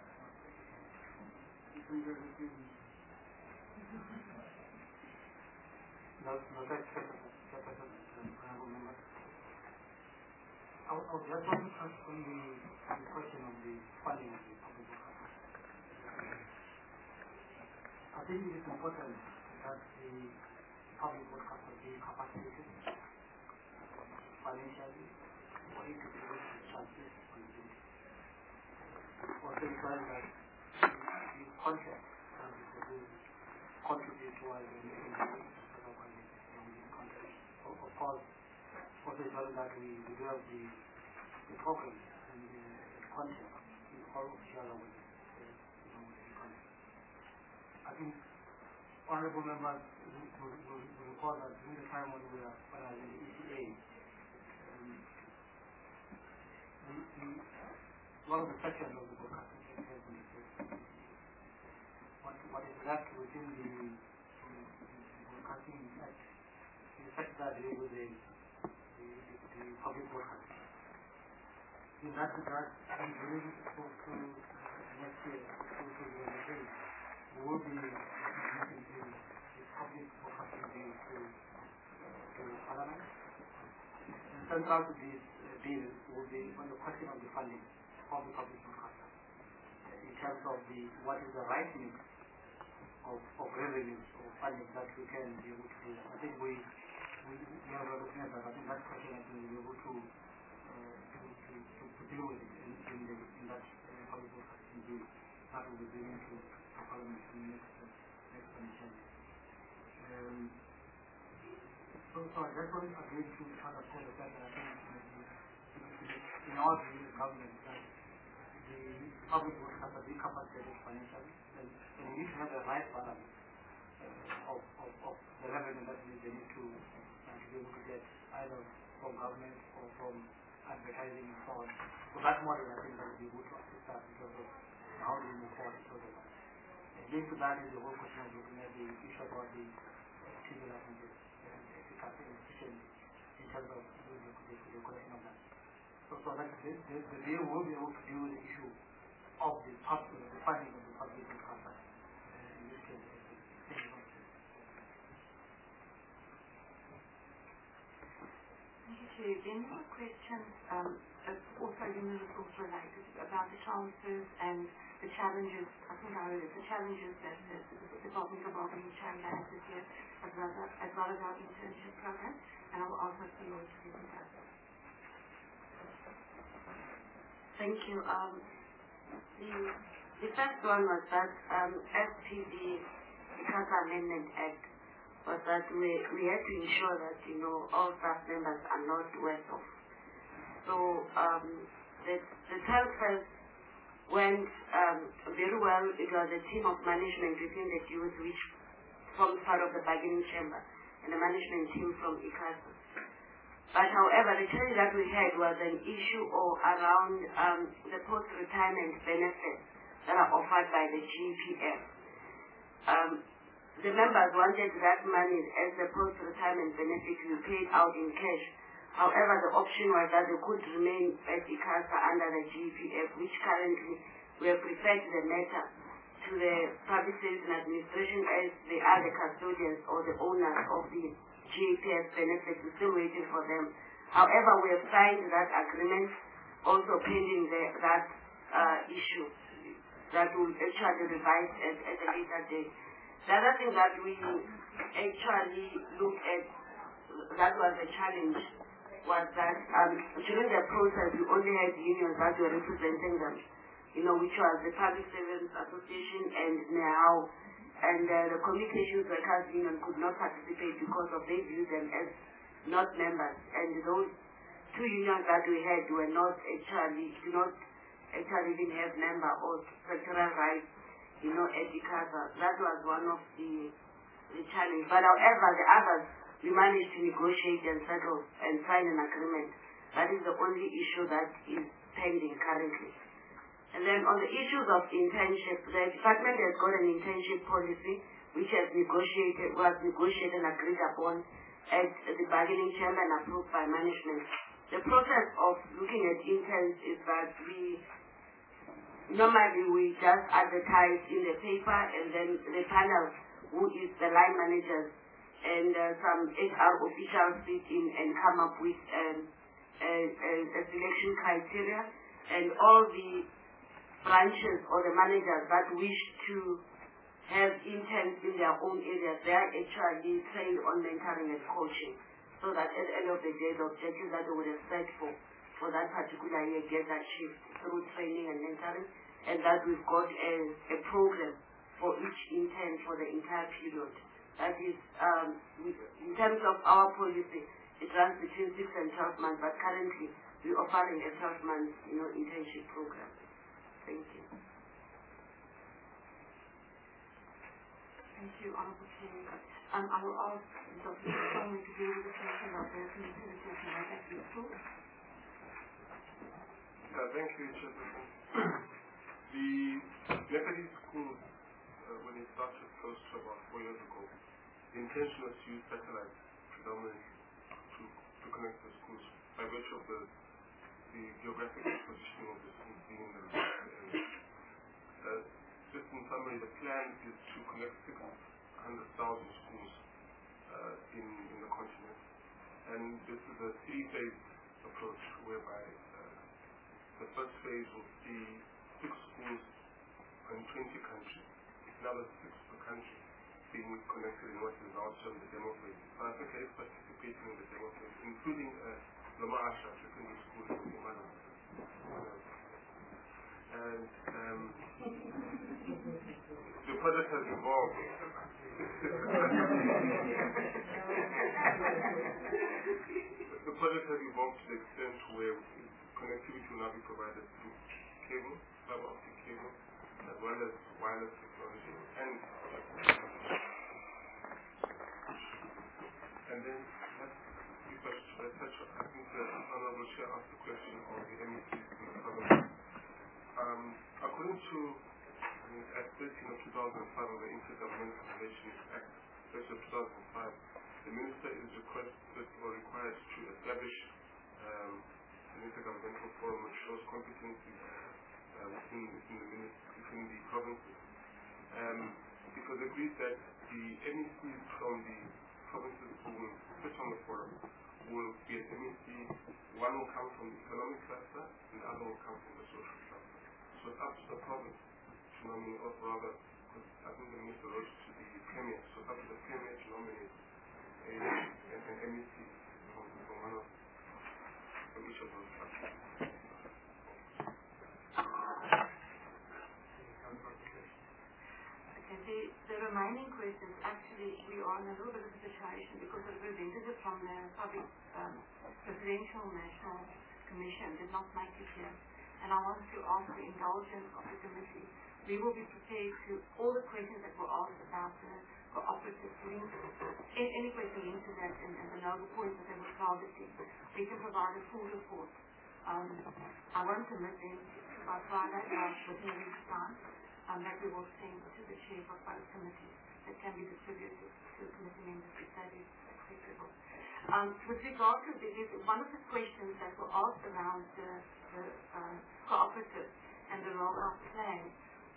it's in the decision. No, no, that's honorable member. I would just want to touch on the, the question of the funding of the public broadcaster. I think it is important that the public broadcaster be capacitated financially for it to be able to translate responsibility. Also requires that the contract that is to contribute towards the making of the contract. Of course, also requires that we, we do have the, the program and the contract in all official with the contract. I think honorable members will, will, will recall that during the time when we were finalizing the E C A, um, the, the, one of the sections of the broadcasting sector has been what, what is left within the, the, the broadcasting act is the sector that deals with the, the, the, the public broadcasting. In that regard, I believe to, to next year, to, to the day, we will be implementing the, the public broadcasting bill to, to Parliament. And central to this uh, bill will be on the question of the funding of the public broadcaster, uh, in terms of the what is the right mix of, of revenues or funding that we can be able to do. I think we we, we are looking at that. I think that question I think we'll be able to, uh, to, to, to, to deal with it in, in, the, in that uh, public broadcasting bill that will be bringing to, to Parliament in the next, uh, next financial year. Um, so, so I just want to agree to understand the fact that I think in all the government that the public broadcaster be capacitated financially, and, and we need to have the right balance uh, of, of, of the revenue that we need to, uh, to be able to get either from government or from advertising and so on. So that model I think that will be able to assist us in terms of how do we move forward in terms of that. And linked to that is the whole question of looking at the issue about the civil assembly and efficacy and efficiency in terms of the, the, the collection of that. So, so that the, the, the bill will be able to deal with the issue of the public, the funding of the public broadcaster. Uh, in this case, thank you. Thank you. Then more questions, um, also in also related about the transfers and the challenges. I think I heard it, the challenges that the, the Department of Wellbeing Chamber has this year, as well as, as well as our internship program. And I will also see you to present that. Thank you. Um, the, the first one was that um, S P D, the Casa Amendment Act, was that we, we had to ensure that, you know, all staff members are not worse off. So um, the, the transfers went um, very well. It was a team of management within the youth which formed part of the bargaining chamber and the management team from ICASA. But however, the challenge that we had was an issue or around um, the post-retirement benefits that are offered by the G P F. Um, the members wanted that money as the post-retirement benefit to be paid out in cash. However, the option was that they could remain at ICASA under the G P F, which currently we have referred the matter to the Public Service and Administration as they are the custodians or the owners of the G A P S benefits. We're still waiting for them. However, we have signed that agreement, also pending the, that uh, issue that will actually revise at, at a later date. The other thing that we actually look at, that was a challenge, was that um, during the process we only had unions that were representing them, you know, which was the Public Servants Association and N E A O, and uh, the Communications Workers Union could not participate because of they viewed them as not members, and those two unions that we had were not actually, do not actually even have member or sectoral rights, you know, at the CASA. That was one of the, the challenge. But however, the others, we managed to negotiate and settle and sign an agreement. That is the only issue that is pending currently. And then on the issues of internship, the department has got an internship policy which has negotiated, was negotiated and agreed upon at the bargaining chamber and approved by management. The process of looking at interns is that we, normally we just advertise in the paper, and then the panel, who is the line managers, and uh, some H R officials sit in and come up with um, a, a, a selection criteria, and all the branches or the managers that wish to have interns in their own areas, they are actually trained on mentoring and coaching, so that at the end of the day, the objectives that they would have set for, for that particular year get achieved through training and mentoring, and that we've got a, a program for each intern for the entire period. That is, um, in terms of our policy, it runs between six and twelve months, but currently we're offering a twelve month, you know, internship program. Thank you. Thank you, Honourable Chair. Um, I will ask Doctor Solomon to deal with the question of the committee and I thank you. Uh, thank you, Chairperson. The Nepalese schools, uh, when it started close to about four years ago, the intention was to use satellites predominantly to, to connect the schools by virtue of the, the geographic positioning of the schools being in the area. Uh, just in summary, the plan is to connect six hundred thousand schools uh, in, in the continent. And this is a three-phase approach whereby uh, the first phase will see six schools in twenty countries, another six per country being connected in what is now termed the demo phase. South Africa is participating in the demo phase, including uh, Loma Asha Secondary School in Umana. And um, the project has evolved. The project has evolved to the extent where connectivity will now be provided through cable, fiber optic cable, as well as wireless technology. And and then let's if I should touch on, I think the Honourable Chair asked the question of the M E Cs in the government. Um, according to I mean, Act thirteen of two thousand five of the Intergovernmental Relations Act, thirteen of two thousand five, the Minister is requested or required to establish um, an intergovernmental forum which shows competency uh, within, within, the ministry, within the provinces. Um, it was agreed that the M E Cs from the provinces who will sit on the forum will be an M E C, one will come from the economic cluster and the other will come from the social cluster. So it's up to the province to nominate, or rather, because I think the minister wrote to the Premier, so it's up to the Premier to nominate a, an, an M E C from, from one of from each of those clusters. Okay, the, the remaining questions, actually, we are in a little bit of a situation because the representative from the Public um, Presidential National Commission did not make it here. And I want to ask the indulgence of the committee. We will be prepared to all the questions that were asked about the cooperative links, any question linked to that and, and the noble points that they were targeting. We can provide a full report. Um, I won't commit them to by Friday, but within a week's time, um, that we will send to the chairs of both committees that can be distributed to the committee members if that is acceptable. Um, with regard to the, one of the questions that were asked around the, the um, cooperative and the rollout plan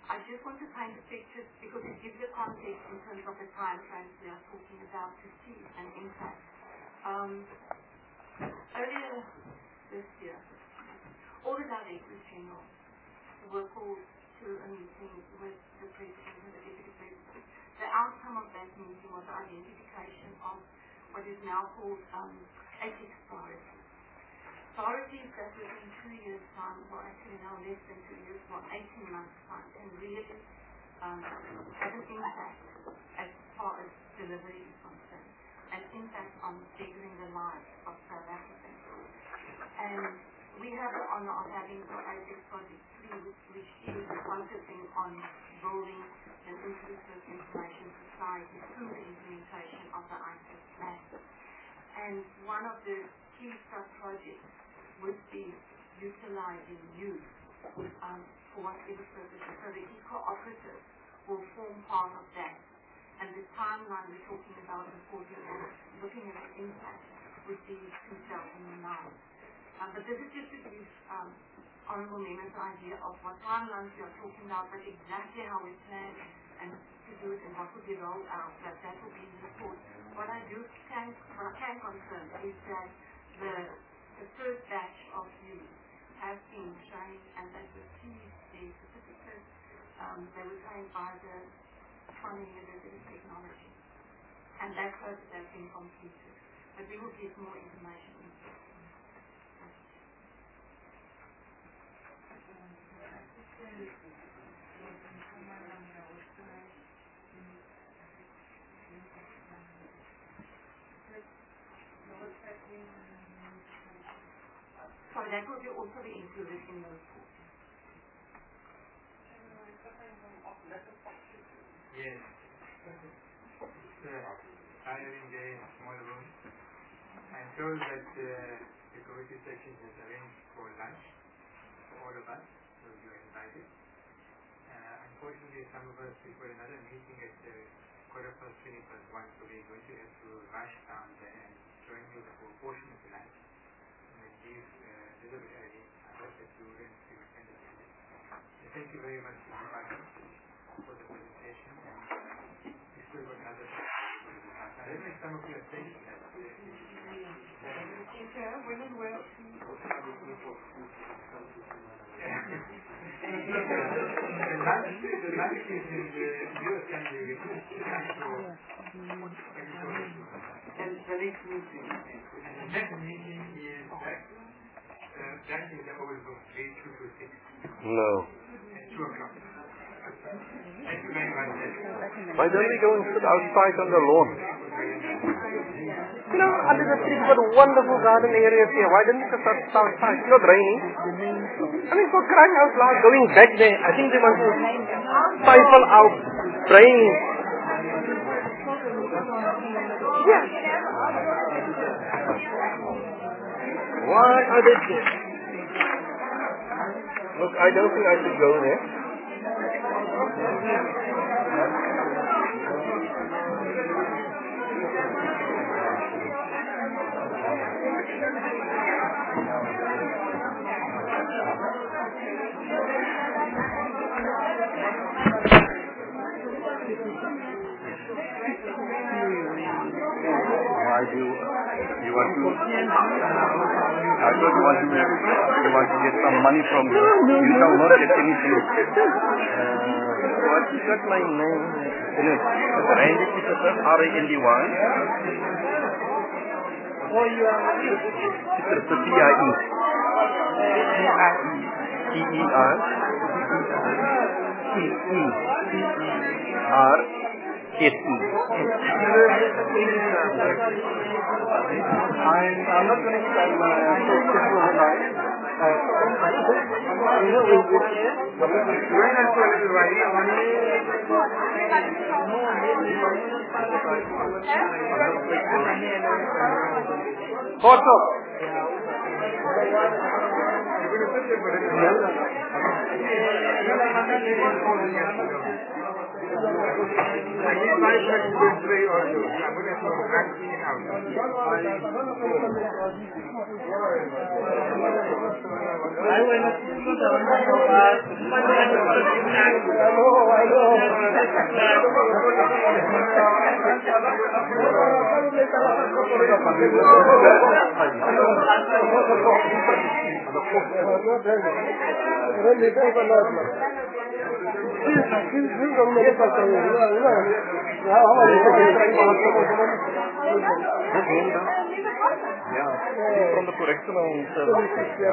I just want to paint a picture because it gives the context in terms of the time frames we are talking about to see an impact. Um, earlier this year, all the directors general were called to a meeting with the president and the deputy president. The outcome of that meeting was the identification of what is now called um, ethics priorities. Priorities that within two years' time, or actually now less than two years, or eighteen months' time, can really um, have an impact as far as delivery is concerned, an impact on bettering the lives of South Africans. And we have the honor of having the ethics project three, which is focusing on building an inclusive information society through the implementation of the I C E S plan. And one of the key sub-projects would be utilizing youth um, for whatever purposes. So the e-cooperative will form part of that. And the timeline we're talking about reporting or looking at the impact would be two thousand nine. Um, but this is just to give um, honorable members an idea of what timelines we are talking about, but exactly how we plan and to do it and what will be rolled out, that that will be in the report. What I do can, what I can confirm is that the The first batch of youth have been trained and they received the certificate. Um, they were trained by the Tshwane University of Technology. And that process has been completed. But we will give more information in this. So that will be also be included in the report. Yes. It's uh, hiring the small room. I'm told that uh, the committee section has arranged for lunch for all of us, so you are invited. Uh, unfortunately, some of us we've got another meeting at uh, quarter past twenty past one, so we're going to have to rush down there and join you for a portion of the lunch. Leave uh, a little bit early. I hope that you will spend it early. Thank you very much for the presentation. And we still got another I don't know if some of you are saying that. Okay, women will see. The lunch the lunch is in the U S country. And the next meeting. The next meeting is back. Uh, that is the overbook three two to six. No. At two o'clock. Thank you very much. Why don't we go and sit outside on the lawn? You know, under the trees, what wonderful garden areas here. Why don't we just sit outside? It's not raining. I mean, for crying out loud, going back there, I think they want to stifle out rain. Yeah. Why are they there? Look, I don't think I should go there. Why do you, you want to, I thought you want to, you want to get some money from me. You shall not get anything. Uh, what is that my name? Randy Peterson, R A N D Y. Oh, you are Peterson, P I E. P E R. P E R. S E. I'm, I'm not going to spend my focus overnight. You know, we're going to a little right Photo. From the correctional service.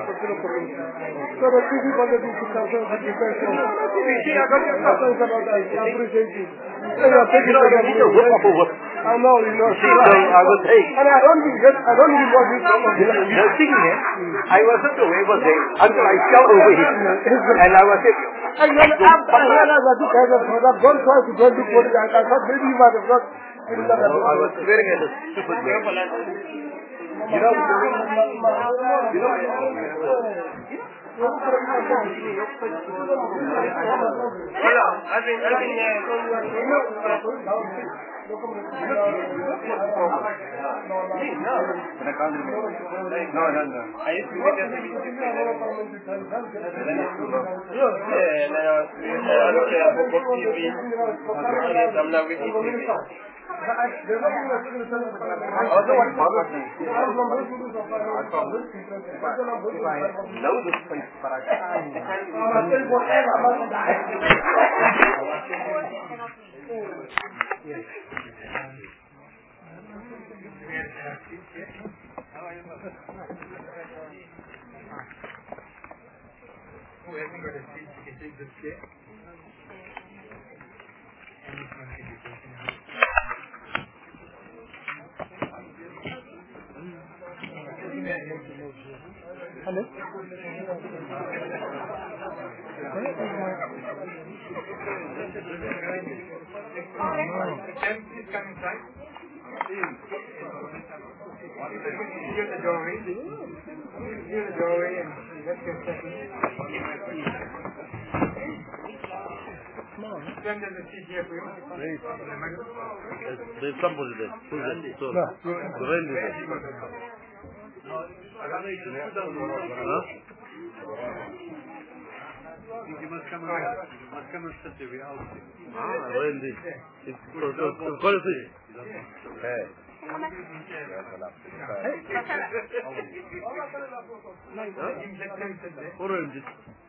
I know, you know. See, so I was saying. And I don't even, I don't even want this problem. The thing is, I wasn't aware of it until I fell over it. And I was saying, and then after I realized that you guys have gone twice to don't do politics, I thought maybe you might have not. I was swearing at a stupid way. You know, you know, Hello, I've been, I've been, No, no, no. I used to be just I'm not with Also what bothers me is I know this place, but I can't. Yes. Who hasn't got a seat, you can take this chair. And this one can be taken out. Hello? Can please come inside? Near the doorway. Near the doorway and let's get settled. Then there's a seat here for you. There's, there's somebody there. Who's that? So, Randy there. Huh? You must come and you must come and sit there. We out here. Ah, Randy. It's so, so, so, what is it? Hey. Orange.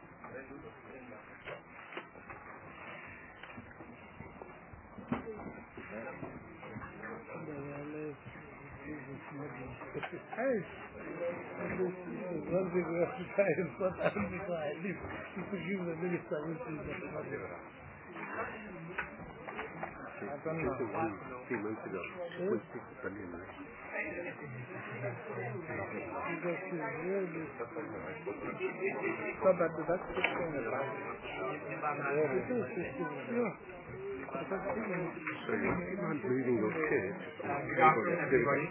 Hey, one thing we have to try is not amplify. At least to forgive the minister which is not possible. I don't know. Three months ago. We speak to Sunday night. Because she's really so bad, that's the thing about it. It is fifteen. Yeah. So you're not leaving your kids. Good afternoon, everybody.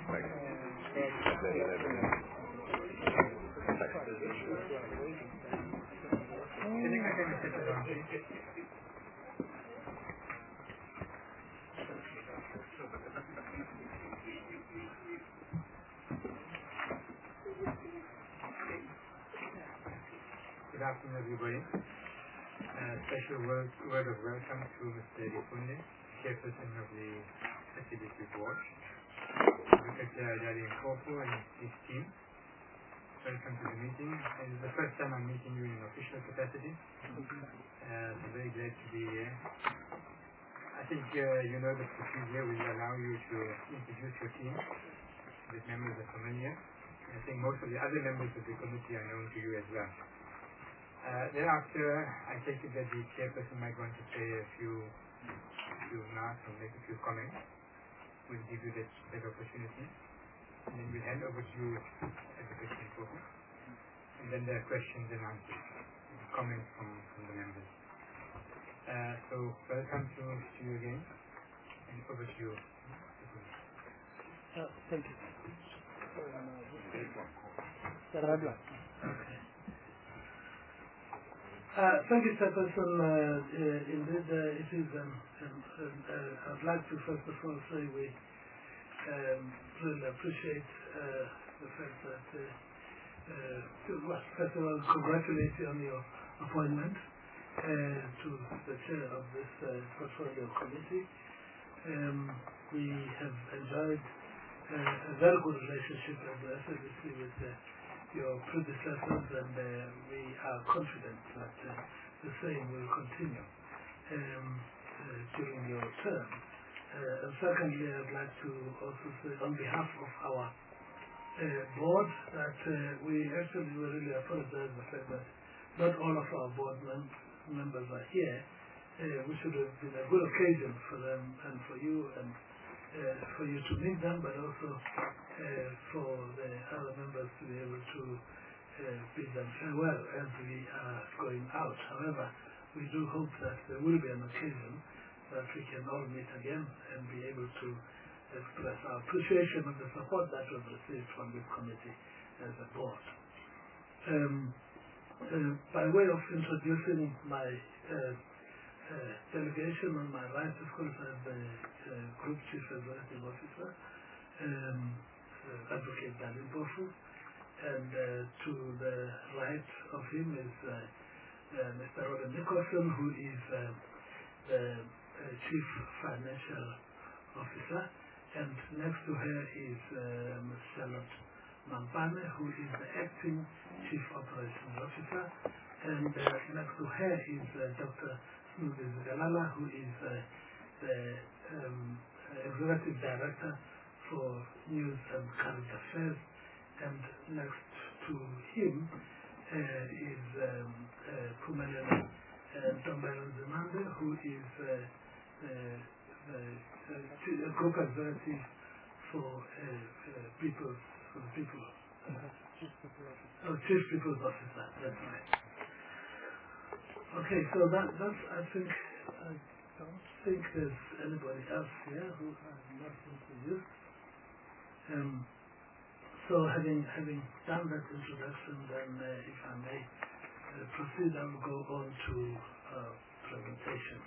Good afternoon, everybody. Uh, special word, word of welcome to Mister Dipunde, chairperson of the S C B C board. Secretary Dari Nkopo and his team. Welcome to the meeting. And it's the first time I'm meeting you in an official capacity. Uh, I'm very glad to be here. I think uh, you know the procedure will allow you to introduce your team. The members are familiar. I think most of the other members of the committee are known to you as well. Uh, thereafter, I take it that the chairperson might want to say a few, few remarks or make a few comments. We'll give you that, that opportunity. And then we'll hand over to you at the question focus. And then there are questions and answers, and comments from, from the members. Uh, so welcome to, to you again. And over to you. Uh, thank you. Uh, thank you, Chairperson. Uh, uh, indeed, uh, it is. Um, um, um, uh, I'd like to first of all say we um, really appreciate uh, the fact that, uh, uh, well, first of all, congratulate you on your appointment uh, to the chair of this uh, portfolio committee. Um, we have enjoyed uh, a very good relationship as the S A B C with uh, your predecessors, and uh, we are confident that uh, the same will continue um, uh, during your term. Uh, and secondly, I'd like to also say on behalf of our uh, board that uh, we actually really apologize for the fact that not all of our board mem members are here, uh, which would have been a good occasion for them and for you and uh, for you to meet them, but also uh, for the other members to be able to uh, bid them farewell as we are going out. However, we do hope that there will be an occasion that we can all meet again and be able to express our appreciation of the support that was received from this committee as a board. Um, uh, by way of introducing my uh, uh, delegation, on my right, of course, I have the uh, Group Chief Executive Officer, um, uh, Advocate Dalin Bofu, and uh, to the right of him is uh, uh, Mister Robert Nicholson, who is uh, the uh, Chief Financial Officer, and next to her is uh, Miz Charlotte Mampane, who is the Acting Chief Operations Officer, and uh, next to her is uh, Doctor Snubi Zigalala, who is uh, the um, Executive Director for News and Current Affairs, and next to him uh, is um, uh, Pumelelo uh, Dombelo Zimande, who is uh, uh, the uh, Group Executive for uh, uh, people, for the people, uh, oh, Chief People's Officer, that's right. Okay, so that, that's, I think, I don't think there's anybody else here who I'm not introduced. Um, so having having done that introduction, then uh, if I may uh, proceed, I will go on to uh, presentation.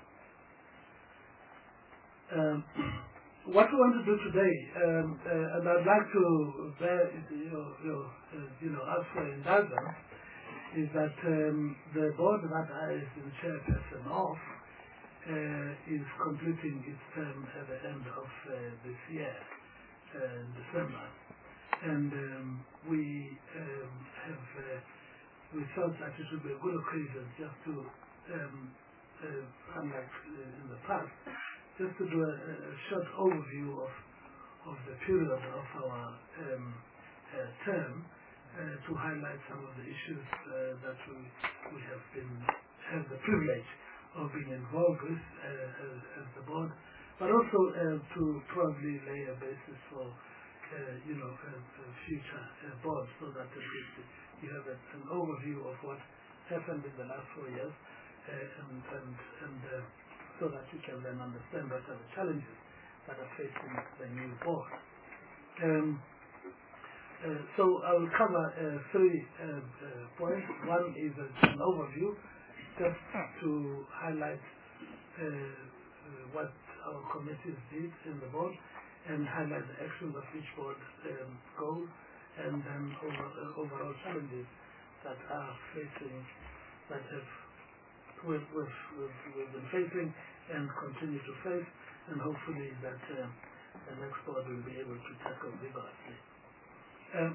Um, what we want to do today, um, uh, and I'd like to bear your, your, uh, you know, ask for indulgence, is that um, the board that I is the chairperson of uh, is completing its term at the end of uh, this year, uh, in December. And um, we um, have, uh, we felt that it would be a good occasion just to, um, uh, unlike uh, in the past, just to do a, a short overview of, of the period of our um, uh, term, uh, to highlight some of the issues uh, that we, we have been, have the privilege of being involved with uh, as, as the board, but also uh, to probably lay a basis for Uh, you know, a, a future uh, board, so that at least you have a, an overview of what happened in the last four years, uh, and, and, and uh, so that you can then understand what are the challenges that are facing the new board. Um, uh, so I will cover uh, three uh, uh, points. One is a, an overview, just to highlight uh, uh, what our committees did in the board, and highlight the actions of each board um, goal, and then over, uh, overall challenges that are facing, that have we've, we've, we've, we've been facing and continue to face, and hopefully that uh, the next board will be able to tackle vigorously. Um,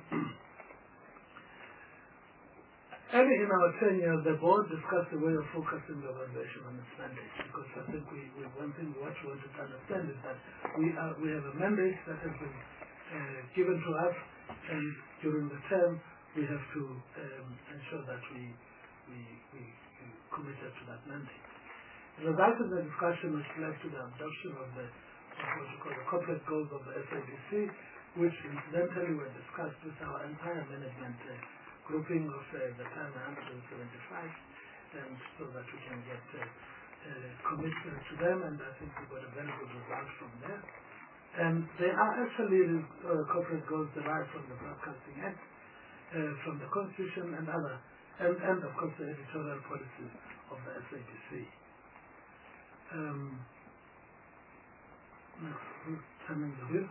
Early in our tenure, the board discussed the way of focusing the organization on its mandate, because I think we, we one thing what we wanted to understand is that we are we have a mandate that has been uh, given to us, and during the term we have to um, ensure that we we, we we committed to that mandate. The result of the discussion which led to the adoption of the of what we call the corporate goals of the S A B C, which incidentally were discussed with our entire management uh, grouping of uh, the time one hundred seventy-five, and so that we can get uh, uh, commitment to them, and I think we got a very good result from there. And they are actually uh, corporate goals derived from the Broadcasting Act, uh, from the Constitution and other and, and of course the editorial policies of the S A B C. Um, turning the wheel.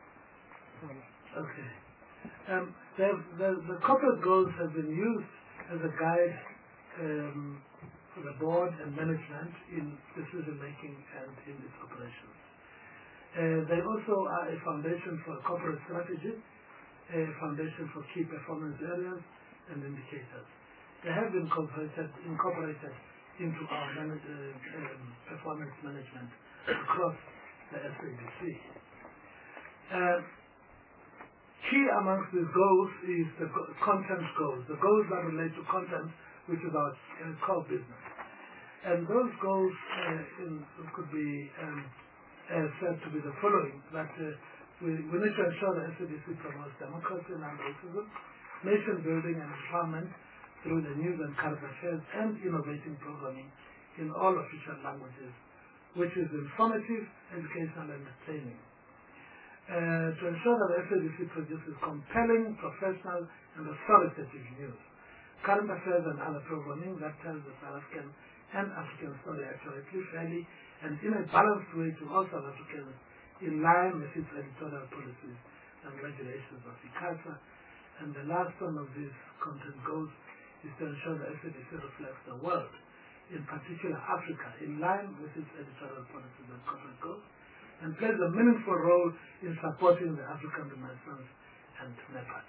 Okay. Um, the, the, the corporate goals have been used as a guide um, for the board and management in decision making and in its operations. Uh, they also are a foundation for corporate strategy, a foundation for key performance areas and indicators. They have been incorporated, incorporated into our manage, uh, um, performance management across the S A B C. Uh, key amongst these goals is the co content goals, the goals that relate to content, which is our uh, core business. And those goals uh, in, could be um, uh, said to be the following, that uh, we, we need to ensure that S A B C promotes democracy and non-racism, nation building and empowerment through the news and current affairs and innovating programming in all official languages, which is informative, educational and entertaining. Uh, to ensure that the S A B C produces compelling, professional and authoritative news, current affairs and other programming that tells the South African and African story accurately, fairly and in a balanced way to all South Africans in line with its editorial policies and regulations of ICASA. And the last one of these content goals is to ensure that S A B C reflects the world, in particular Africa, in line with its editorial policies and corporate goals, and plays a meaningful role in supporting the African Renaissance and NEPAD.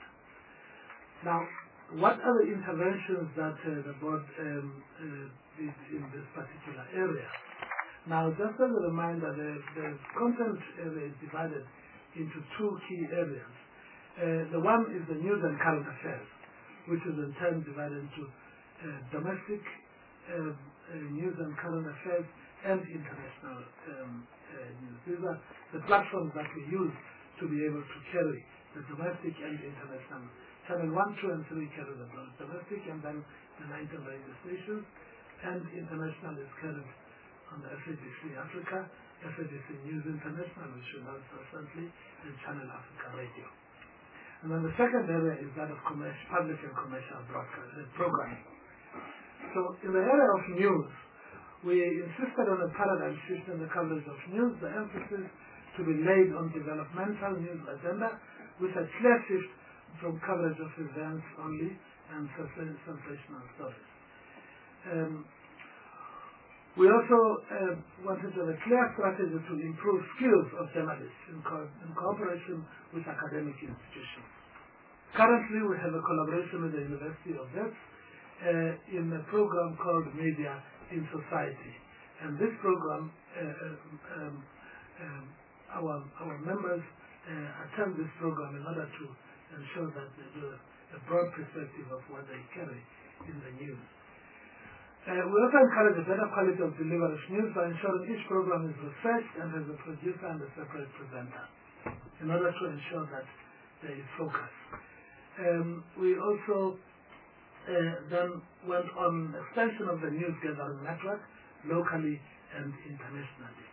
Now, what are the interventions that uh, the board um, uh, did in this particular area? Now, just as a reminder, the, the content area is divided into two key areas. Uh, the one is the news and current affairs, which is in turn divided into uh, domestic uh, uh, news and current affairs and international um, uh, news. These are the platforms that we use to be able to carry the domestic and international. Channel one, two, and three carry the domestic, and then the nineteen radio stations, and international is carried on the S A B C Africa, S A B C News International, which we announced recently, and Channel Africa Radio. And then the second area is that of commercial, public and commercial broadcast uh, programming. So in the area of news, we insisted on a paradigm shift in the coverage of news, the emphasis to be laid on developmental news agenda with a clear shift from coverage of events only and sensational stories. Um, we also uh, wanted to have a clear strategy to improve skills of journalists in, co in cooperation with academic institutions. Currently, we have a collaboration with the University of Wits uh, in a program called Media in Society. And this program, uh, um, um, our, our members uh, attend this program in order to ensure that they do a broad perspective of what they carry in the news. Uh, we also encourage a better quality of delivery of news by ensuring each program is researched and has a producer and a separate presenter in order to ensure that there is focus. Um, we also uh, then went on extension of the news gathering network locally and internationally.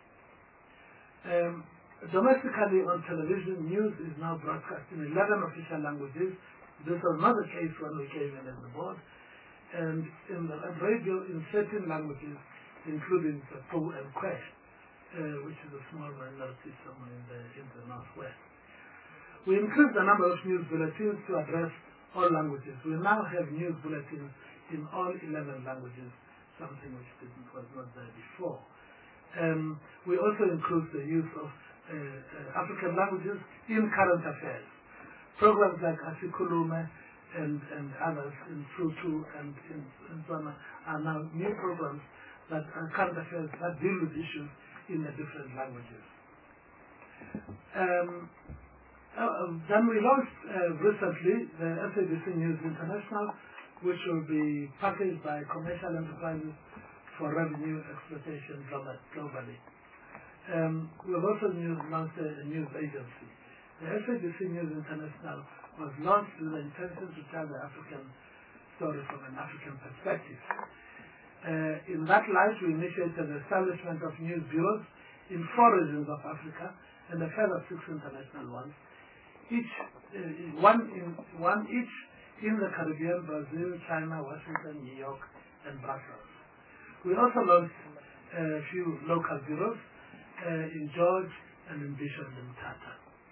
Um, domestically on television, news is now broadcast in eleven official languages. This was not the case when we came in as the board. And in the and radio in certain languages, including the Po and Kwe, uh, which is a small minority somewhere in the, in the northwest. We increased the number of news bulletins to address all languages. We now have news bulletins in all eleven languages, something which didn't, was not there before. Um, we also increased the use of uh, uh, African languages in current affairs. Programs like Asikulume and, and others in Futu and in, in Zona are now new programs that are current affairs that deal with issues in the different languages. Um, uh, then we launched uh, recently the S A B C News International, which will be packaged by commercial enterprises for revenue exploitation globally. Um, we've also news, launched a, a news agency. The S A B C News International was launched with the intention to tell the African story from an African perspective. Uh, in that light, we initiated the establishment of news bureaus in four regions of Africa and a further six international ones, each uh, one in one each in the Caribbean, Brazil, China, Washington, New York, and Brussels. We also launched a few local bureaus uh, in George and in Bishop and Tata.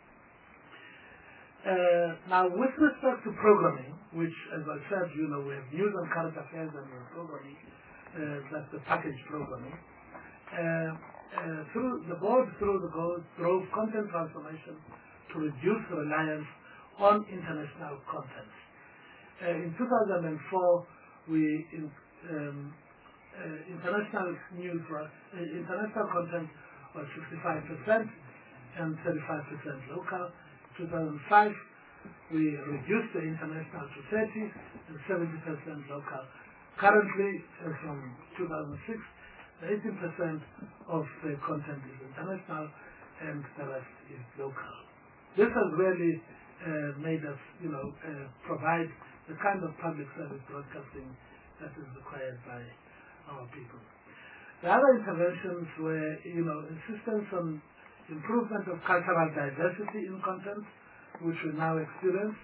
Uh, now, with respect to programming, which, as I said, you know, we have news and current affairs and we're programming, uh, that's the package programming. Uh, uh, through the board, through the goals, drove content transformation to reduce reliance on international content. Uh, in two thousand four, we in, um, uh, international news was uh, international content was sixty-five percent and thirty-five percent local. two thousand five, we reduced the international to thirty and seventy percent local. Currently, uh, from two thousand six, eighteen percent of the content is international and the rest is local. This has really uh, made us, you know, uh, provide the kind of public service broadcasting that is required by our people. The other interventions were, you know, insistence on improvement of cultural diversity in content, which we now experience,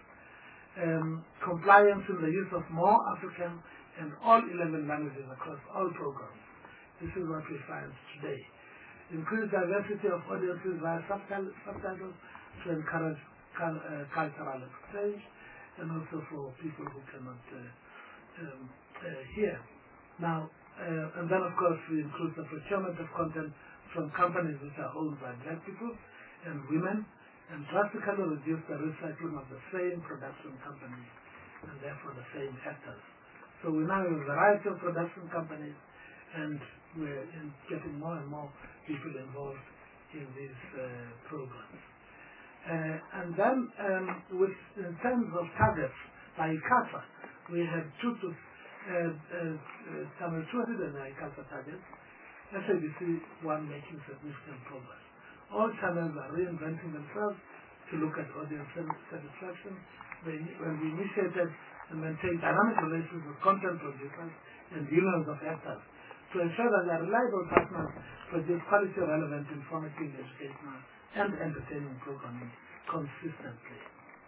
um, compliance in the use of more African and all eleven languages across all programs. This is what we find today. Increased diversity of audiences via subtitles to encourage uh, cultural exchange, and also for people who cannot uh, um, uh, hear. Now, uh, and then of course we include the procurement of content from companies which are owned by black people and women, and drastically reduce the recycling of the same production companies and therefore the same actors. So we now have a variety of production companies, and we're in getting more and more people involved in these uh, programs. Uh, and then um, with, in terms of targets, by ICASA, we have two to uh, uh, Channel two hundred ICASA targets, S A B C one making significant progress. All channels are reinventing themselves to look at audience satisfaction. When we initiated and maintained dynamic relations with content producers and unions of actors to ensure that their reliable partners produce quality, relevant, informative, educational, and entertaining programming consistently.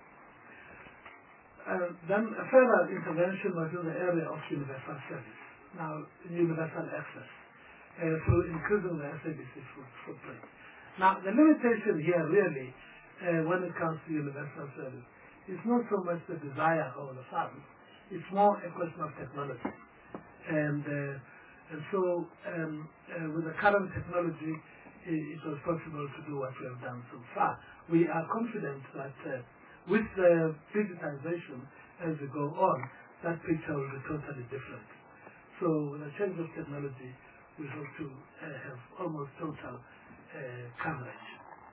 Uh, then a further intervention was in the area of universal service, now universal access, uh, through increasing the S A B C footprint. Now, the limitation here really, uh, when it comes to universal service, is not so much the desire or the funds, it's more a question of technology. And, uh, and so, um, uh, with the current technology, it, it was possible to do what we have done so far. We are confident that uh, with the digitization as we go on, that picture will be totally different. So, with the change of technology, we hope to uh, have almost total uh, coverage.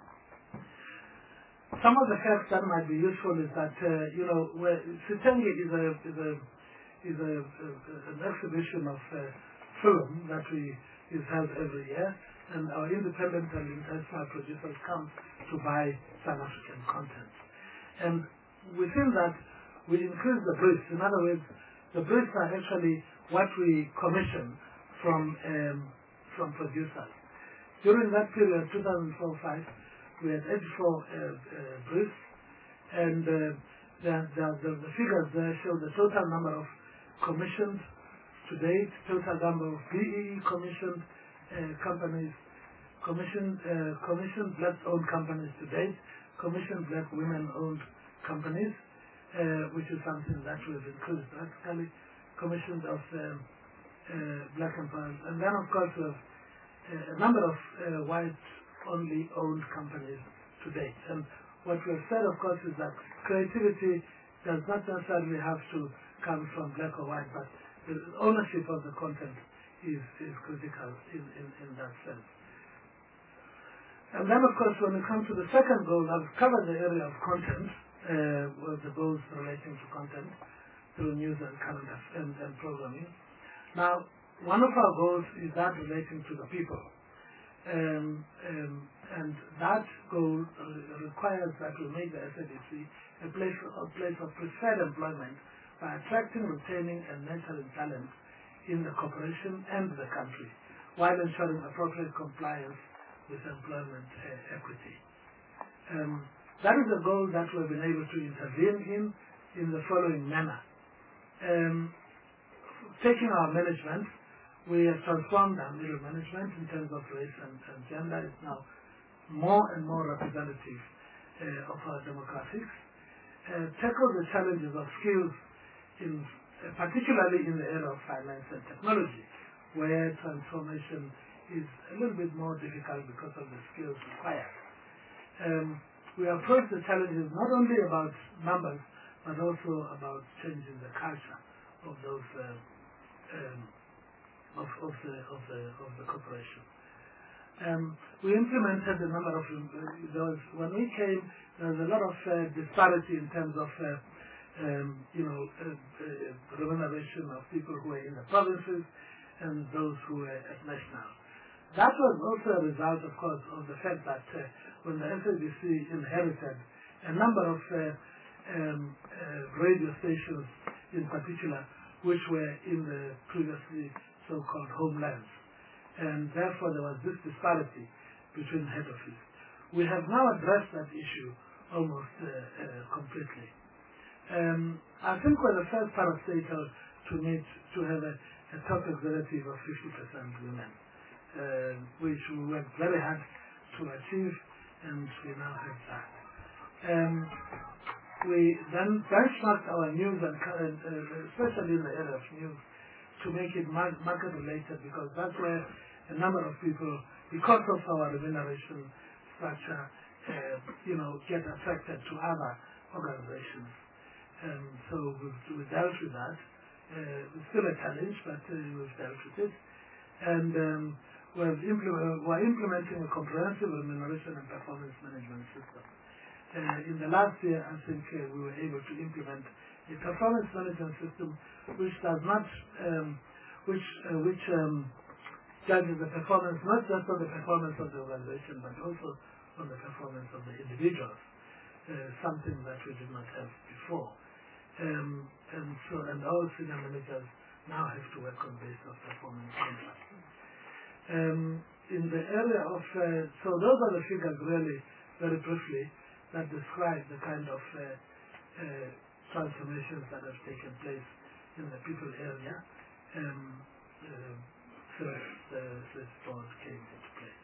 Some of the facts that might be useful is that, uh, you know, Sitenge is a is a is a, a, an exhibition of uh, film that we is held every year, and our independent and international producers come to buy South African content. And within that, we increase the briefs. In other words, the briefs are actually what we commission from um, from producers. During that period, two thousand four to five, we had eighty-four uh, uh, briefs, and uh, the, the, the, the figures there show the total number of commissioned to date, total number of B E E commissioned uh, companies, commissioned, uh, commissioned black-owned companies to date, commissioned black women-owned companies, uh, which is something that we've increased drastically, commissioned of um, uh, black employees, and then of course we have uh, a number of uh, white-only owned companies to date. And what we have said, of course, is that creativity does not necessarily have to come from black or white, but the ownership of the content is, is critical in, in, in that sense. And then, of course, when we come to the second goal, I've covered the area of content, uh, with the goals relating to content through news and current and, and programming. Now, one of our goals is that relating to the people. Um, um, and that goal uh, requires that we make the S A B C a place, a place of preferred employment by attracting, retaining, and nurturing talent in the corporation and the country, while ensuring appropriate compliance with employment uh, equity. Um, that is a goal that we've been able to intervene in in the following manner. Um, taking our management, we have transformed our middle management in terms of race and, and gender. It's now more and more representative uh, of our demographics. Uh, tackle the challenges of skills, in, uh, particularly in the area of finance and technology, where transformation is a little bit more difficult because of the skills required. Um, we approach the challenges not only about numbers, but also about changing the culture of those uh, um, of, of the of the of the corporation. Um, we implemented a number of uh, those. When we came, there was a lot of uh, disparity in terms of uh, um, you know uh, uh, remuneration of people who were in the provinces and those who were at national. That was also a result, of course, of the fact that uh, when the S A B C inherited a number of uh, um, uh, radio stations in particular, which were in the previously so-called homelands. And therefore there was this disparity between head office. We have now addressed that issue almost uh, uh, completely. Um, I think we're the first parastatal to meet to have a, a top executive of fifty percent women, uh, which we worked very hard to achieve, and we now have that. Um, we then benchmarked our news, and uh, especially in the area of news, to make it market related, because that's where a number of people, because of our remuneration structure, uh, you know, get attracted to other organizations. Um, so we've, we've dealt with that. Uh, it's still a challenge, but uh, we've dealt with it. And um, we're, implement, we're implementing a comprehensive remuneration and performance management system. Uh, in the last year, I think uh, we were able to implement a performance management system which does not, um, which uh, which um, judges the performance not just on the performance of the organization, but also on the performance of the individuals. Uh, something that we did not have before. Um, and so, and all senior managers now have to work on basis of performance contracts. Um, in the area of, uh, so those are the figures really, very briefly, that describe the kind of uh, uh, transformations that have taken place in the people area um, uh, since the this board came into place.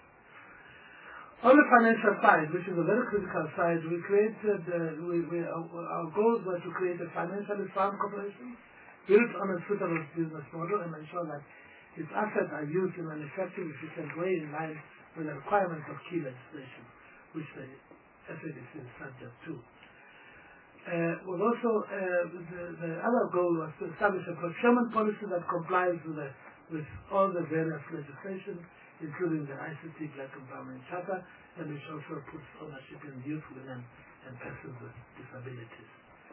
On the financial side, which is a very critical side, we created, uh, we, we, our, our goals were to create a financially sound corporation built on a suitable business model and ensure that its assets are used in an effective, efficient way in line with the requirements of key legislation, which the S A B C is subject to. Uh, well also, uh, the, the other goal was to establish a procurement policy that complies with, the, with all the various legislation, including the I C T Black Empowerment Charter, and which also puts ownership in youth, women, and persons with disabilities.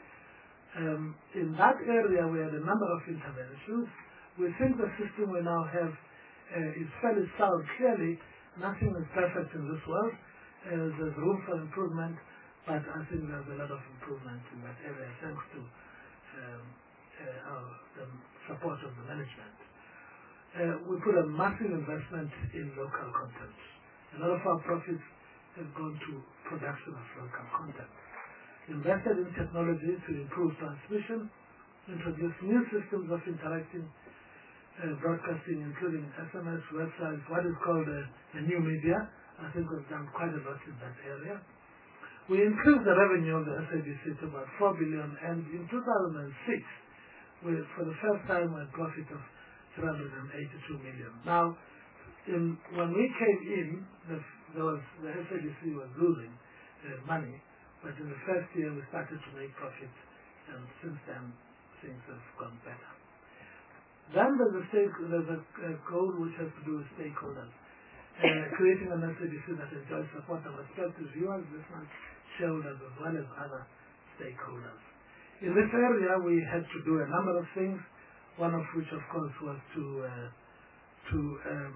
Um, in that area, we had a number of interventions. We think the system we now have uh, is fairly sound. Clearly, nothing is perfect in this world. Uh, there's room for improvement, but I think there's a lot of improvement in that area thanks to um, uh, our, the support of the management. Uh, we put a massive investment in local content. A lot of our profits have gone to production of local content. Invested in technology to improve transmission, introduce new systems of interacting uh, broadcasting, including S M S, websites, what is called a, a new media. I think we've done quite a lot in that area. We increased the revenue of the S A B C to about four billion, and in two thousand six, we, for the first time, we had a profit of three hundred eighty-two million. Now, in, when we came in, the, there was, the S A B C was losing uh, money, but in the first year we started to make profit, and since then things have gone better. Then there's a, stake, there's a, a goal which has to do with stakeholders, uh, creating an S A B C that enjoys support of respective viewers, listeners, shareholders, as well as other stakeholders. In this area we had to do a number of things, one of which, of course, was to uh, to um,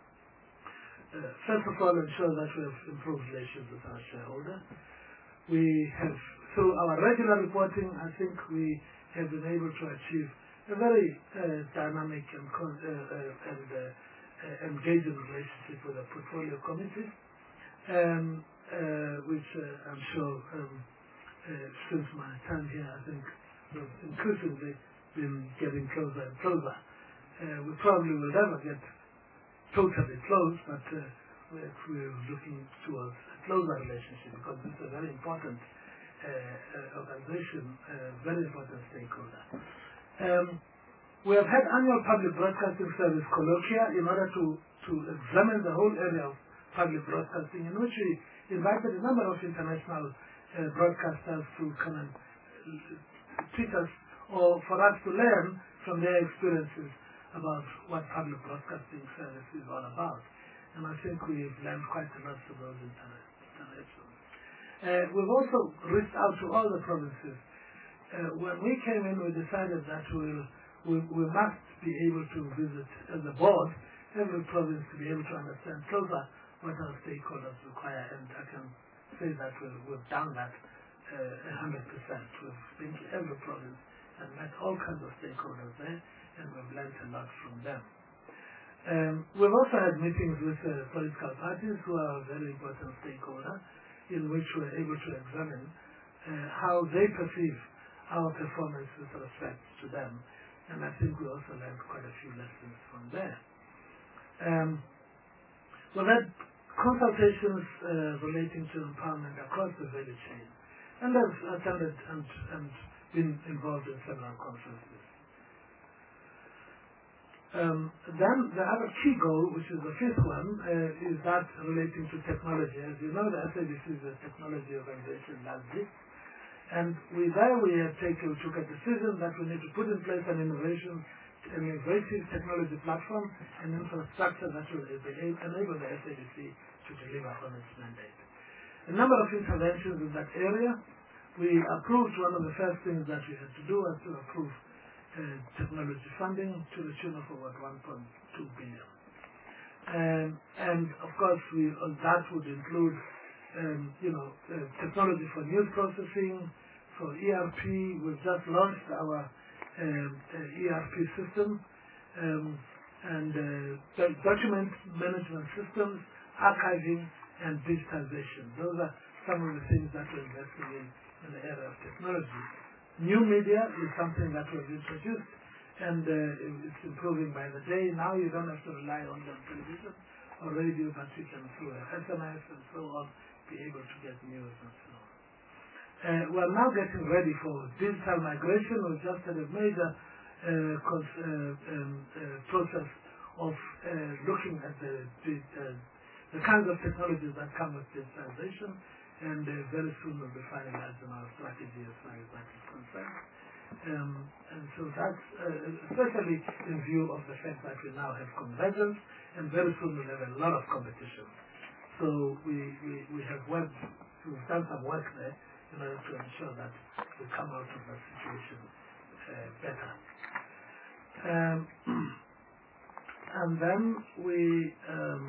uh, first of all ensure that we have improved relations with our shareholder. We have, through our regular reporting, I think we have been able to achieve a very uh, dynamic and, con uh, uh, and uh, uh, engaging relationship with the portfolio committee, um, uh, which uh, I'm sure um, uh, since my time here, I think have increasingly been getting closer and closer. Uh, we probably will never get totally close, but uh, we're, we're looking towards a closer relationship because this is a very important uh, uh, organization, uh, very important stakeholder. Um, we have had annual public broadcasting service colloquia in order to, to examine the whole area of public broadcasting, in which we invited a number of international uh, broadcasters to come and teach us or for us to learn from their experiences about what public broadcasting service is all about. And I think we've learned quite a lot from those interactions. Uh, we've also reached out to all the provinces. Uh, when we came in, we decided that we'll, we, we must be able to visit as a board every province to be able to understand closer what our stakeholders require. And I can say that we've, we've done that one hundred percent. We've been to every province and met all kinds of stakeholders there, and we've learned a lot from them. Um, we've also had meetings with uh, political parties who are a very important stakeholder, in which we're able to examine uh, how they perceive our performance with respect to them. And I think we also learned quite a few lessons from there. Um, we've had consultations uh, relating to empowerment across the value chain, and I've attended and, and been involved in several conferences. Um, then the other key goal, which is the fifth one, uh, is that relating to technology. As you know, the S A B C is a technology organization largely, and we there we have taken, we took a decision that we need to put in place an innovation, an innovative technology platform and infrastructure that will enable the S A B C to deliver on its mandate. A number of interventions in that area. We approved, one of the first things that we had to do was to approve uh, technology funding to the tune of about one point two billion. Um, and of course, we, uh, that would include, um, you know, uh, technology for news processing, for E R P. We've just launched our um, uh, E R P system, um, and uh, document management systems, archiving, and digitization. Those are some of the things that we're investing in in the area of technology. New media is something that was introduced, and uh, it's improving by the day. Now you don't have to rely only on television or radio, but you can, through S M S and so on, be able to get news and so on. Uh, we're now getting ready for digital migration. We've just had a major uh, cons- uh, um, uh, process of uh, looking at the, the, uh, the kinds of technologies that come with digitalization, and uh, very soon we'll be finalizing our strategy as far as that is concerned. Um, and so that's uh, especially in view of the fact that we now have convergence, and very soon we'll have a lot of competition. So we, we, we have worked, we've done some work there in order to ensure that we come out of that situation uh, better. Um, and then we, um,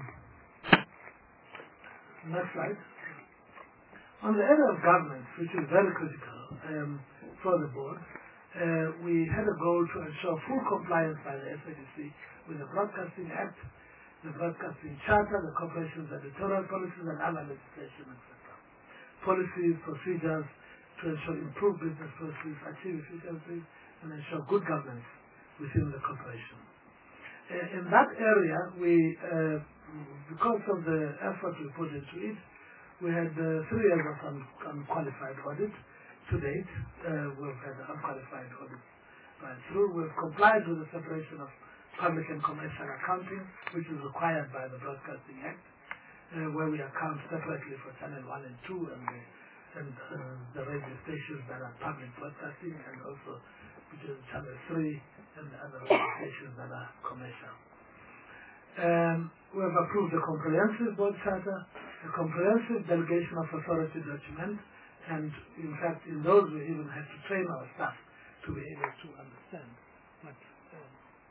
next slide. On the area of governance, which is very critical um, for the board, uh, we had a goal to ensure full compliance by the S A B C with the Broadcasting Act, the Broadcasting Charter, the Corporation's editorial policies, and other legislation, et cetera. Policies, procedures to ensure improved business processes, achieve efficiency, and ensure good governance within the corporation. Uh, in that area, we, uh, because of the effort we put into it, we had uh, three years of un- unqualified audit to date. Uh, we've had unqualified audits right through. We've complied with the separation of public and commercial accounting, which is required by the Broadcasting Act, uh, where we account separately for Channel one and two and the, and, uh, the radio stations that are public broadcasting, and also between Channel three and the other radio stations that are commercial. Um, we have approved the comprehensive board charter, a comprehensive delegation of authority document, and in fact in those we even had to train our staff to be able to understand what um,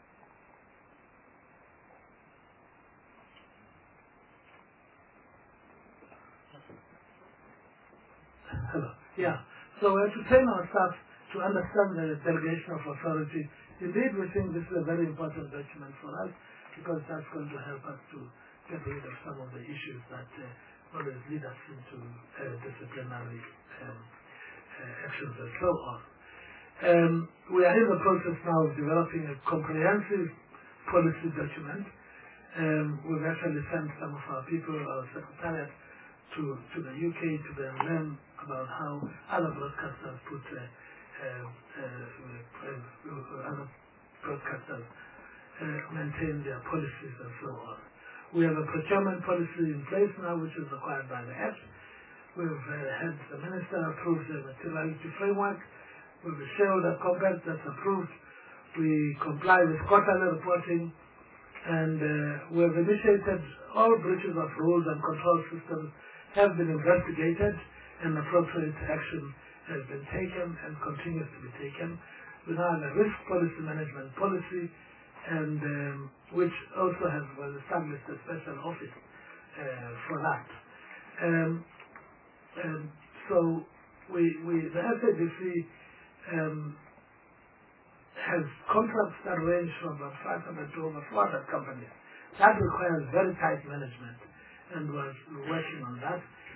hello yeah so we had to train our staff to understand the delegation of authority. Indeed, we think this is a very important document for us, because that's going to help us to get rid of some of the issues that uh, always lead us into uh, disciplinary um, uh, actions and so on. Um, we are in the process now of developing a comprehensive policy document. Um, we've actually sent some of our people, our secretariat, to, to the U K to then learn about how other broadcasters put uh, uh, uh, uh, other broadcasters uh, maintain their policies and so on. We have a procurement policy in place now, which is required by the Act. We've uh, had the Minister approve the materiality framework. We have a shareholder compact that's approved. We comply with quarterly reporting, and uh, we have initiated all breaches of rules and control systems have been investigated, and appropriate action has been taken and continues to be taken. We now have a risk policy management policy, and um, which also has was established a special office uh, for that. Um, um, so we, we the S A B C um, has contracts that range from about five hundred to over four hundred companies. That requires very tight management, and we're working on that.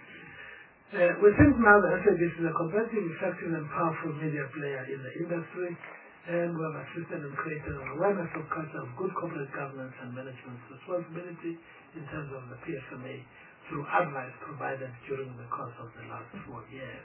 Uh, we think now the S A B C is a competitive, effective and powerful media player in the industry, and we have assisted and created an awareness of culture of good corporate governance and management responsibility in terms of the P S M A through advice provided during the course of the last four years.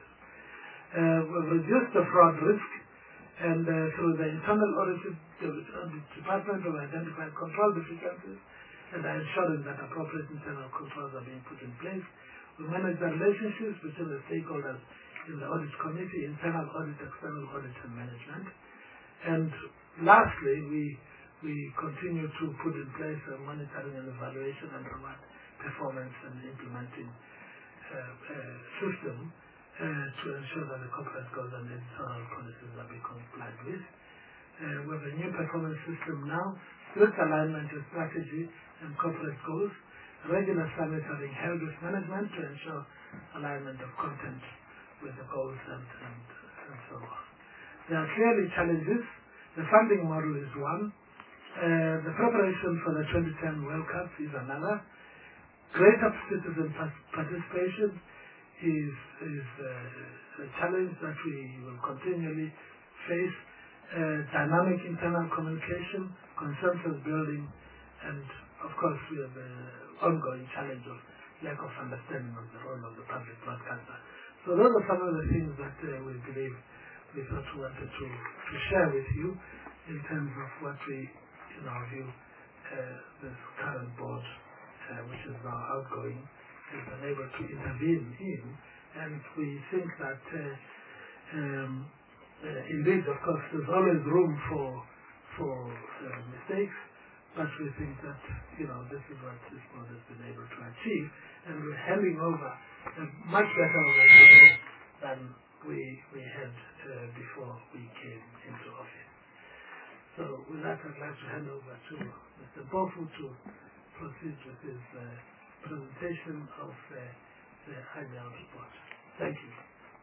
Uh, we've reduced the fraud risk, and uh, through the internal audit department we've identified control deficiencies and are ensuring that appropriate internal controls are being put in place. We manage the relationships between the stakeholders in the audit committee, internal audit, external audit and management. And lastly, we we continue to put in place a monitoring and evaluation and reward performance and implementing uh, uh, system uh, to ensure that the corporate goals and editorial policies are being complied with. Uh, we have a new performance system now, strict alignment with strategy and corporate goals, regular monitoring, health risk management to ensure alignment of content with the goals and, and, and so on. There are clearly challenges. The funding model is one. Uh, the preparation for the twenty ten World Cup is another. Greater citizen participation is, is uh, a challenge that we will continually face. Uh, dynamic internal communication, consensus building, and of course we have the ongoing challenge of lack of understanding of the role of the public broadcaster. So those are some of the things that uh, we believe we thought we wanted to, to share with you in terms of what we, in our view, uh, this current board, uh, which is now outgoing, has been able to intervene in, and we think that uh, um, uh, indeed, of course, there's always room for for uh, mistakes, but we think that, you know, this is what this board has been able to achieve, and we're handing over a much better organization than we we had uh, before we came into office. So with that, I'd like to hand over to Mister Bofu to proceed with his uh, presentation of uh, the annual report. Thank you.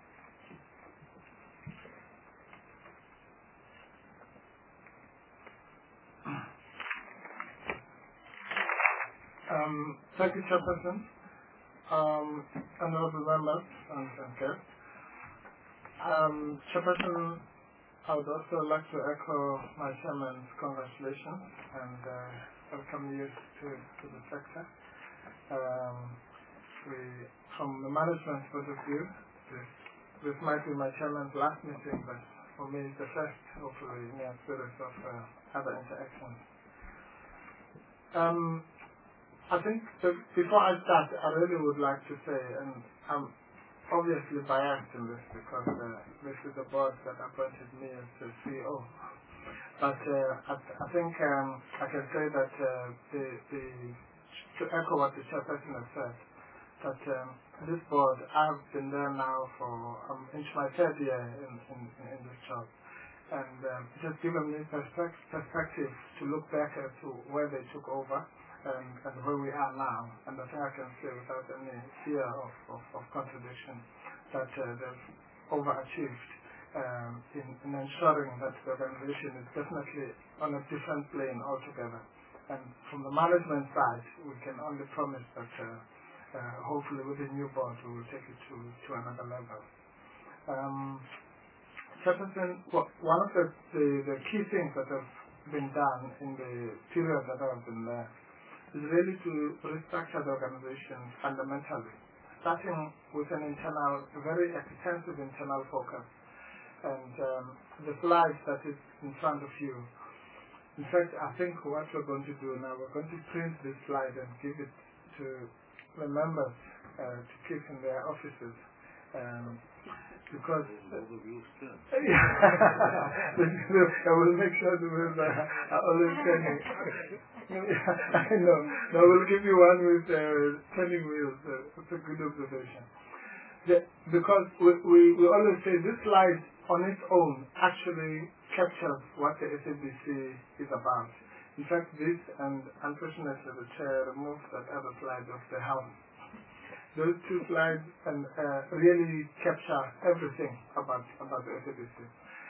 Um, thank you, Chairperson, um, honorable members and, and guests. Um, Chairperson, I would also like to echo my chairman's congratulations and uh, welcome you to, to the sector. Um, we, from the management point of view, this, this might be my chairman's last meeting, but for me it's the first, hopefully, in a series of uh, other interactions. Um, I think that before I start, I really would like to say, and I'm obviously biased in this because uh, this is the board that appointed me as the C E O. But uh, I, I think um, I can say that uh, the, the, to echo what the chairperson has said, that um, this board, I've been there now for um, into my third year in, in, in this job. And um, it has given me perspective, perspective to look back at to where they took over. And, and where we are now, and I think I can say without any fear of, of, of contradiction that uh, they've overachieved um, in, in ensuring that the organization is definitely on a different plane altogether. And from the management side, we can only promise that uh, uh, hopefully with the new board we will take it to, to another level. Um, Chairperson, one of the, the, the key things that have been done in the period that I have been there is really to restructure the organization fundamentally, starting with an internal, a very extensive internal focus. And um, the slide that is in front of you, in fact, I think what we're going to do now, we're going to print this slide and give it to the members uh, to keep in their offices. Um, because uh, I will make sure the members are always turning. I know. No, we'll give you one with uh, turning wheels. Uh, it's a good observation. The, because we, we, we always say this slide on its own actually captures what the S A B C is about. In fact, this, and unfortunately the chair removed that other slide of the house. Those two slides and uh, really capture everything about, about the S A B C.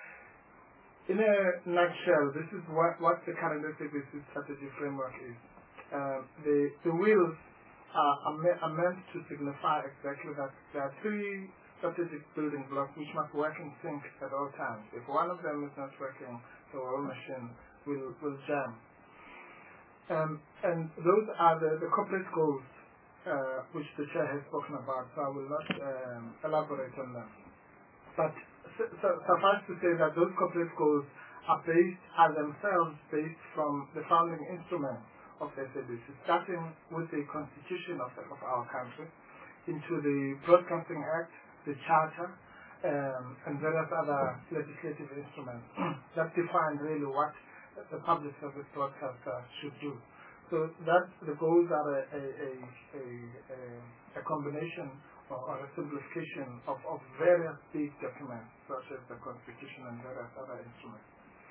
In a nutshell, this is what, what the current S A B C strategy framework is. Uh, the, the wheels are, are, me are meant to signify exactly that there are three strategic building blocks which must work in sync at all times. If one of them is not working, the whole machine will, will jam. Um, and those are the, the corporate goals uh, which the chair has spoken about, so I will not um, elaborate on them. But su su suffice to say that those corporate goals are based, are themselves based from the founding instruments of the S A B C, starting with the constitution of, the, of our country, into the Broadcasting Act, the Charter, um, and various other legislative instruments that define really what the public service broadcaster should do. So that the goals are a, a, a, a, a combination or, or a simplification of, of various big documents, such as the Constitution and various other instruments.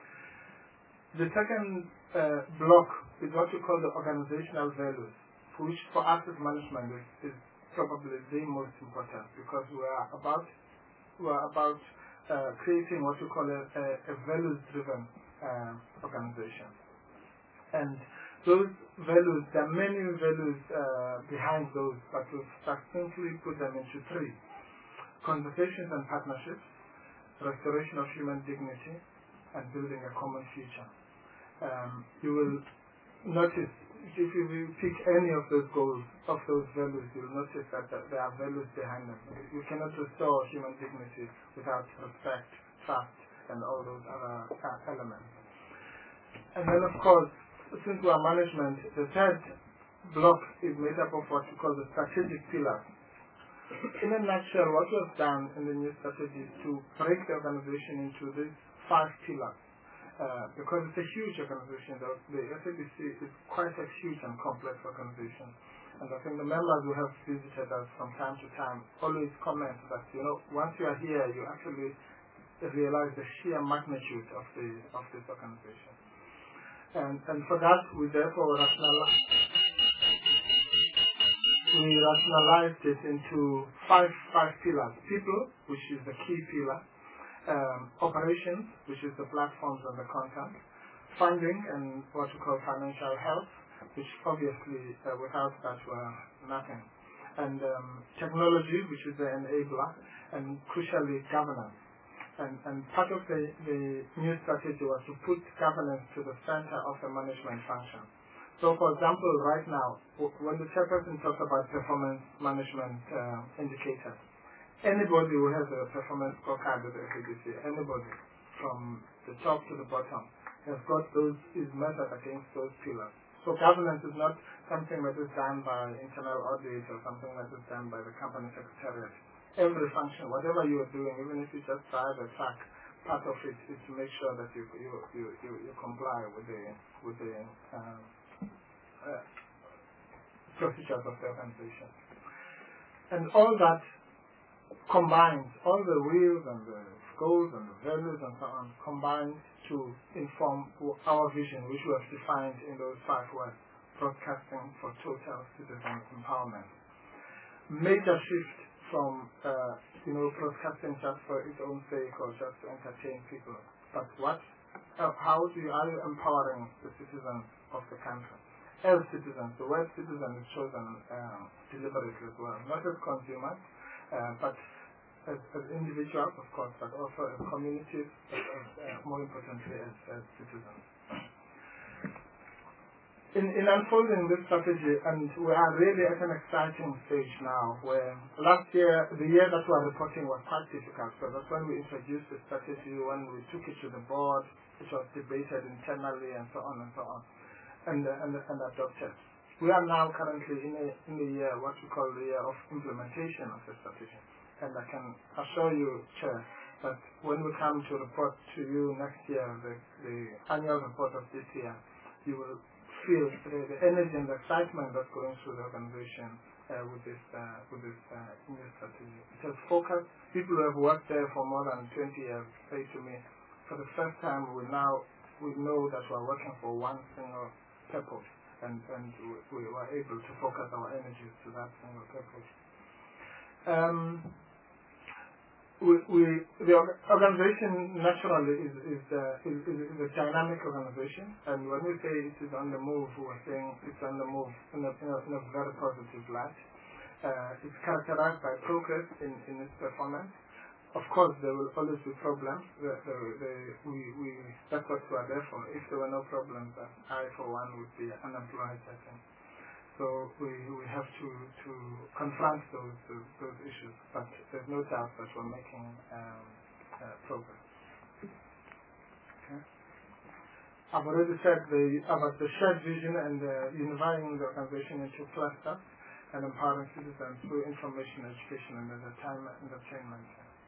The second uh, block is what we call the organizational values, which for us as management is, is probably the most important, because we are about we are about uh, creating what we call a, a, a values-driven uh, organization. And those values, there are many values uh, behind those, but we've succinctly put them into three: conversations and partnerships, restoration of human dignity, and building a common future. Um, you will notice, if you pick any of those goals, of those values, you'll notice that there are values behind them. You cannot restore human dignity without respect, trust, and all those other uh, elements. And then, of course, since we are management, the third block is made up of what we call the strategic pillars. In a nutshell, what was done in the new strategy is to break the organization into these five pillars. Uh, because it's a huge organization, the, the S A B C is quite a huge and complex organization. And I think the members who have visited us from time to time always comment that, you know, once you are here, you actually realize the sheer magnitude of the of this organization. And, and for that, we therefore rationalize, we rationalized it into five, five pillars. People, which is the key pillar. Um, operations, which is the platforms and the content. Funding and what we call financial health, which obviously uh, without that were nothing. And um, technology, which is the enabler. And crucially, governance. And, and part of the, the new strategy was to put governance to the center of the management function. So, for example, right now, when the chairperson talks about performance management uh, indicators, anybody who has a performance scorecard with the S A B C, anybody from the top to the bottom, has got those, is measured against those pillars. So governance is not something that is done by internal audit or something that is done by the company secretariat. Every function, whatever you are doing, even if you just drive a truck, part of it is to make sure that you you you, you, you comply with the with the um, uh, procedures of the organization. And all that combines, all the wheels and the goals and the values and so on, combined to inform our vision, which we have defined in those five words: broadcasting for total citizen empowerment. Major shift from uh, you know broadcasting just for its own sake or just to entertain people, but what, uh, how do you, are you empowering the citizens of the country? As citizens, the word citizen is chosen um, deliberately as well, not as consumers, uh, but as, as individuals, of course, but also as communities, as, as, uh, more importantly, as, as citizens. In, in unfolding this strategy, and we are really at an exciting stage now, where last year, the year that we are reporting was quite difficult, so that's when we introduced the strategy, when we took it to the board, it was debated internally, and so on and so on, and, uh, and, and adopted. We are now currently in a, in the year, what we call the year of implementation of the strategy. And I can assure you, Chair, that when we come to report to you next year, the, the annual report of this year, you will feel the, the energy and the excitement that's going through the organization uh, with this uh, with this uh, new strategy. It has focused. People who have worked there for more than twenty years say to me, for the first time, we now we know that we are working for one single purpose. And, and we were able to focus our energies to that single purpose. Um, we, we, the organization naturally is, is, uh, is, is a dynamic organization, and when we say it is on the move, we're saying it's on the move in a, in a, in a very positive light. Uh, it's characterized by progress in, in its performance. Of course, there will always be problems. The, the, the, we, we, that's what we are there for. If there were no problems, I, for one, would be unemployed, I think. So we, we have to, to confront those, those, those issues. But there's no doubt that we're making um, uh, progress. Okay. I've already said the, about the shared vision and uh, unifying the organization into clusters and empowering citizens through information, education, and entertainment. entertainment.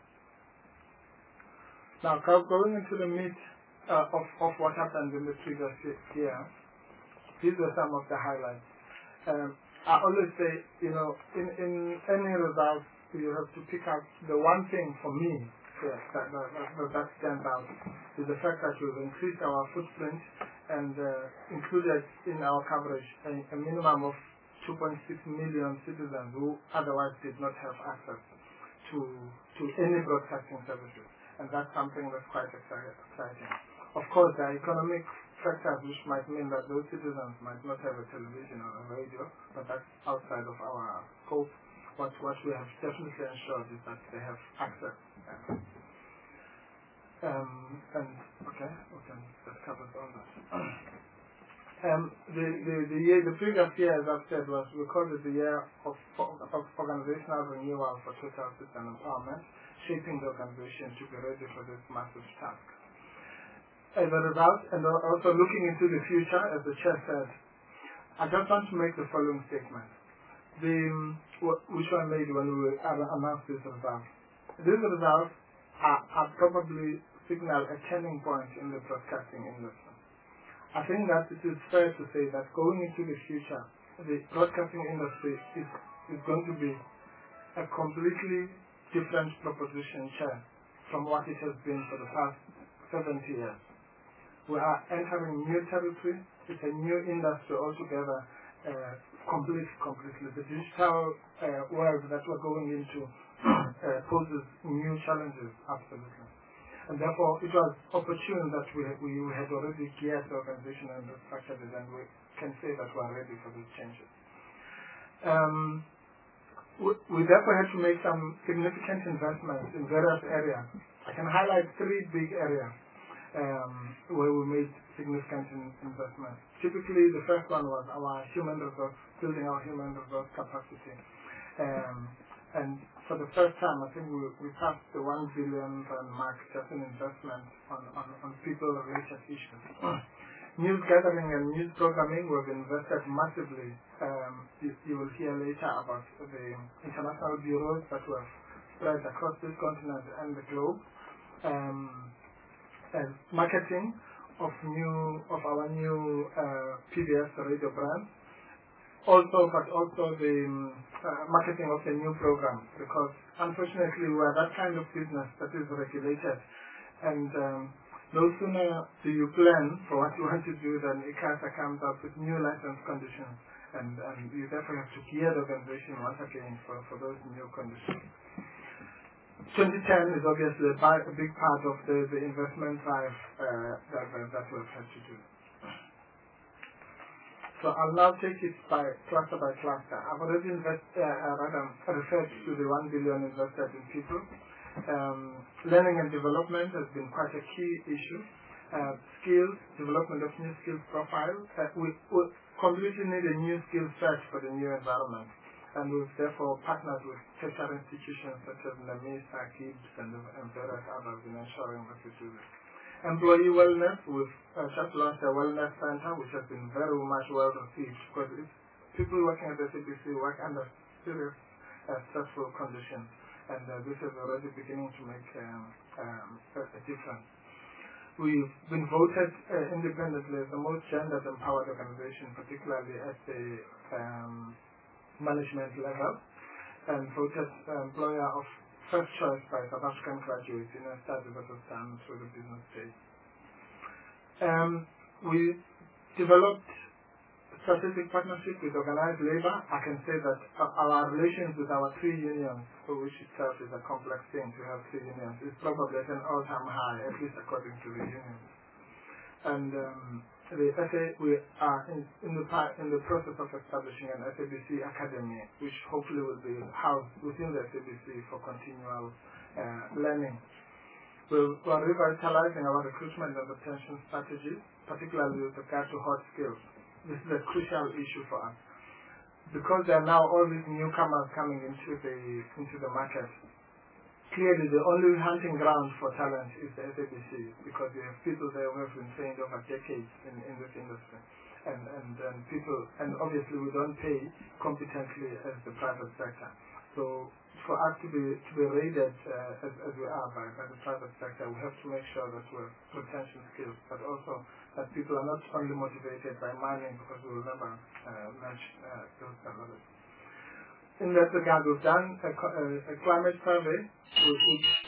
Now, going into the meat uh, of, of what happened in the previous year, these are some of the highlights. Um, I always say, you know, in, in any results, you have to pick out the one thing for me yeah, that, that, that, that stands out is the fact that we've increased our footprint and uh, included in our coverage a, a minimum of two point six million citizens who otherwise did not have access to, to any broadcasting services. And that's something that's quite exciting. Of course, there are economic factors which might mean that those citizens might not have a television or a radio, but that's outside of our scope. What, what we have definitely ensured is that they have access. Um, and, okay, okay, that covers all that. um, the, the, the, year, the previous year, as I've said, was we called it the year of, of organizational renewal for total system empowerment, shaping the organization to be ready for this massive task. As a result, and also looking into the future, as the Chair said, I just want to make the following statement, the, which were made when we announced these results. These results are, are probably signal a turning point in the broadcasting industry. I think that it is fair to say that going into the future, the broadcasting industry is, is going to be a completely different proposition, Chair, from what it has been for the past seventy years. We are entering new territory. It's a new industry altogether, uh, complete, completely. The digital uh, world that we're going into uh, poses new challenges, absolutely. And therefore, it was opportune that we, we, we had already geared the organization and structured it, and we can say that we are ready for these changes. Um, we, we therefore had to make some significant investments in various areas. I can highlight three big areas um, where we made significant in, investments. Typically, the first one was our human resource, building our human resource capacity. Um, and for the first time, I think we, we passed the one billion mark just in investment on, on, on people-related issues. News gathering and news programming, we've invested massively. Um, you, you will hear later about the international bureaus that were spread across this continent and the globe. Um, and marketing of new of our new uh, P B S radio brand. Also, but also the um, uh, marketing of the new program, because unfortunately we are that kind of business that is regulated, and um, no sooner do you plan for what you want to do than ICASA comes up with new license conditions, and, and you therefore have to gear the organization once again for, for those new conditions. twenty ten is obviously a, a big part of the, the investment drive uh, that, that, that we've had to do. So I'll now take it by cluster by cluster. I've already invest, uh, uh, rather referred to the one billion invested in people. Um, learning and development has been quite a key issue. Uh, skills, development of new skills profiles. Uh, we, we completely need a new skill set for the new environment. And we've therefore partnered with tertiary institutions such as NAMISA, KIBS, and, and various others in ensuring that we do this. Employee wellness, we've uh, just launched a wellness center which has been very much well received because it's, people working at the S A B C work under serious uh, stressful conditions, and uh, this is already beginning to make um, um, a, a difference. We've been voted uh, independently as the most gendered empowered organization, particularly at the um, management level, and voted uh, employer of first choice by South African graduates in a study that was done through the business day. Um, we developed strategic partnership with organized labor. I can say that our relations with our three unions, for which itself is a complex thing to have three unions, is probably at an all-time high, at least according to the unions. And um, the S A, we are in, in, the, in the process of establishing an S A B C Academy, which hopefully will be housed within the S A B C for continual uh, learning. We're, we're revitalizing our recruitment and retention strategies, particularly with regard to hot skills. This is a crucial issue for us. Because there are now all these newcomers coming into the, into the market, clearly the only hunting ground for talent is the S A B C, because we have people there who have been trained over decades in, in this industry. And, and, and people, and obviously we don't pay competently as the private sector. So for us to be, to be rated uh, as, as we are by, by the private sector, we have to make sure that we're retention skills, but also that people are not only motivated by money, because we will never uh, match uh, those salaries. In that regard, we've done a, a, a climate survey which,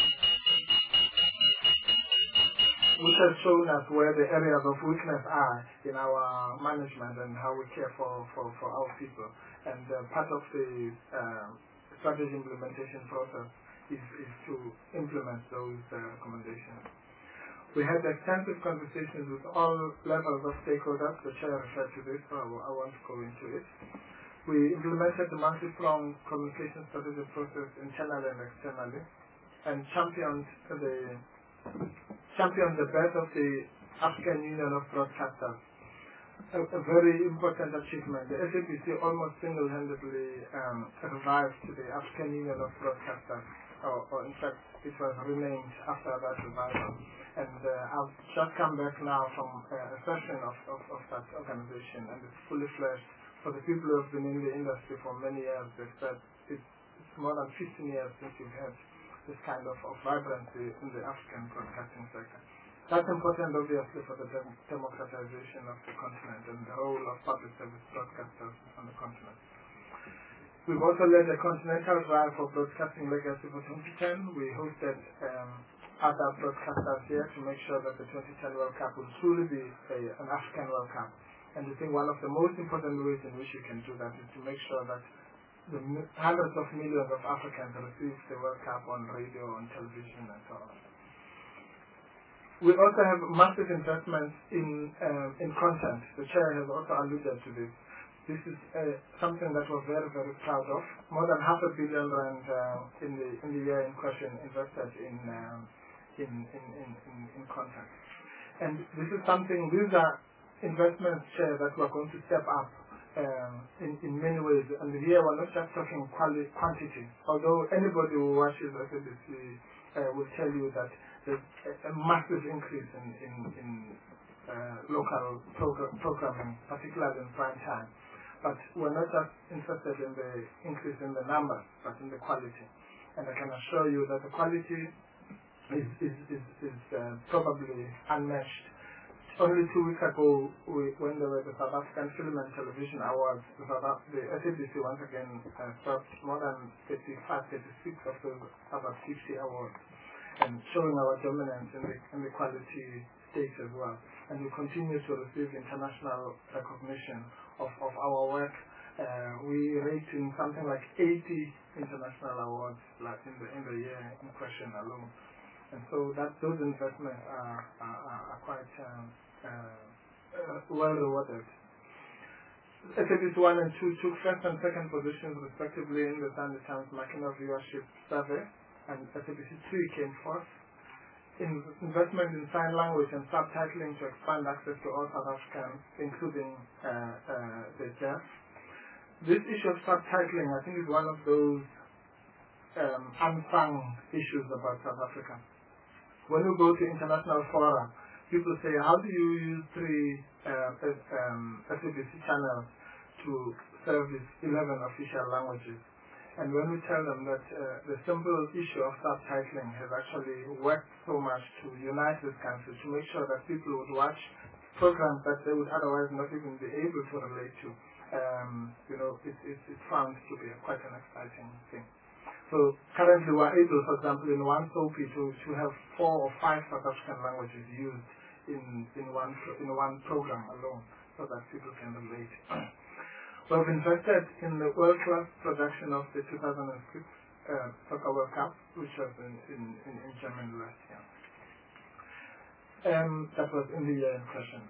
which has shown us where the areas of weakness are in our management and how we care for, for, for our people. And uh, part of the uh, strategy implementation process is, is to implement those uh, recommendations. We had extensive conversations with all levels of stakeholders. The chair referred to this, so I, I won't go into it. We implemented the multi-pronged communication strategy process internally and externally, and championed the championed the birth of the African Union of Broadcasters, a, a very important achievement. The S A B C almost single-handedly um, revived the African Union of Broadcasters, or, or in fact, it was renamed after that revival. And uh, I've just come back now from uh, a session of, of, of that organization, and it's fully fledged. For the people who have been in the industry for many years, they've said it's, it's more than fifteen years since you've had this kind of, of vibrancy in the African broadcasting sector. That's important, obviously, for the dem democratization of the continent and the role of public service broadcasters on the continent. We've also led a continental drive for broadcasting legacy for twenty ten. We hosted um, other broadcasters here to make sure that the twenty ten World Cup will truly be a, an African World Cup. And I think one of the most important ways in which you can do that is to make sure that the hundreds of millions of Africans receive the World Cup on radio, on television, and so on. We also have massive investments in um, in content. The chair has also alluded to this. This is uh, something that we're very, very proud of. More than half a billion rand uh, in the in the year in question invested in um, in, in, in, in in content. And this is something. These are investments, Chair, that we're going to step up um, in, in many ways. And here we're not just talking quality, quantity, although anybody who watches S A B C uh, will tell you that there's a, a massive increase in, in, in uh, local progr programming, particularly in prime time. But we're not just interested in the increase in the numbers, but in the quality. And I can assure you that the quality is, is, is, is uh, probably unmatched. Only two weeks ago, we, when there were the South African Film and Television Awards, the, the S A B C once again uh, served more than thirty-five, thirty-six of those about fifty awards, and showing our dominance in the, in the quality stage as well. And we continue to receive international recognition of, of our work. Uh, we rate in something like eighty international awards like in the, in the year in question alone. And so that those investments are, are, are quite um, uh, uh, well rewarded. S A B C one and two took first and second positions respectively in the Sunday Times Mackinac viewership survey, and S A B C three came fourth. In investment in sign language and subtitling to expand access to all South Africans, including uh, uh, the deaf. This issue of subtitling, I think, is one of those um, unsung issues about South Africa. When you go to international fora, people say, how do you use three uh, um, S A B C channels to service eleven official languages? And when we tell them that uh, the simple issue of subtitling has actually worked so much to unite this country, to make sure that people would watch programs that they would otherwise not even be able to relate to, um, you know, it, it, it's found to be quite an exciting thing. So currently we're able, for example, in one soapy to, to have four or five South African languages used in, in, one, in one program alone, so that people can relate. We've invested in the world-class production of the two thousand six uh, Soccer World Cup, which was in, in, in, in Germany last year. Um, that was in the year in question.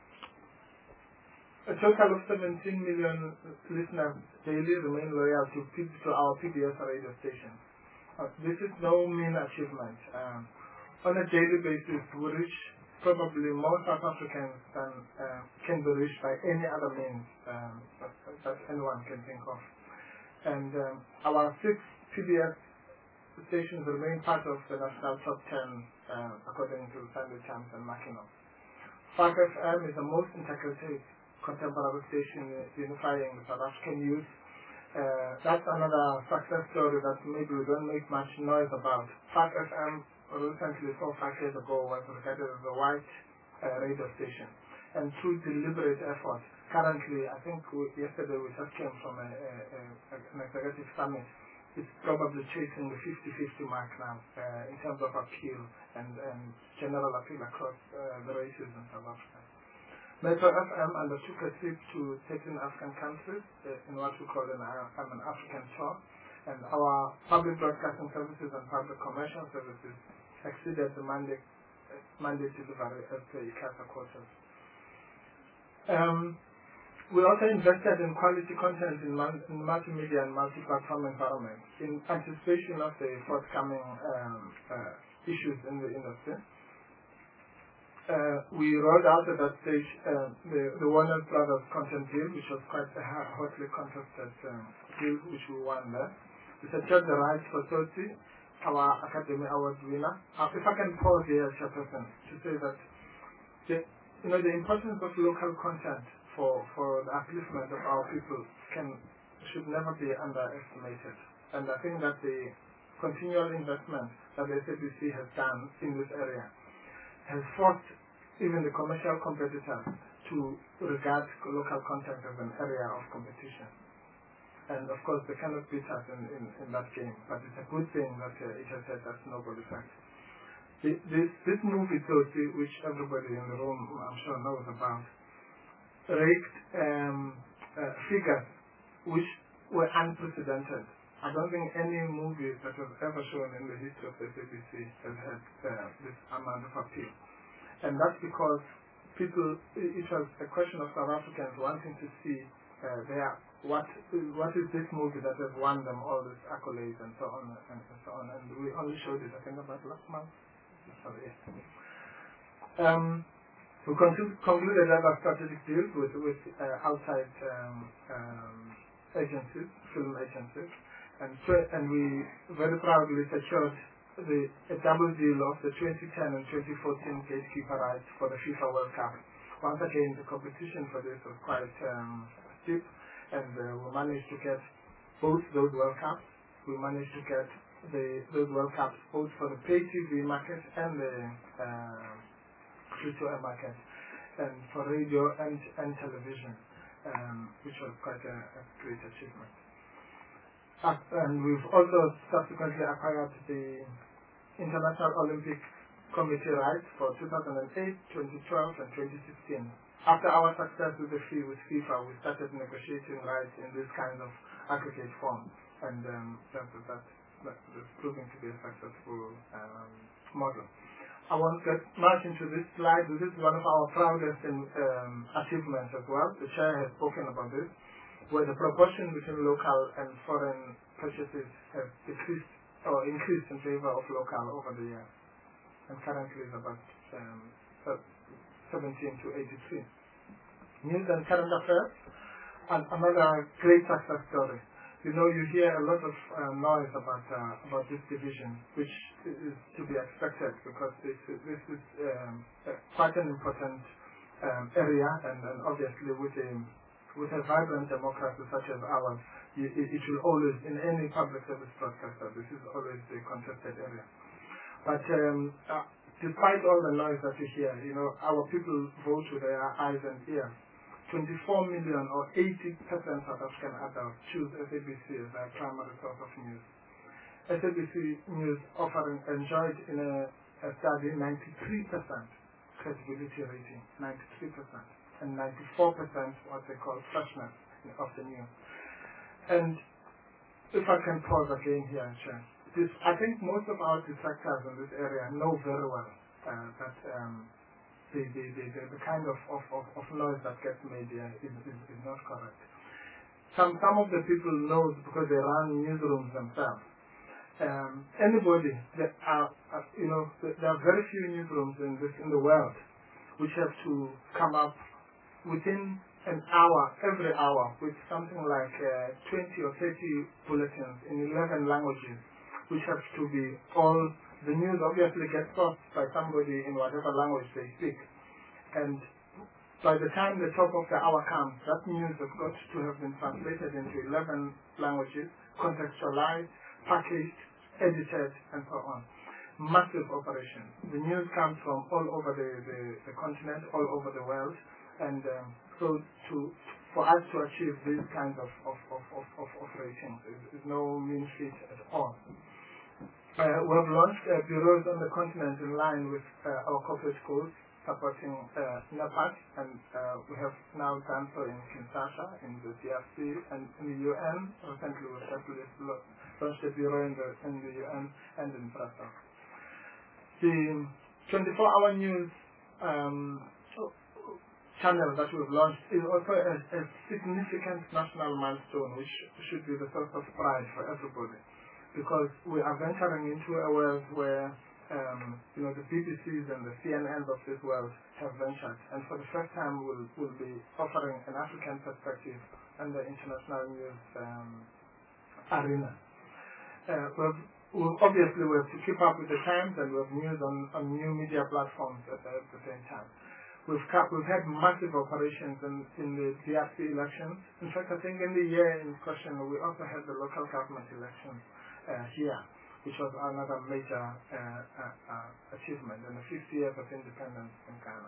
A total of seventeen million listeners daily remain loyal to, P to our P B S radio station. Uh, this is no mean achievement. Um, on a daily basis, we reach probably more South Africans than uh, can be reached by any other means um, that, that anyone can think of. And um, our six P B S stations remain part of the national top ten uh, according to Sunday Times and Mackinac. F A C F M is the most integrated contemporary station unifying the South African youth. Uh, that's another success story that maybe we don't make much noise about. F A C F M recently, four or five years ago, was regarded as a white uh, radio station. And through deliberate effort, currently, I think we, yesterday we just came from a, a, a, an executive summit, it's probably chasing the fifty fifty mark now uh, in terms of appeal and, and general appeal across uh, the races in South Africa. Metro F M undertook a trip to thirteen African countries uh, in what we call an, uh, an African tour, and our public broadcasting services and public commercial services exceeded the mandate, uh, mandate delivery as per ICASA quotas. Um, we also invested in quality content in, in multimedia and multi-platform environments in anticipation of the forthcoming um, uh, issues in the industry. Uh, we rolled out at that stage uh, the, the Warner Brothers content deal, which was quite a hotly contested um, deal, which we won there. We secured the rights for Tsotsi, our Academy Award winner. Uh, if I can pause here, Chairperson, to say that the, you know, the importance of local content for, for the upliftment of our people can should never be underestimated. And I think that the continual investment that the S A B C has done in this area has forced even the commercial competitors to regard local content as an area of competition. And of course, they cannot beat us in, in, in that game, but it's a good thing that uh, it has had that snowball effect. The, this, this movie, Tsotsi, which everybody in the room, I'm sure, knows about, raked um, uh, figures which were unprecedented. I don't think any movie that was ever shown in the history of the S A B C has had uh, this amount of appeal. And that's because people, it was a question of South Africans wanting to see uh, their What what is this movie that has won them all these accolades and so on and, and so on, and we only showed it I think about last month. Sorry. Um, we concluded other strategic deals with with uh, outside um, um, agencies, film agencies, and and we very proudly secured the a double deal of the twenty ten and twenty fourteen gatekeeper rights for the FIFA World Cup. Once again, the competition for this was quite um, steep. And uh, we managed to get both those World Cups. We managed to get the those World Cups both for the pay T V market and the uh, free-to-air market, and for radio and, and television, um, which was quite a, a great achievement. Uh, and we've also subsequently acquired the International Olympic Committee rights for two thousand eight, twenty twelve, and twenty sixteen. After our success with the fee with FIFA, we started negotiating rights in this kind of aggregate form, and um, that, that, that, that's proving to be a successful um, model. I won't get much into this slide. This is one of our proudest in, um, achievements as well. The chair has spoken about this, where the proportion between local and foreign purchases have decreased or increased in favor of local over the years, and currently is about um, seventeen to eighty-three. News and current affairs, and another great success story. You know, you hear a lot of uh, noise about uh, about this division, which is to be expected because this this is um, quite an important um, area, and, and obviously with a with a vibrant democracy such as ours, you, it, it will always, in any public service broadcaster, this is always a contested area. But um, uh, despite all the noise that you hear, you know, our people vote with their eyes and ears. twenty-four million or eighty percent South African adults choose S A B C as their primary source of news. S A B C News offering enjoyed in a, a study ninety-three percent credibility rating, ninety-three percent, and ninety-four percent what they call freshness of the news. And if I can pause again here, Chair, this, I think most of our detractors in this area know very well uh, that um, The, the, the, the kind of, of, of, of noise that gets made here is, is, is not correct. Some, some of the people know because they run newsrooms themselves. Um, anybody, that are, uh, you know, there are very few newsrooms in, this, in the world which have to come up within an hour, every hour, with something like uh, twenty or thirty bulletins in eleven languages, which have to be all. The news obviously gets sourced by somebody in whatever language they speak. And by the time the top of the hour comes, that news has got to have been translated into eleven languages, contextualized, packaged, edited, and so on. Massive operation. The news comes from all over the, the, the continent, all over the world. And um, so to, for us to achieve these kinds of, of, of, of, of, of ratings is, is no mean feat at all. Uh, we have launched uh, bureaus on the continent in line with uh, our corporate goals, supporting uh, NAPAD, and uh, we have now done so in Kinshasa, in the D R C, and in the U N. Recently, we have launched a bureau in the, in the U N and in Brussels. The twenty-four hour news um, channel that we've launched is also a, a significant national milestone, which should be the source of pride for everybody. Because we are venturing into a world where, um, you know, the B B Cs and the C N Ns of this world have ventured, and for the first time we'll, we'll be offering an African perspective in the international news um, arena. Uh, we've, we'll obviously we have to keep up with the times, and we have news on, on new media platforms at, at the same time. We've, kept, we've had massive operations in, in the D R C elections. In fact, I think in the year in question, we also had the local government elections. Uh, here, which was another major uh, uh, uh, achievement in the fifty years of independence in Ghana.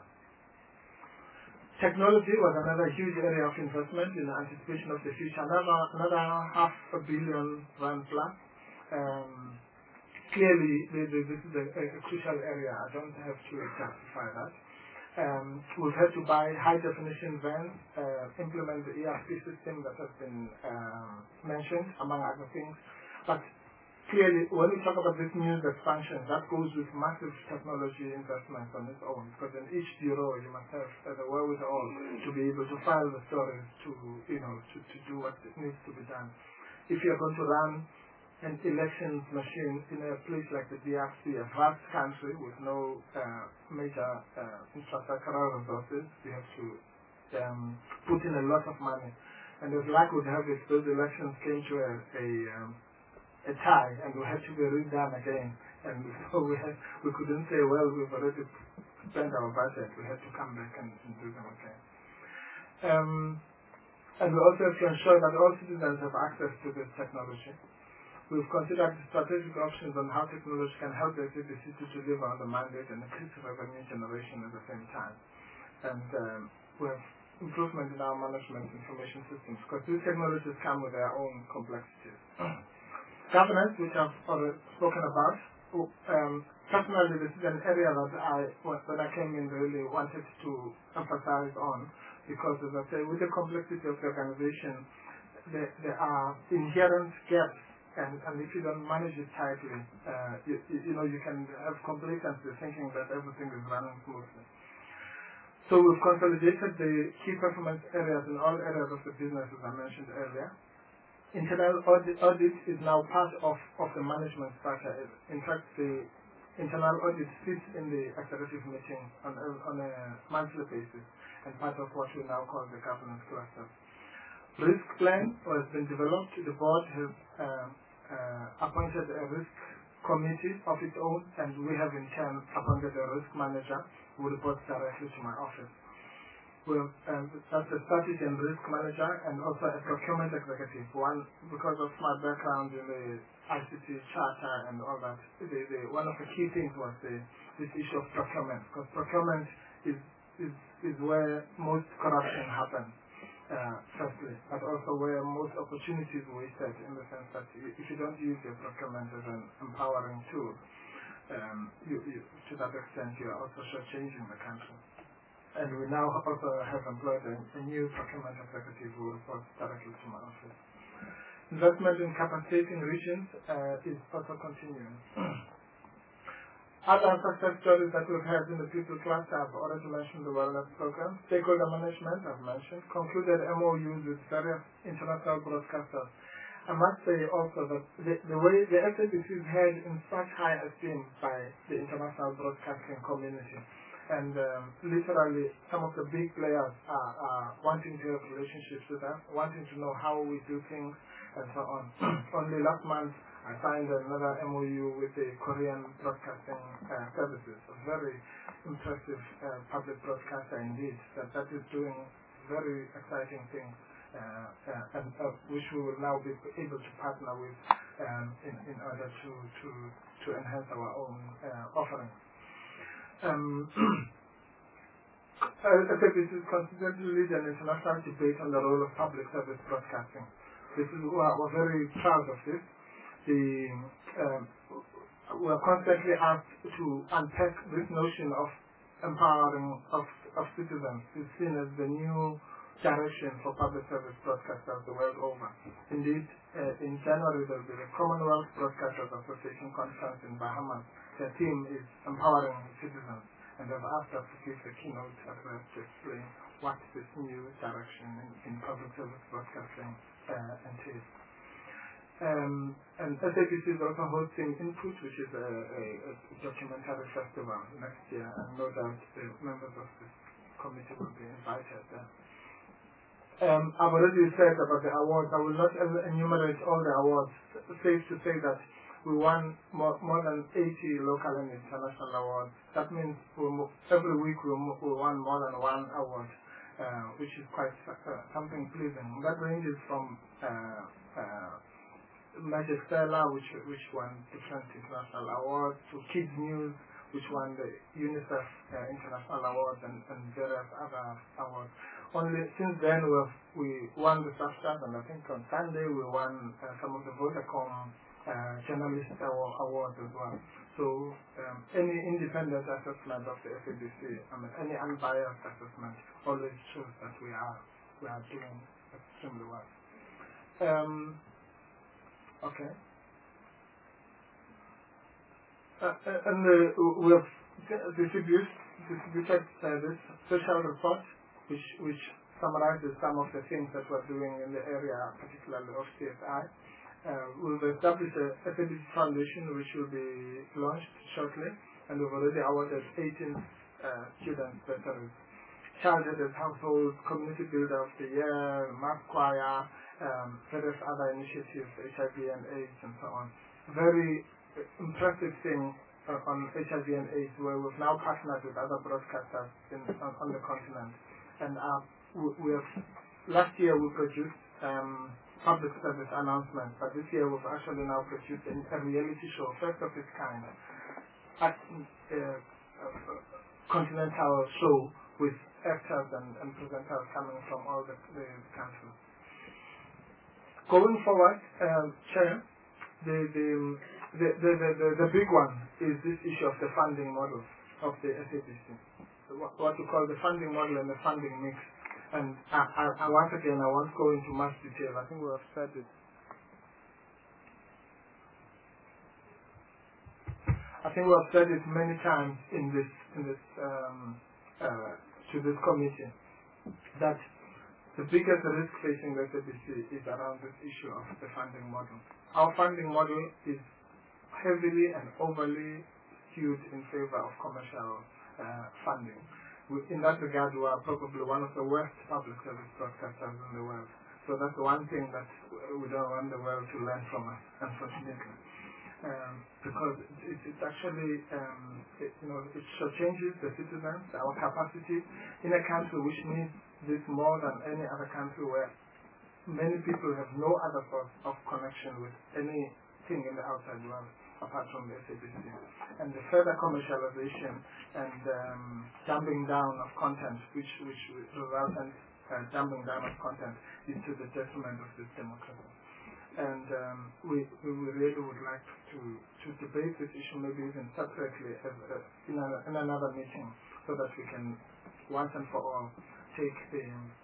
Technology was another huge area of investment in anticipation of the future, another, another half a billion rand plus. Um, clearly, the, the, this is a, a crucial area. I don't have to justify that. Um, we've had to buy high-definition vans, uh, implement the E R P system that has been um, mentioned, among other things. But clearly, when we talk about this news expansion, that goes with massive technology investments on its own, because in each bureau you must have uh, the wherewithal to be able to file the stories, to you know, to, to do what needs to be done. If you're going to run an elections machine in a place like the D R C, a vast country with no uh, major uh, infrastructural resources, you have to um, put in a lot of money. And as luck would have it, those elections came to a, a um, a tie, and we had to be redone again. And so we had, we couldn't say, well, we've already spent our budget. We had to come back and, and do them again. Um, and we also have to ensure that all citizens have access to this technology. We've considered strategic options on how technology can help the S A B C to deliver on the mandate and increase revenue generation at the same time. And um, we have improvement in our management information systems, because these technologies come with their own complexities. Governance, which I've already spoken about. Um, personally, this is an area that I, when I came in, really wanted to emphasize on, because, as I say, with the complexity of the organization, there, there are inherent gaps And, and if you don't manage it tightly, uh, you, you, you know, you can have complacency thinking that everything is running smoothly. So we've consolidated the key performance areas in all areas of the business, as I mentioned earlier. Internal audit, audit is now part of, of the management structure. In fact, the internal audit sits in the executive meeting on a, on a monthly basis and part of what we now call the governance cluster. Risk plan has been developed. The board has uh, uh, appointed a risk committee of its own, and we have in turn appointed a risk manager who reports directly to my office. We have, um, that's a strategy and risk manager and also a procurement executive. One, because of my background in the I C T charter and all that, the, the, one of the key things was the, this issue of procurement, because procurement is, is, is where most corruption happens. Uh, firstly, but also where most opportunities are wasted, in the sense that if you don't use your procurement as an empowering tool, um, you, you, to that extent you are also shortchanging the country. And we now also have employed a, a new procurement executive who reports directly to my office. Investment in capacitating regions uh, is also continuing. Other success stories that we've had in the people cluster, I've already mentioned the wellness program. Stakeholder management, I've mentioned. Concluded M O Us with various international broadcasters. I must say also that the, the way the S A B C is held in such high esteem by the international broadcasting community. And um, literally, some of the big players are, are wanting to have relationships with us, wanting to know how we do things, and so on. Only last month, I signed another M O U with the Korean Broadcasting uh, Services, a very impressive uh, public broadcaster indeed, that, that is doing very exciting things, uh, uh, and uh, which we will now be able to partner with um, in, in order to, to, to enhance our own uh, offerings. Um, S A B C is constantly lead an international debate on the role of public service broadcasting. This is, we're, we're very proud of this. The, um, we're constantly asked to unpack this notion of empowering of, of citizens. It's seen as the new direction for public service broadcasters the world over. Indeed, uh, in January there will be the Commonwealth Broadcasters Association conference in Bahamas. Their theme is empowering citizens, and they've asked us to give the keynote address to explain what this new direction in, in public service broadcasting uh, entails. Um, and S A B C is also hosting Input, which is a, a, a documentary festival next year, and no doubt the members of this committee will be invited there. Um, I've already said about the awards. I will not enumerate all the awards. Safe to say that we won more, more than eighty local and international awards. That means we every week we, we won more than one award, uh, which is quite uh, something pleasing. That ranges from uh, uh, Magic Stella, which which won different international awards, to Kids News, which won the UNICEF uh, International Awards, and, and various other awards. Only since then we've, we won the Substance, and I think on Sunday we won uh, some of the Vodacom uh, Journalist Awards as well. So um, any independent assessment of the S A B C, I mean any unbiased assessment, always shows that we are we are doing extremely well. Um, Okay. Uh, and uh, we have distributed, distributed uh, this special report, which which summarizes some of the things that we're doing in the area, particularly of C S I. Uh, we've established a S A B C Foundation, which will be launched shortly, and we've already awarded eighteen uh, students bursaries. Childhood as Household, Community Builder of the Year, Math Choir, um, various other initiatives, H I V and AIDS, and so on. Very impressive thing uh, on H I V and AIDS, where we've now partnered with other broadcasters in, on, on the continent. And uh, we, we have, last year we produced um, public service announcements, but this year we've actually now produced a, a reality show, first of its kind, a uh, uh, continental show with actors and, and presenters coming from all the, the countries. Going forward, um, Chair, the the, the, the, the, the the big one is this issue of the funding model of the S A B C, what, what we call the funding model and the funding mix. And I, I, I once again, I won't go into much detail. I think we have said it. I think we have said it many times in this, in this, um, uh, to this committee, that the biggest risk facing the S A B C is around this issue of the funding model. Our funding model is heavily and overly skewed in favor of commercial uh, funding. We, in that regard, we are probably one of the worst public service broadcasters in the world. So that's one thing that we don't want the world to learn from us, unfortunately. Um, because it, it's actually, um, it, you know, it changes the citizens, our capacity in a country which needs this more than any other country, where many people have no other source of connection with anything in the outside world apart from the S A B C. And the further commercialization and um, dumbing down of content, which which results in uh, dumbing down of content, is to the detriment of this democracy. And um, we, we really would like to, to debate this issue, maybe even separately as, uh, in, a, in another meeting, so that we can once and for all take the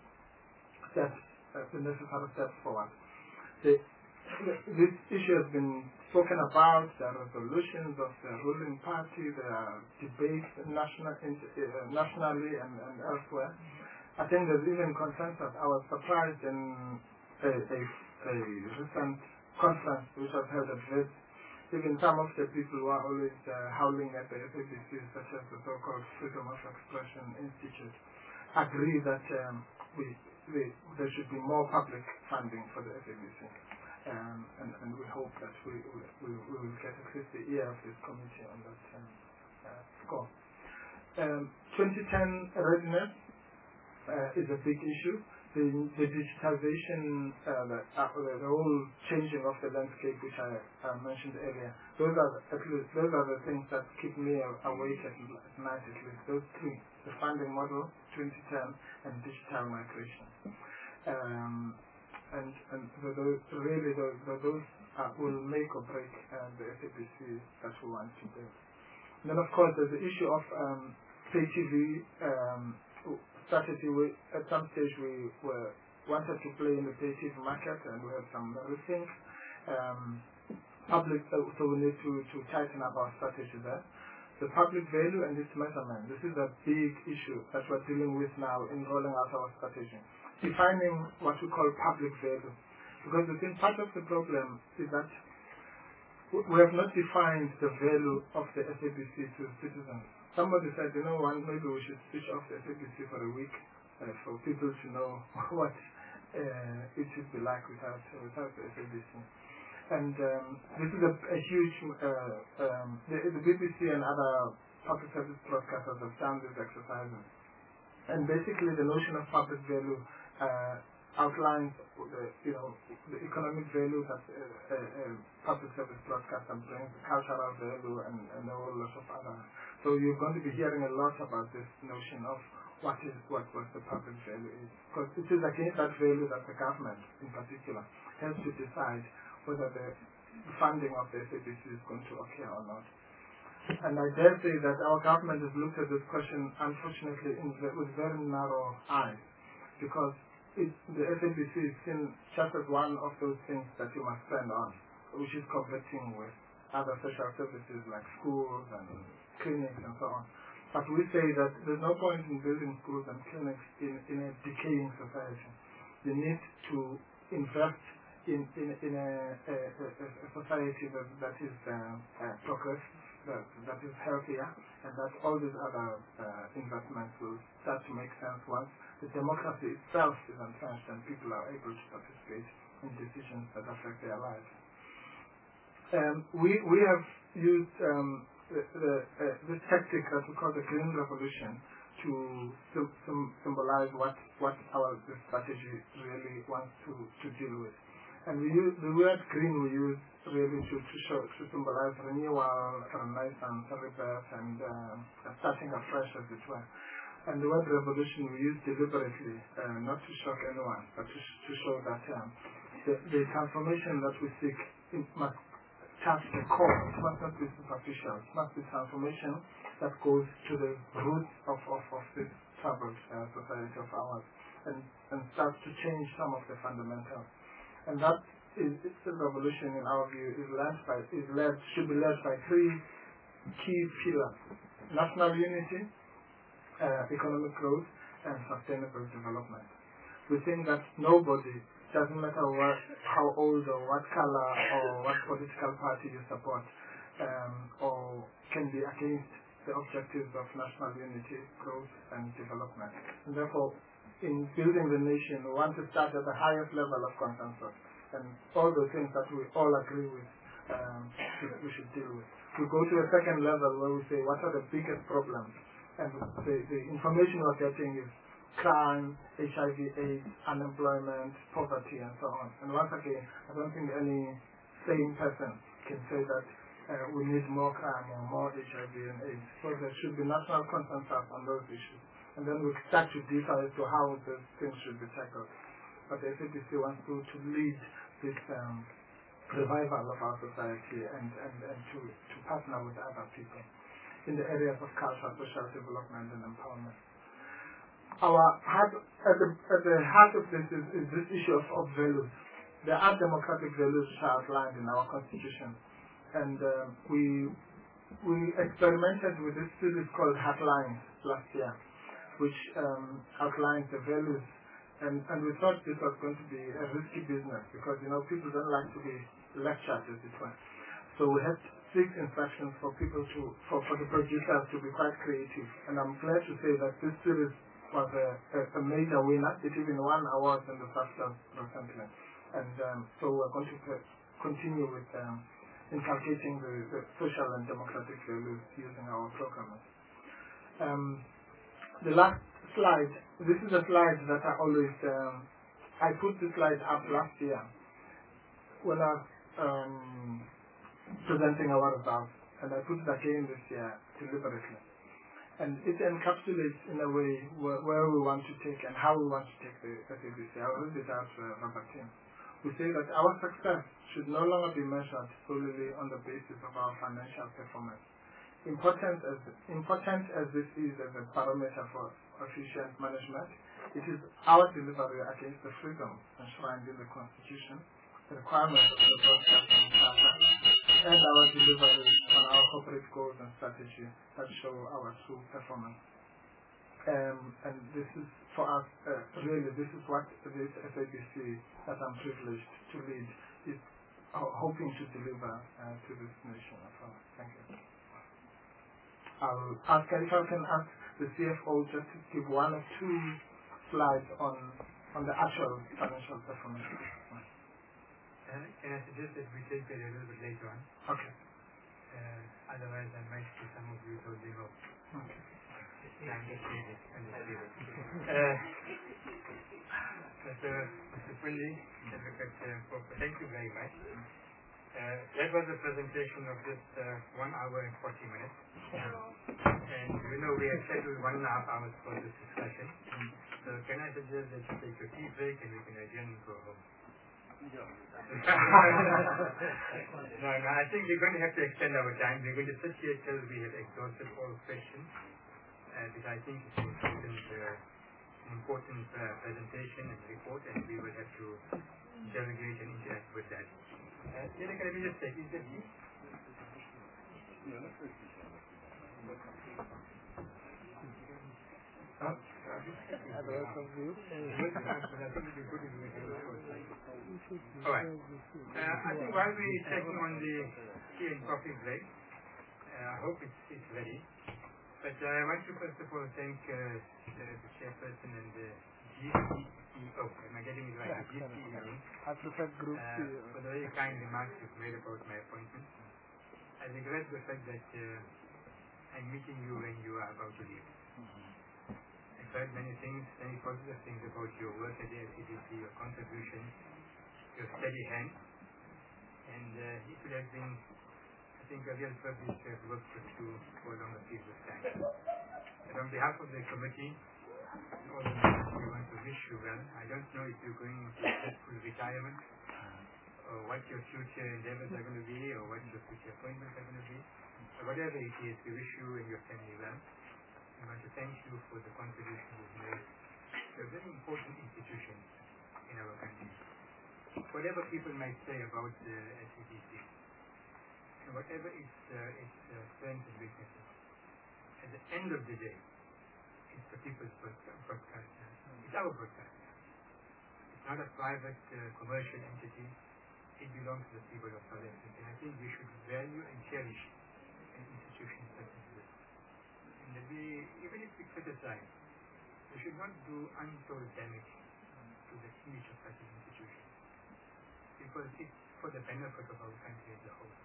steps, uh, the necessary steps forward. The, this issue has been spoken about. There are resolutions of the ruling party. There are debates national, uh, nationally and, and elsewhere. I think there's even consensus. I was surprised in a, a a recent conference which was held at Wits. Even some of the people who are always uh, howling at the S A B C, such as the so-called Freedom of Expression Institute, agree that um, we, we, there should be more public funding for the S A B C. Um, and, and we hope that we, we, we will get at least the ear of this committee on that um, uh, score. Um, twenty ten readiness uh, is a big issue. The, the digitization, uh, the, uh, the, the whole changing of the landscape, which I uh, mentioned earlier, those are at least those are the things that keep me awake at, at night. At least those three: the funding model, twenty ten, and digital migration. Um, and and the, those, really those, those uh, will make or break uh, the S A B C that we want to build. And then, of course, there's the issue of um, pay T V. Um, strategy. We, at some stage we were wanted to play in the pay T V market, and we had some rethink. Um, public, uh, so we need to, to tighten up our strategy there. The public value and its measurement. This is a big issue that we're dealing with now in rolling out our strategy. Defining what we call public value. Because I think part of the problem is that we have not defined the value of the S A B C to citizens. Somebody said, you know, one, maybe we should switch off the S A B C for a week uh, for people to know what uh, it should be like without without the S A B C. And um, this is a, a huge, uh, um, the, the B B C and other public service broadcasters have done these exercises. And basically the notion of public value uh, outlines the, you know, the economic value that uh, uh, public service broadcaster brings, cultural value, and, and a whole lot of other. So you're going to be hearing a lot about this notion of what is what, what the public value is. Because it is against that value that the government, in particular, has to decide whether the funding of the S A B C is going to occur or not. And I dare say that our government has looked at this question, unfortunately, in the, with very narrow eyes, because it, the S A B C is seen just as one of those things that you must spend on, which is competing with other social services like schools and clinics and so on. But we say that there's no point in building schools and clinics in, in a decaying society. You need to invest in, in, in a, a, a, a society that, that is uh, uh, progressive, that, that is healthier, and that all these other uh, investments will start to make sense once the democracy itself is entrenched and people are able to participate in decisions that affect their lives. Um, we, we have used um, the, the, uh, this tactic that we call the Green Revolution to sim sim symbolize what, what our this strategy really wants to, to deal with. And we use the word green we use really to, to show to symbolize renewal, renaissance, rebirth, and uh, starting afresh, as it were. And the word revolution we use deliberately, uh, not to shock anyone, but to, sh to show that um, the, the transformation that we seek must touch the core. It must not be superficial. It must be transformation that goes to the roots of, of, of this troubled uh, society of ours, and, and starts to change some of the fundamentals. And that is, it's a revolution, in our view, is led by, is led, should be led by three key pillars: national unity, uh, economic growth, and sustainable development. We think that nobody, doesn't matter what, how old or what color or what political party you support, um, or can be against the objectives of national unity, growth, and development. And therefore, in building the nation, we want to start at the highest level of consensus, and all the things that we all agree with, um, we should deal with. We go to a second level where we say, what are the biggest problems? And the, the information we're getting is crime, H I V AIDS, unemployment, poverty, and so on. And once again, I don't think any sane person can say that uh, we need more crime or more H I V and AIDS. So there should be national consensus on those issues. And then we start to differ as to how those things should be tackled. But the S A B C wants to, to lead this um, revival of our society and, and, and to, to partner with other people in the areas of culture, social development, and empowerment. Our heart, at, the, at the heart of this is, is this issue of, of values. There are democratic values which are outlined in our constitution. And uh, we, we experimented with this series called Heartlines last year, which um, outlines the values. And, and we thought this was going to be a risky business because, you know, people don't like to be lectured, as it were. So we had six instructions for people to, for, for the producers to be quite creative. And I'm glad to say that this series was a, a, a major winner. It even won awards in the FAFSA recently. And um, so we're going to continue with um, inculcating the, the social and democratic values using our programmers. Um, the last slide, this is a slide that I always, um, I put this slide up last year when I was um, presenting our results, and I put it again this year deliberately. And it encapsulates in a way where, where we want to take and how we want to take the S A B C. I will read it out uh, verbatim. We say that our success should no longer be measured solely on the basis of our financial performance. Important as, important as this is as a parameter for efficient management, it is our delivery against the freedom enshrined in the Constitution, the requirements of the broadcasting charter, and our delivery on our corporate goals and strategy that show our true performance. Um, and this is, for us, uh, really, this is what this S A B C that I'm privileged to lead is uh, hoping to deliver uh, to this nation as well. Thank you. I'll ask if I can ask the C F O just to give one or two slides on on the actual financial performance. Uh, can I suggest that we take that a little bit later on? Okay. Uh, otherwise, I might see some of you holding off. Okay. Yeah, I'm just saying it. I'm just saying it. Uh, Mister Mister Pulli, thank you very much. Uh, that was a presentation of just uh, one hour and forty minutes. And you know we have scheduled one and a half hours for this discussion. So can I suggest that you take a tea break and we can adjourn and go home? no, no, I think we're going to have to extend our time. We're going to sit here till we have exhausted all questions. Uh, because I think it's an important, uh, an important uh, presentation and report, and we will have to delegate and interact with that. Uh, can I just take it? Is that Huh? Alright. Uh, I think while we're checking on the tea and coffee break, uh, I hope it's, it's ready. But uh, I want to first of all thank uh, the, the chairperson and the G C E O. Am I getting it right? The G C E O. I prefer group uh, for the very kind remarks you've made about my appointment. I regret the fact that uh, I'm meeting you when you are about to leave. I've heard many things, many positive things about your work at the S A B C, your contribution, your steady hand, and uh, it would have been, I think, a real privilege to have worked with you for a longer period of time. And on behalf of the committee, and all the members, we want to wish you well. I don't know if you're going into full retirement, or what your future endeavors are going to be, or what your future appointments are going to be. But whatever it is, we wish you and your family well. I want to thank you for the contribution you've made to a very important institution in our country. Whatever people might say about the S A B C, and whatever its, uh, its uh, strengths and weaknesses. At the end of the day, it's the people's broadcaster. It's our broadcaster. It's not a private uh, commercial entity. It belongs to the people of South Africa. And I think we should value and cherish an institution such as this. And that we, even if we criticize, we should not do untold damage to the image of such an institution, because it's for the benefit of our country as a whole.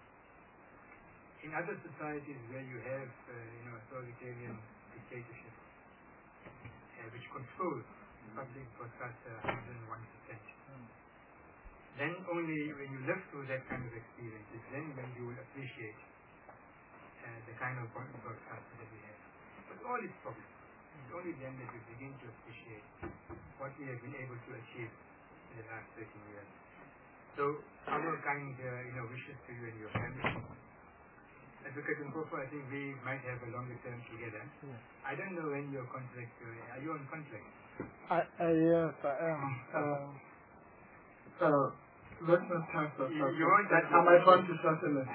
In other societies where you have uh, you know, authoritarian dictatorship, uh, which controls public broadcaster one hundred one percent, then only when you live through that kind of experience is then when you will appreciate uh, the kind of broadcaster that we have. But all its problems, it's only then that you begin to appreciate what we have been able to achieve in the last thirteen years. So our kind uh, you know, wishes to you and your family. Advocate Mpofu, I think we might have a longer term together. Yes. I don't know when your contract, uh, are you on contract? I, I, yes, I am. Um, so, let's not touch that. You, you won't touch I might want to shorten it.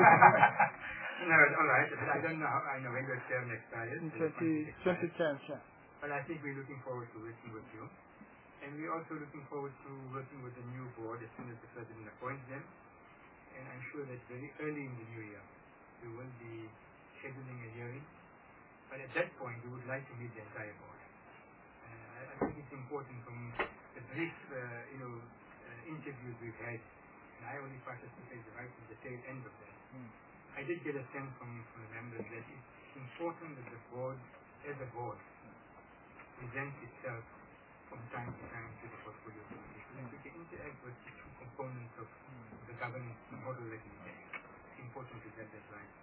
No, all right. But I don't know how, I know when your term expires. In twenty ten, yeah. But I think we're looking forward to working with you. And we're also looking forward to working with the new board as soon as the President appoints them. And I'm sure that very early in the new year, we will be scheduling a hearing. But at that point, we would like to meet the entire board. Uh, I think it's important from the brief, uh, you know, uh, interviews we've had, and I only participated right at the tail end of that. Mm. I did get a sense from, from the members that it's important that the board, as a board, presents itself from time to time to the portfolio committee, so that we can interact with the two components of the governance model that we have. It's important to get that right.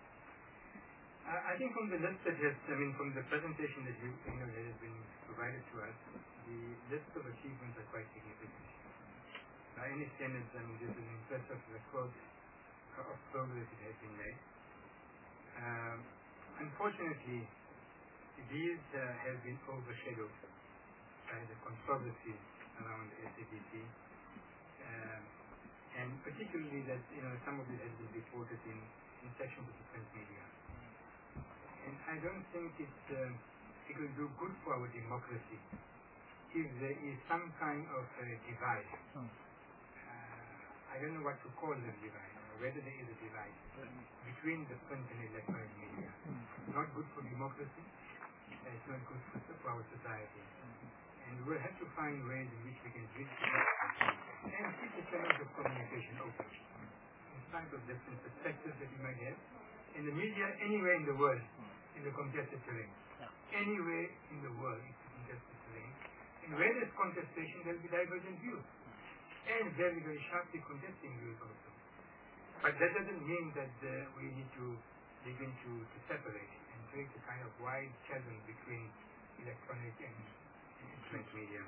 Uh, I think from the list that has, I mean, from the presentation that you, you know, that has been provided to us, the list of achievements are quite significant. By any standards, I mean, there's an impressive record of progress that has been made. Um, unfortunately, these uh, have been overshadowed by the controversies around S A B C, um, and particularly that, you know, some of it has been reported in, in sections of the print media. And I don't think it's, uh, it will do good for our democracy if there is some kind of uh, divide. Uh, I don't know what to call the divide, or whether there is a divide between the print and electronic media. Not good for democracy, and it's not good for, for our society. And we'll have to find ways in which we can bridge the gap and keep the channels of communication open, in spite of different perspectives that we might have. In the media, anywhere in the world, in the contested terrain. Anywhere in the world, in the contested terrain. And where there's contestation, there'll be divergent views. And very, very sharply contesting views also. But that doesn't mean that uh, we need to begin to, to separate and create a kind of wide chasm between electronic and, and print media.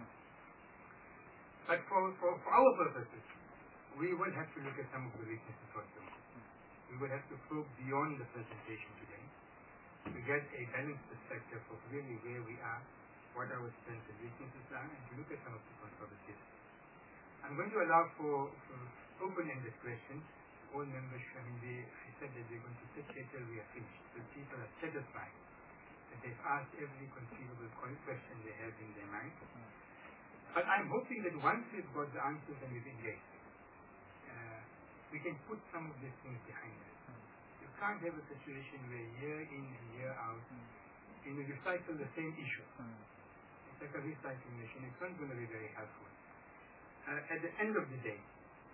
But for, for, for our purposes, we will have to look at some of the weaknesses also. We will have to probe beyond the presentation today to get a balanced perspective of really where we are, what our strengths and weaknesses are, and to look at some of the controversies. I'm going to allow for, for open-ended questions. All members, I mean, they, I said that we're going to sit here till we are finished, so people are satisfied that they've asked every conceivable question they have in their mind. But I'm hoping that once we've got the answers and we've engaged, uh, we can put some of these things behind us. You can't have a situation where year in and year out, you know, you cycle the same issue. It's like a recycling machine. It's not going to be very helpful. Uh, at the end of the day,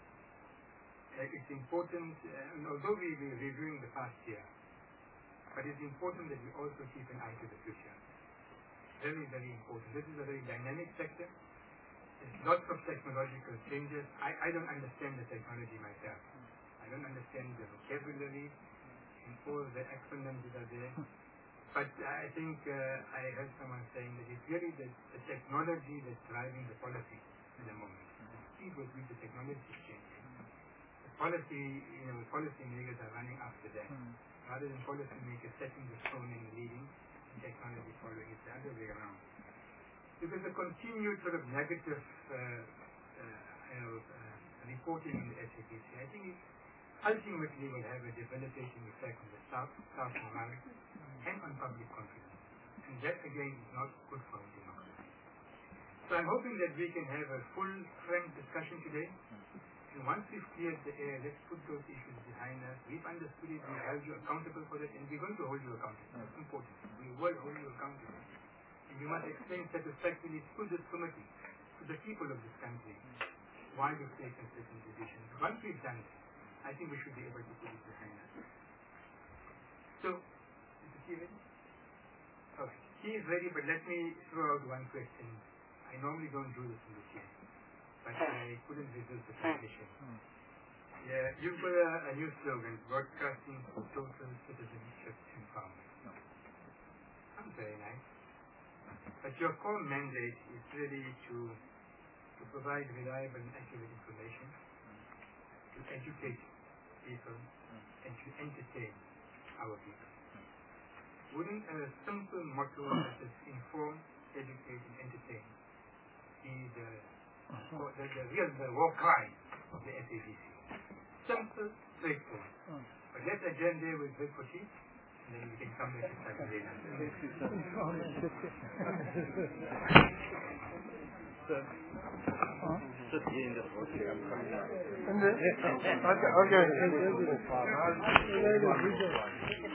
uh, it's important, uh, and although we were reviewing the past year, but it's important that we also keep an eye to the future. Very, very important. This is a very dynamic sector. There's lots of technological changes. I, I don't understand the technology myself. I don't understand the vocabulary and all the acronyms that are there. But I think uh, I heard someone saying that it's really the, the technology that's driving the policy at the moment. The speed with which the technology is changing. The policy, you know, policy makers are running after that. Mm. Rather than policy makers setting the stone and leading, and technology following, it's the other way around. Because the continued sort of negative uh, uh, you know, uh, reporting in the S A B C, I think it ultimately will have a debilitating effect on the South, staff morale and on public confidence. And that again is not good for a democracy. So I'm hoping that we can have a full, frank discussion today. And once we've cleared the air, let's put those issues behind us. We've understood it, we've held you accountable for that, and we're going to hold you accountable. That's important. We will hold you accountable. And you must explain satisfactorily to this committee, to the people of this country, why we've taken certain decisions. Once we've done it, I think we should be able to put it behind us. So, is the key ready? Okay. He is ready, but let me throw out one question. I normally don't do this in the chair, but I couldn't resist the transition. Yeah, you've got a, a new slogan, broadcasting total citizenship empowerment. Sounds very nice. But your core mandate is really to, to provide reliable and accurate information, to educate people, and to entertain our people. Wouldn't a simple motto such as inform, educate, and entertain be the, or the, the real the war cry of the S A B C? Simple, straightforward. But let's adjourn there with break for tea, and then we can come back and start later. Sit here in this room. Okay, okay.